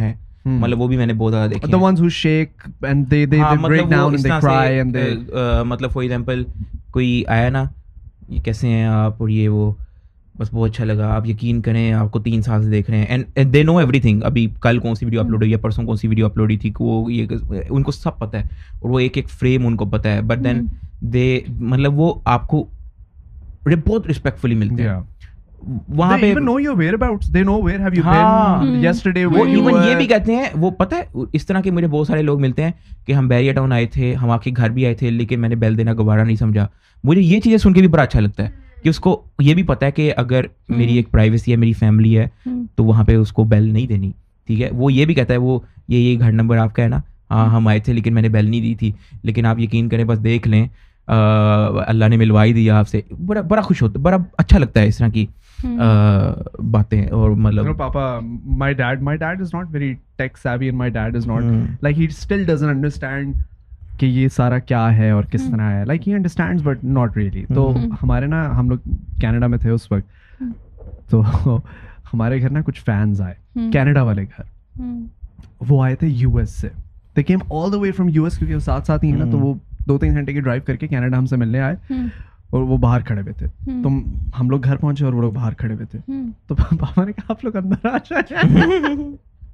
مطلب وہ بھی میں نے بہت زیادہ دیکھے. The ones who shake and they they they break down and they cry and they مطلب فار ایگزامپل کوئی آیا نا, یہ کیسے ہیں آپ, اور یہ وہ بس بہت اچھا لگا, آپ یقین کریں آپ کو تین سال سے دیکھ رہے ہیں, and they know everything. ابھی کل کون سی ویڈیو اپلوڈ ہوئی ہے, پرسوں کون سی ویڈیو اپلوڈ ہوئی تھی, وہ یہ ان کو سب پتہ ہے, اور وہ ایک ایک فریم ان کو پتہ ہے. بٹ دین دے مطلب وہ آپ کو بہت رسپیکٹفلی ملتے ہیں وہاں پہ. even know your whereabouts, they know where have you been yesterday, وہ ایون یہ بھی کہتے ہیں, وہ پتہ ہے اس طرح کے مجھے بہت سارے لوگ ملتے ہیں کہ ہم بیریا ٹاؤن آئے تھے, ہم آپ کے گھر بھی آئے تھے, لیکن میں نے بیل دینا گوارا نہیں سمجھا. مجھے یہ چیزیں سن کے بھی بڑا اچھا لگتا ہے کہ اس کو یہ بھی پتہ ہے کہ اگر میری ایک پرائیویسی ہے, میری فیملی ہے, تو وہاں پہ اس کو بیل نہیں دینی, ٹھیک ہے. وہ یہ بھی کہتا ہے, وہ یہ یہ گھر نمبر آپ کا ہے نا, ہاں ہم آئے تھے لیکن میں نے بیل نہیں دی تھی, لیکن آپ یقین کریں بس دیکھ لیں اللہ نے ملوائی دیا آپ سے. بڑا بڑا خوش ہوتا, بڑا اچھا لگتا ہے اس طرح کی باتیں. اور مطلب پاپا my dad my dad is not very tech savvy and my dad is not like he still doesn't understand کہ یہ سارا کیا ہے اور کس طرح ہے. Like he understands but not really. تو ہمارے نا ہم لوگ کینیڈا میں تھے اس وقت, تو ہمارے گھر نا کچھ فینس آئے کینیڈا والے گھر, وہ آئے تھے یو ایس سے. They came all the way from U S, کیونکہ وہ ساتھ ساتھ ہی ہیں نا, تو وہ دو تین گھنٹے کی ڈرائیو کر کے کینیڈا ہم سے ملنے آئے, اور وہ باہر کھڑے ہوئے تھے. تو ہم لوگ گھر پہنچے اور وہ لوگ باہر کھڑے ہوئے تھے. تو پاپا نے کہا آپ لوگ اندر آ جائیں.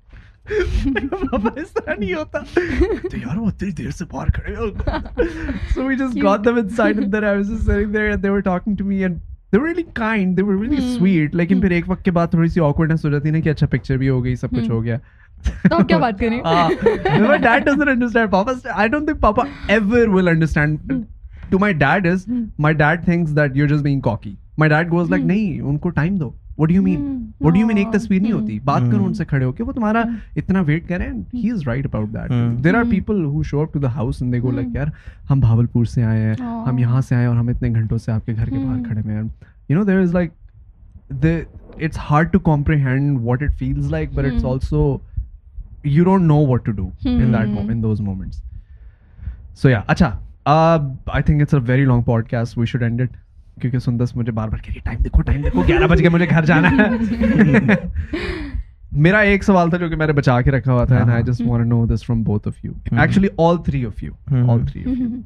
پاپا اس طرح نہیں ہوتا, تو یار وہ اتنی دیر سے باہر کھڑے ہوئے. So we just got them inside and then I was just sitting there and they were talking to me and they were really kind, they were really sweet. لیکن پھر ایک وقت کے بعد تھوڑی سی awkwardness ہو جاتی ہے نا کہ اچھا پکچر بھی ہو گئی, سب کچھ ہو گیا. تو آپ کیا بات کریں. My dad doesn't understand. Papa, I don't think Papa ever will understand. To my dad is, my dad thinks that you're just being cocky. My dad goes like, نہیں ان کو ٹائم دو. What do you mean? What do you mean ایک تصویر نہیں ہوتی, بات کرو ان سے کھڑے ہو کے, وہ تمہارا اتنا ویٹ کریں. He is right about that. There are people who show up to the house and they go like, یار ہم بھاولپور سے آئے ہیں, ہم یہاں سے آئے ہیں اور ہم اتنے گھنٹوں سے آپ کے گھر کے باہر کھڑے ہوئے ہیں. You know, there is like, the it's hard to comprehend what it feels like, but it's also you don't know what to do in that moment, in those moments. So yeah, acha, uh, I think it's a very long podcast. We should end it. کیونکہ سندس مجھے بار بار کہہ رہی time دیکھو time دیکھو, گیارہ بج گئے مجھے گھر جانا ہے. میرا ایک سوال تھا جو کہ میں نے بچا کے رکھا ہوا تھا, and I just want to know this from both of you. Actually all three of you, all three of you.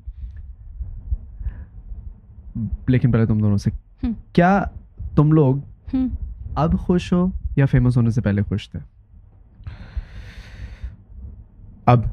لیکن پہلے تم دونوں سے, کیا تم لوگ اب خوش ہو یا فیمس ہونے سے پہلے خوش تھے؟ اب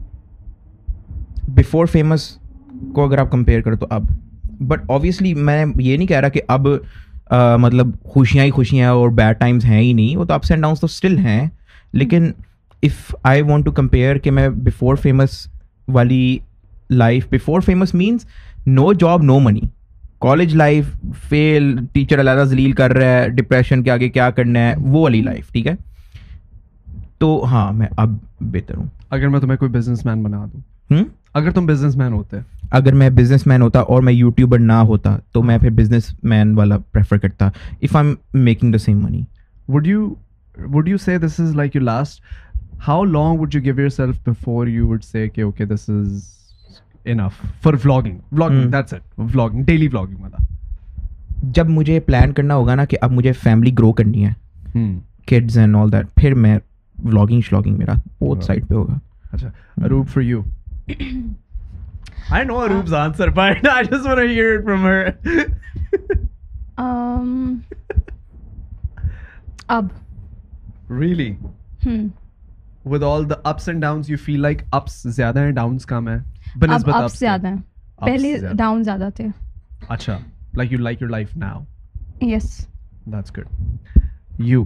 بیفور فیمس کو اگر آپ کمپیئر کرو تو اب, بٹ آبویسلی میں یہ نہیں کہہ رہا کہ اب مطلب خوشیاں ہی خوشیاں اور بیڈ ٹائمس ہیں ہی نہیں, وہ تو اپس اینڈ ڈاؤنس تو اسٹل ہیں. لیکن if I want to compare کہ میں بیفور فیمس والی life, before famous means no job no money, college life feel, teacher علیحدہ ذلیل کر رہا ہے, ڈپریشن کے آگے کیا کرنا ہے, وہ والی لائف, ٹھیک ہے. تو ہاں میں اب بہتر ہوں. اگر میں تمہیں کوئی بزنس مین بنا دوں, اگر تم بزنس مین ہوتے, اگر میں بزنس مین ہوتا اور میں یوٹیوبر نہ ہوتا, تو میں پھر بزنس مین والا پریفر کرتا if I am making the same money. would you would you say this is like your last, how long would you give yourself before you would say okay okay this is enough for vlogging vlogging hmm. that's it, vlogging, daily vlogging والا. جب مجھے plan کرنا ہوگا نا کہ اب مجھے family گرو کرنی ہے, kids and all that, پھر میں vlogging شلاگنگ میرا بہت سائڈ پہ ہوگا. اچھا Aroop, for you? I know Aroop's answer, but I just want to hear it from her. um, ab. Really? Hmm. With all the ups and downs, you feel like ups zyada hain, downs kam hai? Ab ups zyada hain. Pehle downs zyada the. Acha, like you like your life now? Yes. That's good. You?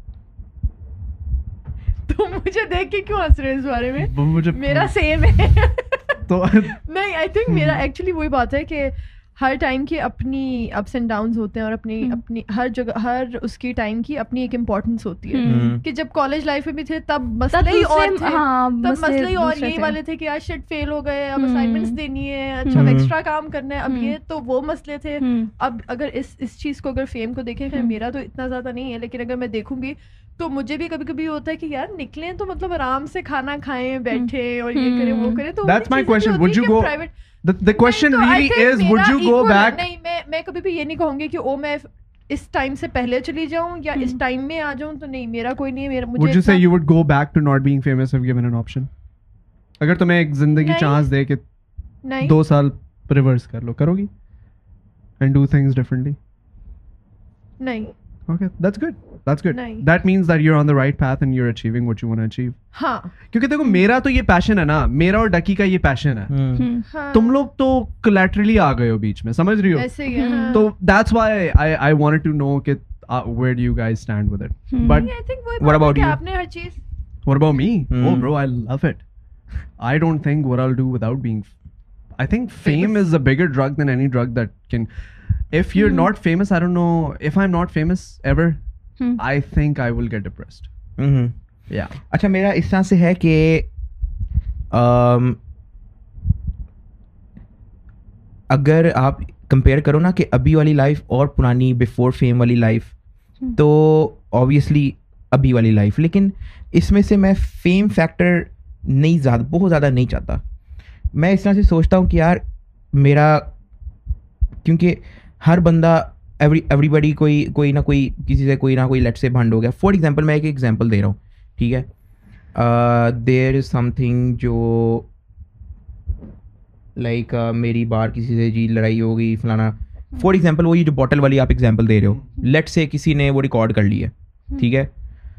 تو مجھے دیکھ کے کیوں ہنس رہے ہیں اس بارے میں؟ میرا سیم ہے. تو نہیں, آئی تھنک میرا ایکچولی وہی بات ہے کہ ہر ٹائم کی اپنی اپس اینڈ ڈاؤنز ہوتے ہیں, اور اپنی اپنی ہر جگہ ہر اس کی ٹائم کی اپنی ایک امپورٹنس ہوتی ہے. کہ جب کالج لائف میں بھی تھے تب مسئلے ہی اور تھے, تب مسئلے ہی اور یہی والے تھے کہ یار شٹ فیل ہو گئے, اب اسائنمنٹس دینی ہے, اچھا ایکسٹرا کام کرنا ہے, اب یہ تو وہ مسئلے تھے. اب اگر اس اس چیز کو اگر فیم کو دیکھیں, خیر میرا تو اتنا زیادہ نہیں ہے, لیکن اگر میں دیکھوں گی تو مجھے بھی کبھی کبھی ہوتا ہے کہ یار نکلیں تو مطلب آرام سے کھانا کھائیں, بیٹھیں اور یہ کریں وہ کریں. تو that's my question, would you go, the the question really is would you go back? نہیں, میں میں کبھی بھی یہ نہیں کہوں گی کہ او میں اس ٹائم سے پہلے چلی جاؤں یا اس ٹائم میں آ جاؤں, تو نہیں, میرا کوئی نہیں ہے. میرا would you say you would go back to not being famous if given an option? اگر تمہیں ایک زندگی چانس دے کہ دو سال ریورس کر لو, کرو گی and do things differently? نہیں. Okay, that's good. That's good. That means that you're on the right path and you're achieving what you want to achieve. ہاں, کیونکہ دیکھو میرا تو یہ پیشن ہے نا, میرا اور ڈکی کا یہ پیشن ہے. تم لوگ تو collaterally آ گئے ہو بیچ میں, سمجھ رہی ہو, ایسے ہی ہے. تو that's why I I wanted to know کہ where do you guys stand with it. But I think what about you? آپ نے ہر چیز. What about me? Oh bro, I love it. I don't think what I'll do without being, I think fame is a bigger drug than any drug that can, if you're not famous, I don't know, if I'm not famous ever, I think I will get depressed. Mm-hmm. Yeah. اچھا, میرا اس طرح سے ہے کہ اگر آپ compare کرو نا کہ ابھی والی لائف اور پرانی بفور فیم والی لائف, تو آبویسلی ابھی والی لائف, لیکن اس میں سے میں فیم فیکٹر نہیں زیادہ بہت زیادہ نہیں چاہتا. میں اس طرح سے سوچتا ہوں کہ یار میرا, کیونکہ ہر بندہ ایوری ایوری بڈی کوئی کوئی نہ کوئی کسی سے کوئی نہ کوئی لیٹ سے بھنڈ ہو گیا. فار ایگزامپل میں ایک ایگزامپل دے رہا ہوں, ٹھیک ہے, دیر از سم تھنگ جو لائک میری بار کسی سے جی لڑائی ہو گئی فلانا. فار ایگزامپل وہ یہ جو بوٹل والی آپ ایگزامپل دے رہے ہو, لیٹ سے کسی نے وہ ریکارڈ کر لی ہے, ٹھیک ہے,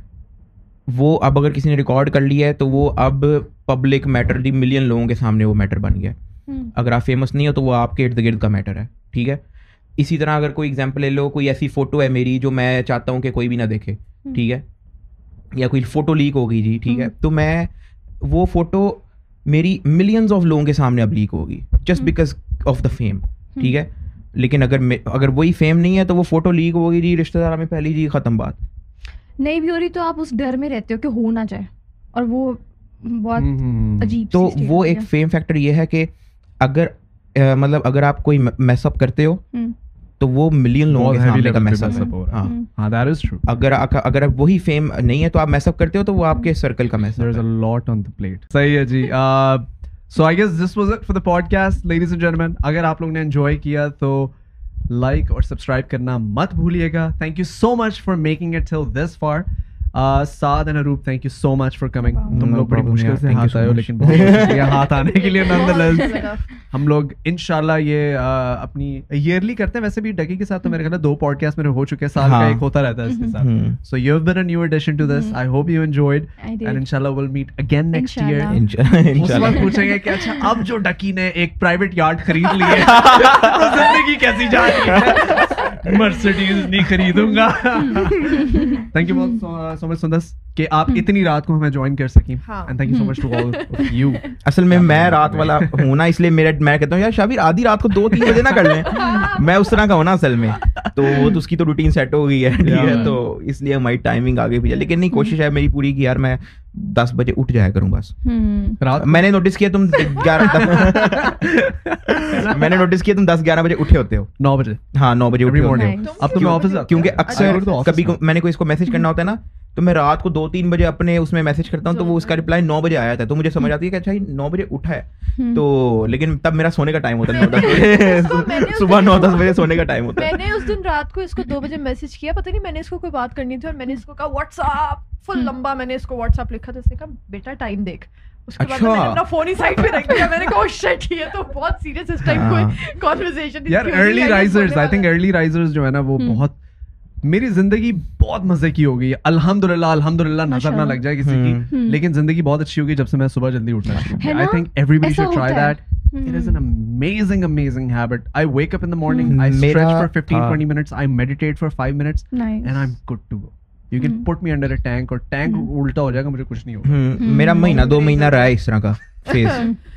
وہ اب اگر کسی نے ریکارڈ کر لی ہے تو وہ اب پبلک میٹر, دی ملین لوگوں کے سامنے وہ میٹر بن گیا. اگر آپ فیمس نہیں ہو تو وہ آپ کے ارد گرد کا میٹر ہے, ٹھیک ہے. اسی طرح اگر کوئی ایگزامپل لے لو, کوئی ایسی فوٹو ہے میری جو میں چاہتا ہوں کہ کوئی بھی نہ دیکھے, ٹھیک ہے, یا کوئی فوٹو لیک ہو گئی جی, ٹھیک ہے, تو میں وہ فوٹو میری ملینز آف لوگوں کے سامنے اب لیک ہوگی just because of the fame, ٹھیک ہے. لیکن اگر اگر وہی فیم نہیں ہے تو وہ فوٹو لیک ہوگی جی رشتہ دار میں پہلی جی ختم بات. نہیں بھی ہو رہی تو آپ اس ڈر میں رہتے ہو کہ ہو نہ جائے, اور وہ بہت عجیب. تو وہ ایک فیم فیکٹر یہ ہے کہ اگر مطلب اگر آپ کوئی میس اپ کرتے ہو تو وہ ملین لوگوں کے سامنے کا میس اپ ہے. ہاں, that is true. اگر اگر وہی فیم نہیں ہے تو آپ میس اپ کرتے ہو تو وہ آپ کے سرکل کا میس اپ ہے. There's a lot on the plate. صحیح ہے جی. So I guess this was it for the podcast, ladies and gentlemen. اگر آپ لوگ نے انجوائے کیا تو لائک اور سبسکرائب کرنا مت بھولیے گا. Thank you so much for making it till this far. Saad and Arup, thank you so much for coming. تم لوگ بڑی مشکل سے ہاتھ آئے ہو, لیکن بہت شکریہ ہاتھ آنے کے لیے. nonetheless ہم لوگ انشاءاللہ یہ اپنی ایئرلی کرتے ہیں. ویسے بھی ڈکی کے ساتھ تو میرے خیال ہے دو پوڈ کاسٹ میرے ہو چکے ہیں, سال کا ایک ہوتا رہتا ہے اس کے ساتھ. So you have been a new addition to this. I hope you enjoyed and انشاءاللہ will meet again next year. اس وقت پوچھیں گے کہ اچھا اب جو ڈکی نے ایک پرائیویٹ یارڈ خرید لی ہے تو زندگی کیسی جا رہی ہے, مرسڈیز نہیں خریدوں گا. تھینک یو سو مچ سندس کہ آپ اتنی رات کو ہمیں جوائن کر سکیں, and thank you so much to all of you. اصل میں میں رات والا ہوں نا, اس لیے میرا میں کہتا ہوں یار شابیر آدھی رات کو دو تین بجے نہ کر لیں, میں اس طرح کا ہوں نا اصل میں. تو وہ تو اس کی تو روٹین سیٹ ہو گئی ہے, ٹھیک ہے, تو اس لیے ہماری ٹائمنگ آگے بھی ہے. لیکن نہیں, کوشش ہے میری پوری کہ یار میں دس بجے اٹھ جایا کروں بس. میں نے نوٹس کیا تم گیارہ میں نے نوٹس کیا تم دس گیارہ بجے اٹھے ہوتے ہو. نو بجے ہاں نو بجے اٹھے ہوتے ہو. اب تو میں آفس, کیونکہ اکثر کبھی میں نے کوئی اس کو میسج کرنا ہوتا ہے نا, تو میں رات کو دو تین بجے اپنے اس میں میسج کرتا ہوں تو وہ اس کا رپلائی نو بجے آیا تھا, تو مجھے سمجھ آتی ہے کہ اچھا نو بجے اٹھا ہے. تو لیکن تب میرا سونے کا ٹائم ہوتا ہے, نو دس بجے صبح نو دس بجے سونے کا ٹائم ہوتا ہے. میں نے اس دن رات کو اس کو دو بجے میسج کیا, پتہ نہیں میں نے اس کو کوئی بات کرنی تھی, اور میں نے اس کو کہا واٹس ایپ فل لمبا, میں نے اس کو واٹس ایپ لکھا تھا. اس نے کہا بیٹا ٹائم دیکھ. اس کے بعد میں نے اپنا فون ہی سائڈ پہ رکھ دیا. میں نے کہا شٹ, یہ تو بہت سیریس اس ٹائم کوئی کنورسیشن تھی. یار early risers, I think early risers جو ہے نا وہ بہت, میری زندگی بہت مزے کی ہو گئی ہے الحمدللہ. الحمدللہ نظر نہ لگ جائے کسی کی, لیکن زندگی بہت اچھی ہوگی جب سے میں صبح جلدی اٹھنا شروع کیا. I think everybody should try that. It is an amazing, amazing habit. I wake up in the morning, I stretch for fifteen to twenty minutes, I meditate for five minutes, and I'm good to go. You can put me under a tank, اور tank الٹا ہو جائے گا, مجھے کچھ نہیں ہوگا. میرا مہینہ دو مہینہ رہا ہے اس طرح کا فیز.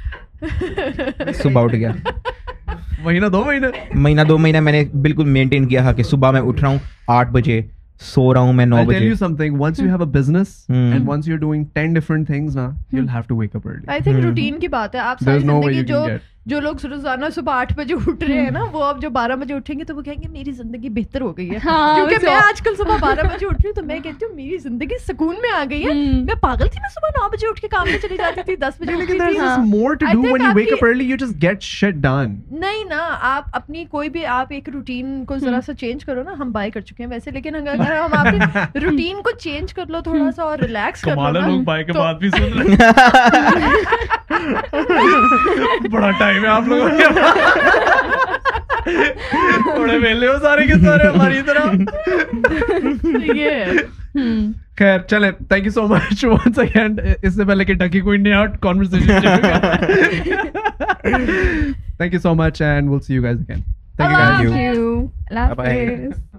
صبح اٹھ گیا, مہینہ دو مہینے مہینہ دو مہینہ میں نے بالکل مینٹین کیا ہے کہ صبح میں اٹھ رہا ہوں آٹھ بجے, سو رہا ہوں میں نو بجے. I'll tell you something, once you have a business and once you're doing ten different things now, you'll have to wake up early. I think routine کی بات ہے. آپ ساری زندگی جو جو لوگ روزانہ صبح آٹھ بجے اٹھ رہے ہیں نا, وہ اب جو بارہ بجے اٹھیں گے تو وہ کہیں گے میری زندگی بہتر ہو گئی ہے. کیونکہ میں آج کل صبح بارہ بجے اٹھ رہی ہوں تو میں کہتی ہوں میری زندگی سکون میں آ گئی ہے. میں پاگل تھی, میں صبح نو بجے اٹھ کے کام پہ چلی جاتی تھی, دس بجے اٹھتی تھی. نہیں نا, آپ اپنی کوئی بھی آپ ایک روٹین کو ذرا سا چینج کرو نا. ہم بائی کر چکے ہیں ویسے, لیکن اگر ہم آپ روٹین کو چینج کر لو تھوڑا سا اور ریلیکس کر لو. لوگ بائی کے بعد بھی سن رہے بڑا ٹائم ہے آپ لوگوں کے, بڑے ویلے ہو سارے کے سارے ہماری طرح. خیر چلے, thank you so much once again. اس سے پہلے کہ ڈکی کوئن نے out conversation, thank you so much and we'll see you guys again. Thank you guys. Thank you. Bye bye.